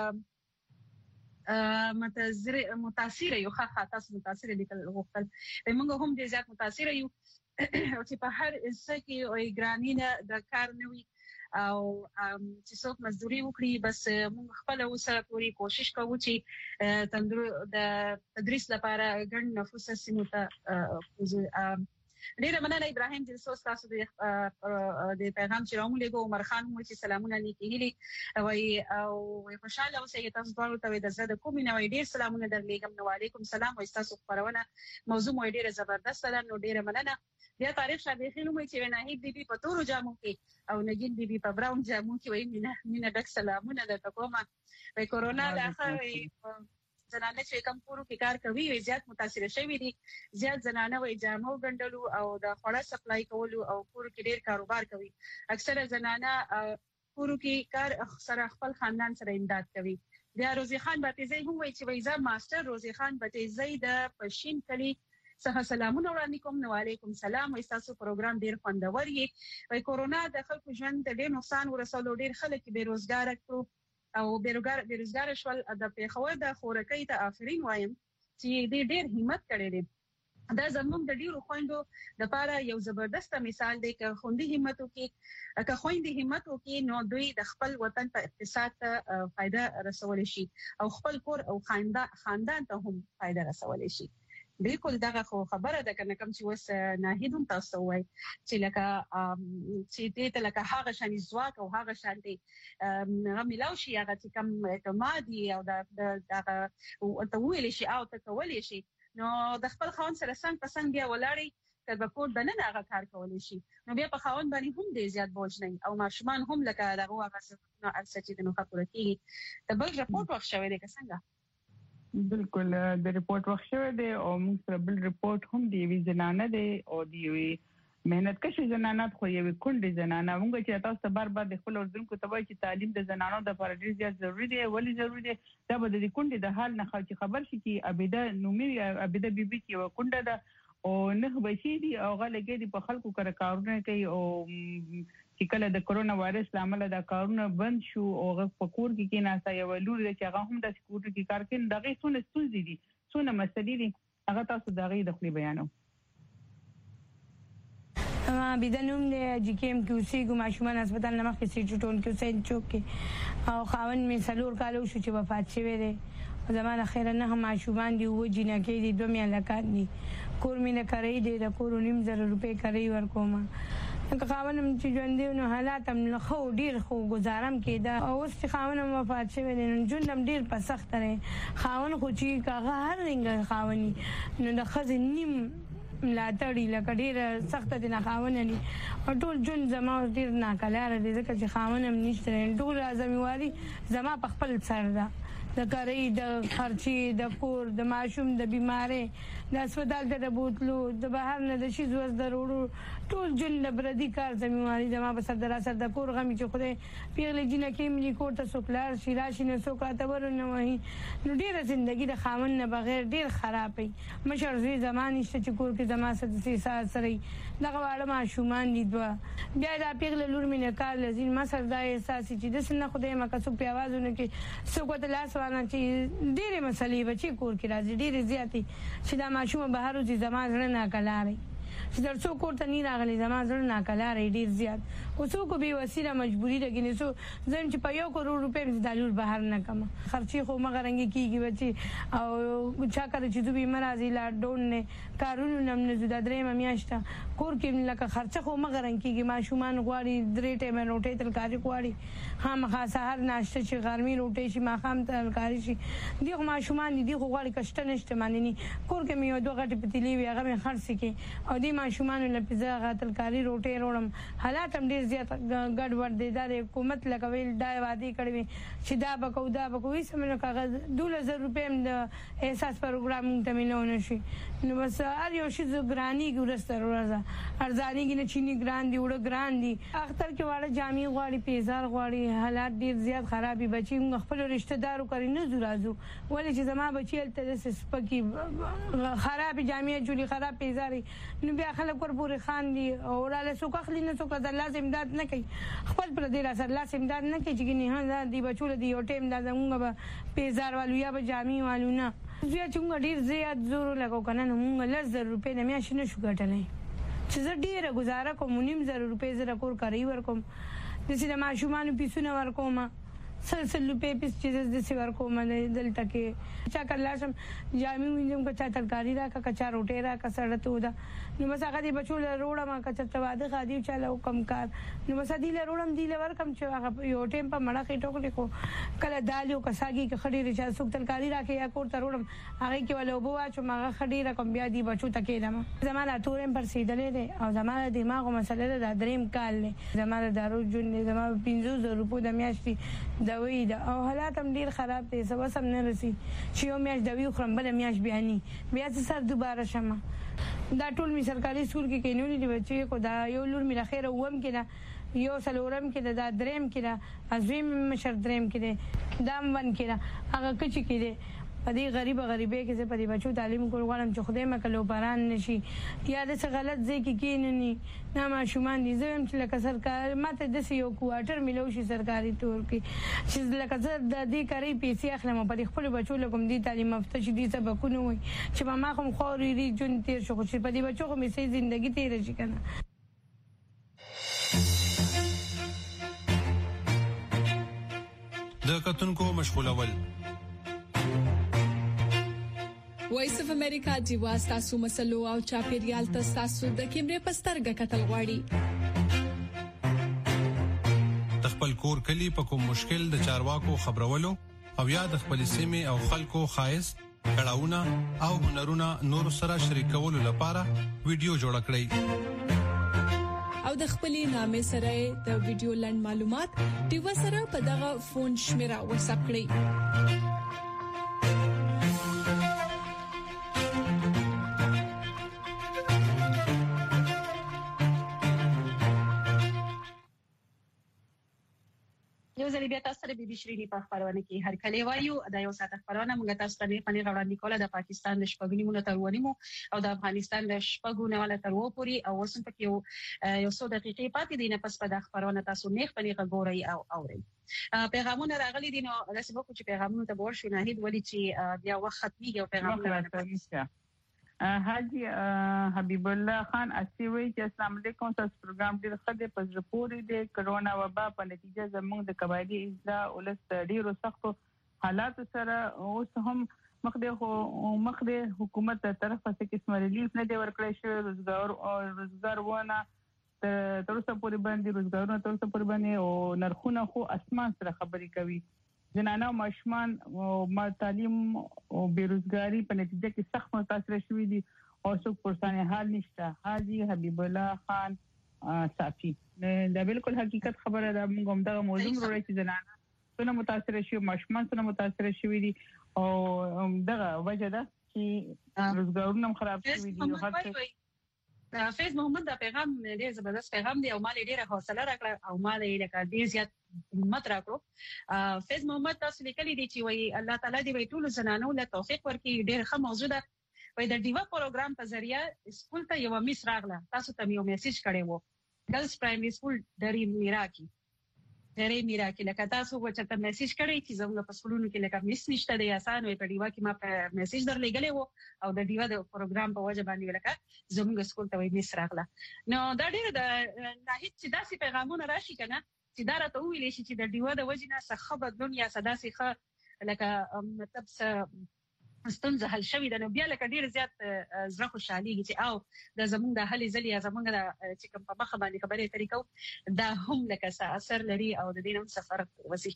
متاثر متاثر یو ښه تاسو متاثر لیکل غوښتل موږ هم ډېر زیات متاثر یو چې په هر څه کې ګراني نه د کار نه وي او چې څوک مزدوري وکړي بس موږ خپل وسره پوری کوشش کوو چې د تدریس لپاره ګڼ نفوس سیمو ته ډیره مننه ابراهیم دلسوز تاسو د پیغام چې راوملېږو عمر خان مو چې سلامونه نیکې هیلې وایي او خوشحاله اوسئ تاسو دواړو ته د زړه د کومې نه وایي ډېر سلامونه درلېږم. نو وعلیکم سلام وایي تاسو خپرونه موضوع مو ډېره زبردسته ده نو ډېره مننه. بیا تاریخ شاده خیلو مې چې ناهید بیبي په تورو جامو کې او نګین بیبي په براون جامو کې وایي مینه مینه ډک سلامونه درته کومه. وایي کورونا د اخر زنانه چې کم کورو کې کار کوي زیات متاثر شوي دي. زیات زنانه وایي جامو ګنډلو او د خوړه سپلای کولو او کورو کې ډېر کاروبار کوي. اکثره زنانه کورو کې کار سره خپل خاندان سره امداد کوي. بیا روزي خان باتیزی هم وایي چې وایي زه ماستر روزي خان باتیزی د پښین کلی څخه سلامونه وړاندې کوم. نو علیکم سلام وایي تاسو پروګرام ډېر خوندور یې. وایي کورونا د خلکو ژوند ته ډېر نقصان ورسولو ډېر خلک بې روزګاره کړو او بیروزګاره شول. د پېښور د خورکۍ ته آفرین وایم چې دې ډېر همت کړی دی. دا زموږ د ډېرو خویندو لپاره یو زبردست مثال دی که خوندې همت وکړي که خویندې همت وکړي نو دوی د خپل وطن په اقتصاد ته فایده رسولی شي او خپل کور او خاندان ته هم فایده رسولی شي. بالکل دغه خو خبره ده کنه کوم چې وس ناهید هم تاسو وایي چې لکه چې دې ته لکه هغه شان ځواک او هغه شان دې هغه ملاو شي هغه چې کوم اعتمادي او دغه ته ویلی شي او ته کولی شي نو د خپل خاوند سره څنګ په څنګ بیا ولاړی که به کور دننه هغه کار کولی شي نو بیا په خاوند باندې هم ډېر زیات بوج نه او ماشومان هم لکه دغه هغه څه ارڅه چې د نوښه پوره کېږي. د بل رپورټ وخت شوی دی که څنګه؟ بالکل د ریپورت وخت شوی دی او موږ سره بل ریپورت هم دی یوې زنانه دی او د یوې مهنت کشي زنانه خو یوې کونډې زنانه موږ چې تاسو ته بار بار د خپل اردوونکو ته وایي چې تعلیم د زنانو دپاره ډېر زیات ضروري دی. ولې ضروري دی؟ دا به د دې کونډې د حال نه چې خبر شي چې عبیده نومي عبیده بیبي چې یوه کونډه ده او نه بچي دي او هغه لګیا دي په خلکو کره کارونه کوي او چې کله د کرونا وایرس له امله دا کارونه بند شو او هغه په کور کې کېناسته یوه لور ده چې هغه هم داسې کورونو کې کار کوي نو د هغې څونه ستونزې دي څونه مسلې دي هغه تاسو دا غي د خپل بیانو. ما بيدنوم د جی کیم کې اوسېږم ماشومان هسپتال نه مخکې سیټ ټون کې حسین چوک کې او خاوند مې څلور کالو شو چې وفات شوی دی. زمانه خیر نه هم ماشومان دي و جنکې دي دوه مې لکان دي کور مې نه کوي دي د کور نیم زره روپۍ کوي ورکوم. که خاوند مې چې ژوند دی نو حالات هم خو ډیر خو گزارم کېده او اوس چې خاوند وفات شوی دی نو ژوند هم ډیر په سخت دی. خاوند خو چې کاغه هر رنګ خاوني نو د ښځې نیم ملاتړي لکه ډېره سخته دي نه خاونه دي او ټول ژوند زما ډېر ناکلاره دی ځکه چې خاونه هم نشته. ټول ذمہواري زما په خپل سر ده د کاري د خرچي د کور د ماشوم د بیمارۍ د هسپتال ته د بوتلو د بهر نه د شیز وز د وروړو ټول ژوند د بردي کار ذمہواري زما په سر در اثر د کور غمی چې خدای پیغلې جنہ کې ملي کور ته سوکلار شي راشي نه سوکا ته ورنه وای نو ډېره ژوندۍ د خاون نه بغیر ډېر خرابې مشر زوی زمانه شته چې کور کې زما سره سات سره دغه واړه ماشومان دي دوه بیا دا پیغله لور مې نه کار لزین ما سره دا احساس چې د سن خدای ما کڅو په आवाजونه کې سوکو ته لاس وانه چې ډېرې مسلې بچي کور کې راځي ډېرې زیاتې چې دا ماشوم بهر وځي زما زړه ناکلاري چې در څو کور ته نه راغلي زما زړه ناکلاري ډېر زیات او څوک به وسیله مجبوری ده کې نو زم چې په یو کروڑ روپۍ مې د لور بهر نه کم خرچي خو مګر رنګ کیږي بچي او چا کړ چې دوی مرزي لا ډون نه کارونو نم نه زده درې میاشته کور کې لکه خرچه خو مګر رنګ کیږي ماشومان غواړي درې ټیمه روټي ترکاري غواړي هم خاصه هر ناشته چې غرمي روټي شي ماخام ترکاري شي دی ماشومان دي خو غواړي کشته نشته مانني کور کې مې دوه غټي پتیلی وي هغه مې خرڅ کې او دی ماشومان له پیزا غتلکاری روټي روړم حالات هم ډیر زیات ګډ وډ دي د حکومت لګوي دا وادي کړوي چې دا بکو دا بکو هیڅ مې نه کاغذ دوه زره روپۍ د احساس پروګرام ته ملونه شي نو بس هر یو شي زګرانی ګورستر ورځه ارزانی کې نه چینی ګران دی وړ ګران دي اختر کې واړه جامي غواړي پیزار غواړي حالات ډیر زیات خرابي بچي خپل رشتہ دارو کوي نه زورازو ولې چې زما بچي تل سپکی خراب جامي جوړي خراب پیزاري نو بیا خلک ورپورې خان دي او لاله سو کخلی نه سو کده لازم امداد نه کوي خپل پر دې را سره لازم امداد نه کوي چې نه دی بچول دی او ټیم دا زموږ به پیزار والو یا به جامي والو نه زه چې ډیر زیات زور لګاو کنه نو موږ لږ روپې نه میاش نه شو ګټلې چې زه ډیره گزاره کوم نیم زره روپې زره کور کوي ورکوم د سینه ماشومان پیسونه ورکوم سلسل روپې پیس چې د سی ورکوم دلته کې چا کلاشم جامي وینم که چا ترکاری را کا چا روټي را کا سړته ودا نو بس هغه دی بچول روړه ما کا چته واده خادي چاله کم کار نو بس دی له روړم دی له ورکم چې هغه یو ټیم په مړه کې ټوکې کو کله دالیو کساګي کې خډي رچا سوک ترکاری را کې یا کور ته روړم هغه کې ول وبو واچو ما خډي را کوم بیا دی بچو تکې دم زمانه تورم پر سیدلې ده او زمانه دماغ مسله ده دریم کال له زمانه دارو جون زمانه پنځه زره روپو د میاشتې دوی ده او حالات هم ډیر خراب دي سبا سم نه رسی چې یو میاش دوی خرم بل میاش بیاني بیا سر دوباره شمه دا ټول می سرکاري سکول کې کینونی دی بچي کو دا یو لور می خیر ووم کې دا یو سلورم کې دا دریم کې دا ازویم مشر دریم کې دا دام ون کې دا هغه کچ کې دی په دې غریب غریبې کې زه په دې بچو تعلیم کول غواړم چې خدای مکه لو باران نشي یا د څه غلط ځای کې کیننی نه ماشومان دي زه هم چې لکه سرکار ماته د یو کوارټر ملو شي سرکاري تور کې چې لکه زه د دې کاری پیسې اخلم په خپل بچو لکم دي تعلیم یافته شي دي سبقونه وي چې ما هم خوري ری جون تیر شو چې په دې بچو خو مې سي ژوندۍ تیر شي کنه. د کتونکو مشغولول وایس اف امریکا دی واسطه مسلو او چاپیریال تاسو د کیمرې پسترګه کتل غواړي د خپل کور کلی په کوم مشکل د چارواکو خبرولو او یا د خپل سیمه او خلکو خایس کړهونه او هنرونه نور سره شریکولو لپاره ویډیو جوړ کړئ او د خپلې نامې سره د ویډیو لاند معلومات دی وسره په دغه فون شمیره واتساپ کړئ. ځل بیا تاسو سره بي بي شيرینی په خبرونه کې هر کله وایو دا یو ساعت خبرونه موږ تاسو ته په نه غوړاندې کوله د پاکستان د شپږنیمو تر ونیمو او د افغانستان د شپږو نه تر و پوري او وسم په یو یو څو دقیقې پاتې دي نه پس په د خبرونه تاسو نه خپل غوړی او اوري پیغامونه راغلي دي نو لاسه بکو چې پیغامونه ته ورشو نه هیڅ ولې چې بیا وخت ختمي او پیغامونه راځي حاجی حبیب الله خان اسیوی چې السلام علیکم تاسو پروګرام ډیر ښه دی په رپورټ دی کرونا وبا په نتیجه زموږ د قبایلی اجزا ولست ډیرو سختو حالات سره اوس هم مخده مخده حکومت تر طرفه څخه قسم ریلیف نه دی ورکړی شوی روزګار او روزګار ونه تر اوسه پورې باندې روزګارونه تر اوسه پورې باندې او نرخونه خو اسمان سره خبرې کوي جنانه او ماشومان او تعلیم او بیروزګاری په نتیجه کې سخت متاثر شوي دي او څوک پرسانه حال نشته حاجی حبیب الله خان صافی دا بالکل حقیقت خبره ده موږ هم دا موضوع ورته چې جنانه څنګه متاثر شي ماشومان څنګه متاثر شوي دي او دغه وجه ده چې روزګارونه خراب شوي دي او هر فیض محمد دا پیغام ډیر زبردست پیغام دی او مال ډیره حوصله راکړه او مال یې لکه ډیر زیات همت راکړو فیض محمد تاسو لیکلي دي چې وای الله تعالی دې وای ټول زنانو له توفیق ورکړي ډیر ښه موضوع ده وای د ډیوا پروګرام په ذریعہ سکول ته یو میس راغله تاسو ته یو میسج کړی وو ګرلز پرایمري سکول درې میراکي درې میراکي لکه تاسو وچته میسج کړی چې زموږ په سکولونو کې لکه میس نشته دی آسان وي په ډیوا کې ما په میسج درلېګلې وو او د ډیوا د پروګرام په وجه باندې لکه زموږ سکول ته وای میس راغله نو دا ډیر د نه هیڅ چې داسې پیغامونه راشي کنه چې دا راته ویلې شي چې د ډیوا د وجه نه څه بدلون یا سداسي ښه لکه مطلب څه ستونزه حل شوې ده نو بیا لکه ډیر زیات زړه خوشحاليږي چې او د زمونږ د حل ځلې یا زمونږ د چې کوم په مخه باندې خبرې طریقو دا هم لکه څه اثر لري او د دې نوم سفر وسی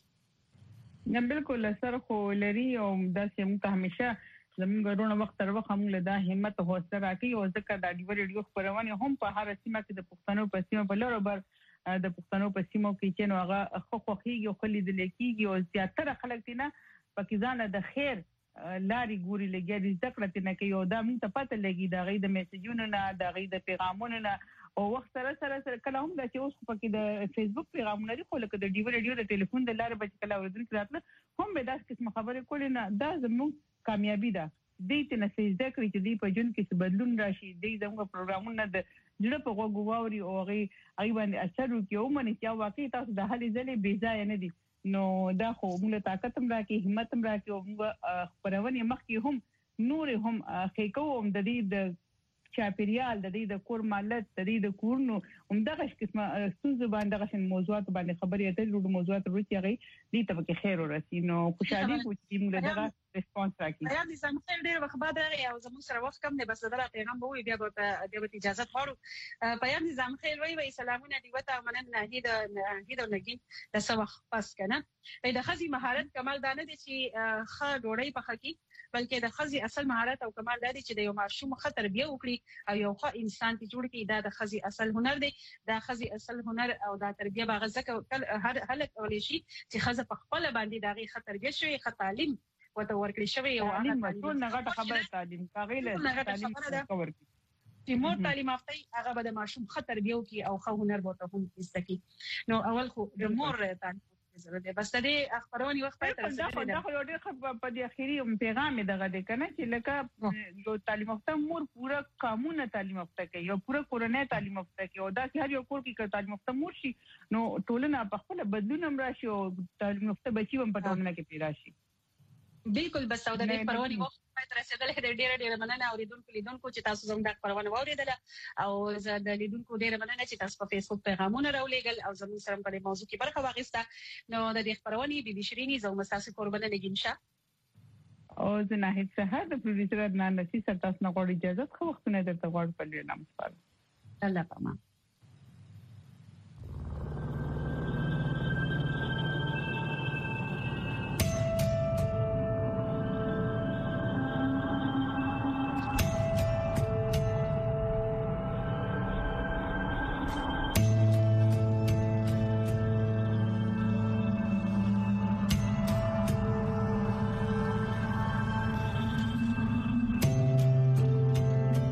نه بالکل اثر خو لري او دا چې موږ همیشه زموږ ورونه وخت تر وخت موږ له دا همت او حوصله راکړي او ځکه دا ډیو ریډیو خبرونه هم په هر سیمه کې د پښتنو په سیمه په لور بر د پښتنو په سیمو کې چې نو هغه خو خوخيږي او خلې د لیکيږي او زیاتره خلک دي نه پاکستان د خیر لاري ګوري لګي د ذکر ته نه کوي او دا موږ ته پته لګي دا غي د میسجونو نه دا غي د پیغامونو نه او وخت سره سره سره کله هم دا چې اوس په کې د فیسبوک پیغامونه لري خو لکه د ډیو ریډیو د ټلیفون د لارې بچ کله ورځل کړه هم به داس قسم خبرې کولې نه دا زموږ کامیابی ده دې ته نه سجده کوي چې دې په جون کې څه بدلون راشي دې زموږ پروګرامونه د جوړ په غوغوري او غي ای باندې اثر وکي او منې چې واقعي تاسو د حل ځلې بې ځای نه دي نو دا خو موږ طاقت هم راکې همت هم راکې او موږ خبرونه مخکې هم نور هم خېکو هم د دې د چاپیریال د دې د کور مالت د دې د کورونو هم دغه قسمه ستونزې باندې غشن موضوعات باندې خبرې اترې ورو موضوعات ورته غي دې ته کې خیر ورسي نو خوشالي کوم موږ دغه ریسپانس راکې یا دې سم خیر ډیر وخت بعد راغی او زموږ سره وخت کم دی بس دا پیغام به وي بیا به د اجازه غواړو پیغام نظام خیر وای وای سلامونه دی وته منن نهید نهید نگین د سوخ پس کنه د خزي مهارت کمال دانه دي چې خ ډوړی په خکی بلکې د خزي اصل مهارت او کمال دادي چې د یو ماشوم خ تربیه وکړي او یو ښه انسان ته جوړ کړي دا د خزي اصل هنر دی دا خزي اصل هنر او دا تربیه باغ زکه هر هلک اولي شي چې خزه په خپل باندې داغي خ تربیه شوی خ تعلیم وته ورکړي شوی او هغه ټول نه خبره تعلیم کاغیله تعلیم کور کی چې مور تعلیم یافته هغه به د ماشوم خ تربیه وکړي او خ هنر به ته هم استکی نو اول خو د مور تعلیم ضرورت دی بس د دې اخبارونی وخت ته ترسره دا خو ډېر ښه په دې اخیری پیغام دغه د کنه چې لکه یو تعلیم یافته مور پورا قانون تعلیم یافته کوي یو پورا کورنۍ تعلیم یافته کوي او دا چې هر یو کور کې تعلیم یافته مور شي نو ټولنه په خپل بدلون هم راشي او تعلیم یافته بچي هم په ټولنه کې پیدا شي بالکل بس او د دې پرونی وخت پای تر رسیدلې د ډېر ډېر مننه اوریدونکو لیدونکو چې تاسو زموږ د پرونه وریدل او زه د لیدونکو ډېر مننه چې تاسو په فیسبوک پیغامونه راولېګل او زموږ سره په دې موضوع کې برخه واخیسته نو د دې خبرونې بي بي شيرینی زموږ تاسو قربانه لګینشه او زه نه هیڅ څه د پروډوسر نه نسی سره تاسو نه غواړم اجازه خو وختونه درته غواړم په دې نام سپارم الله پامان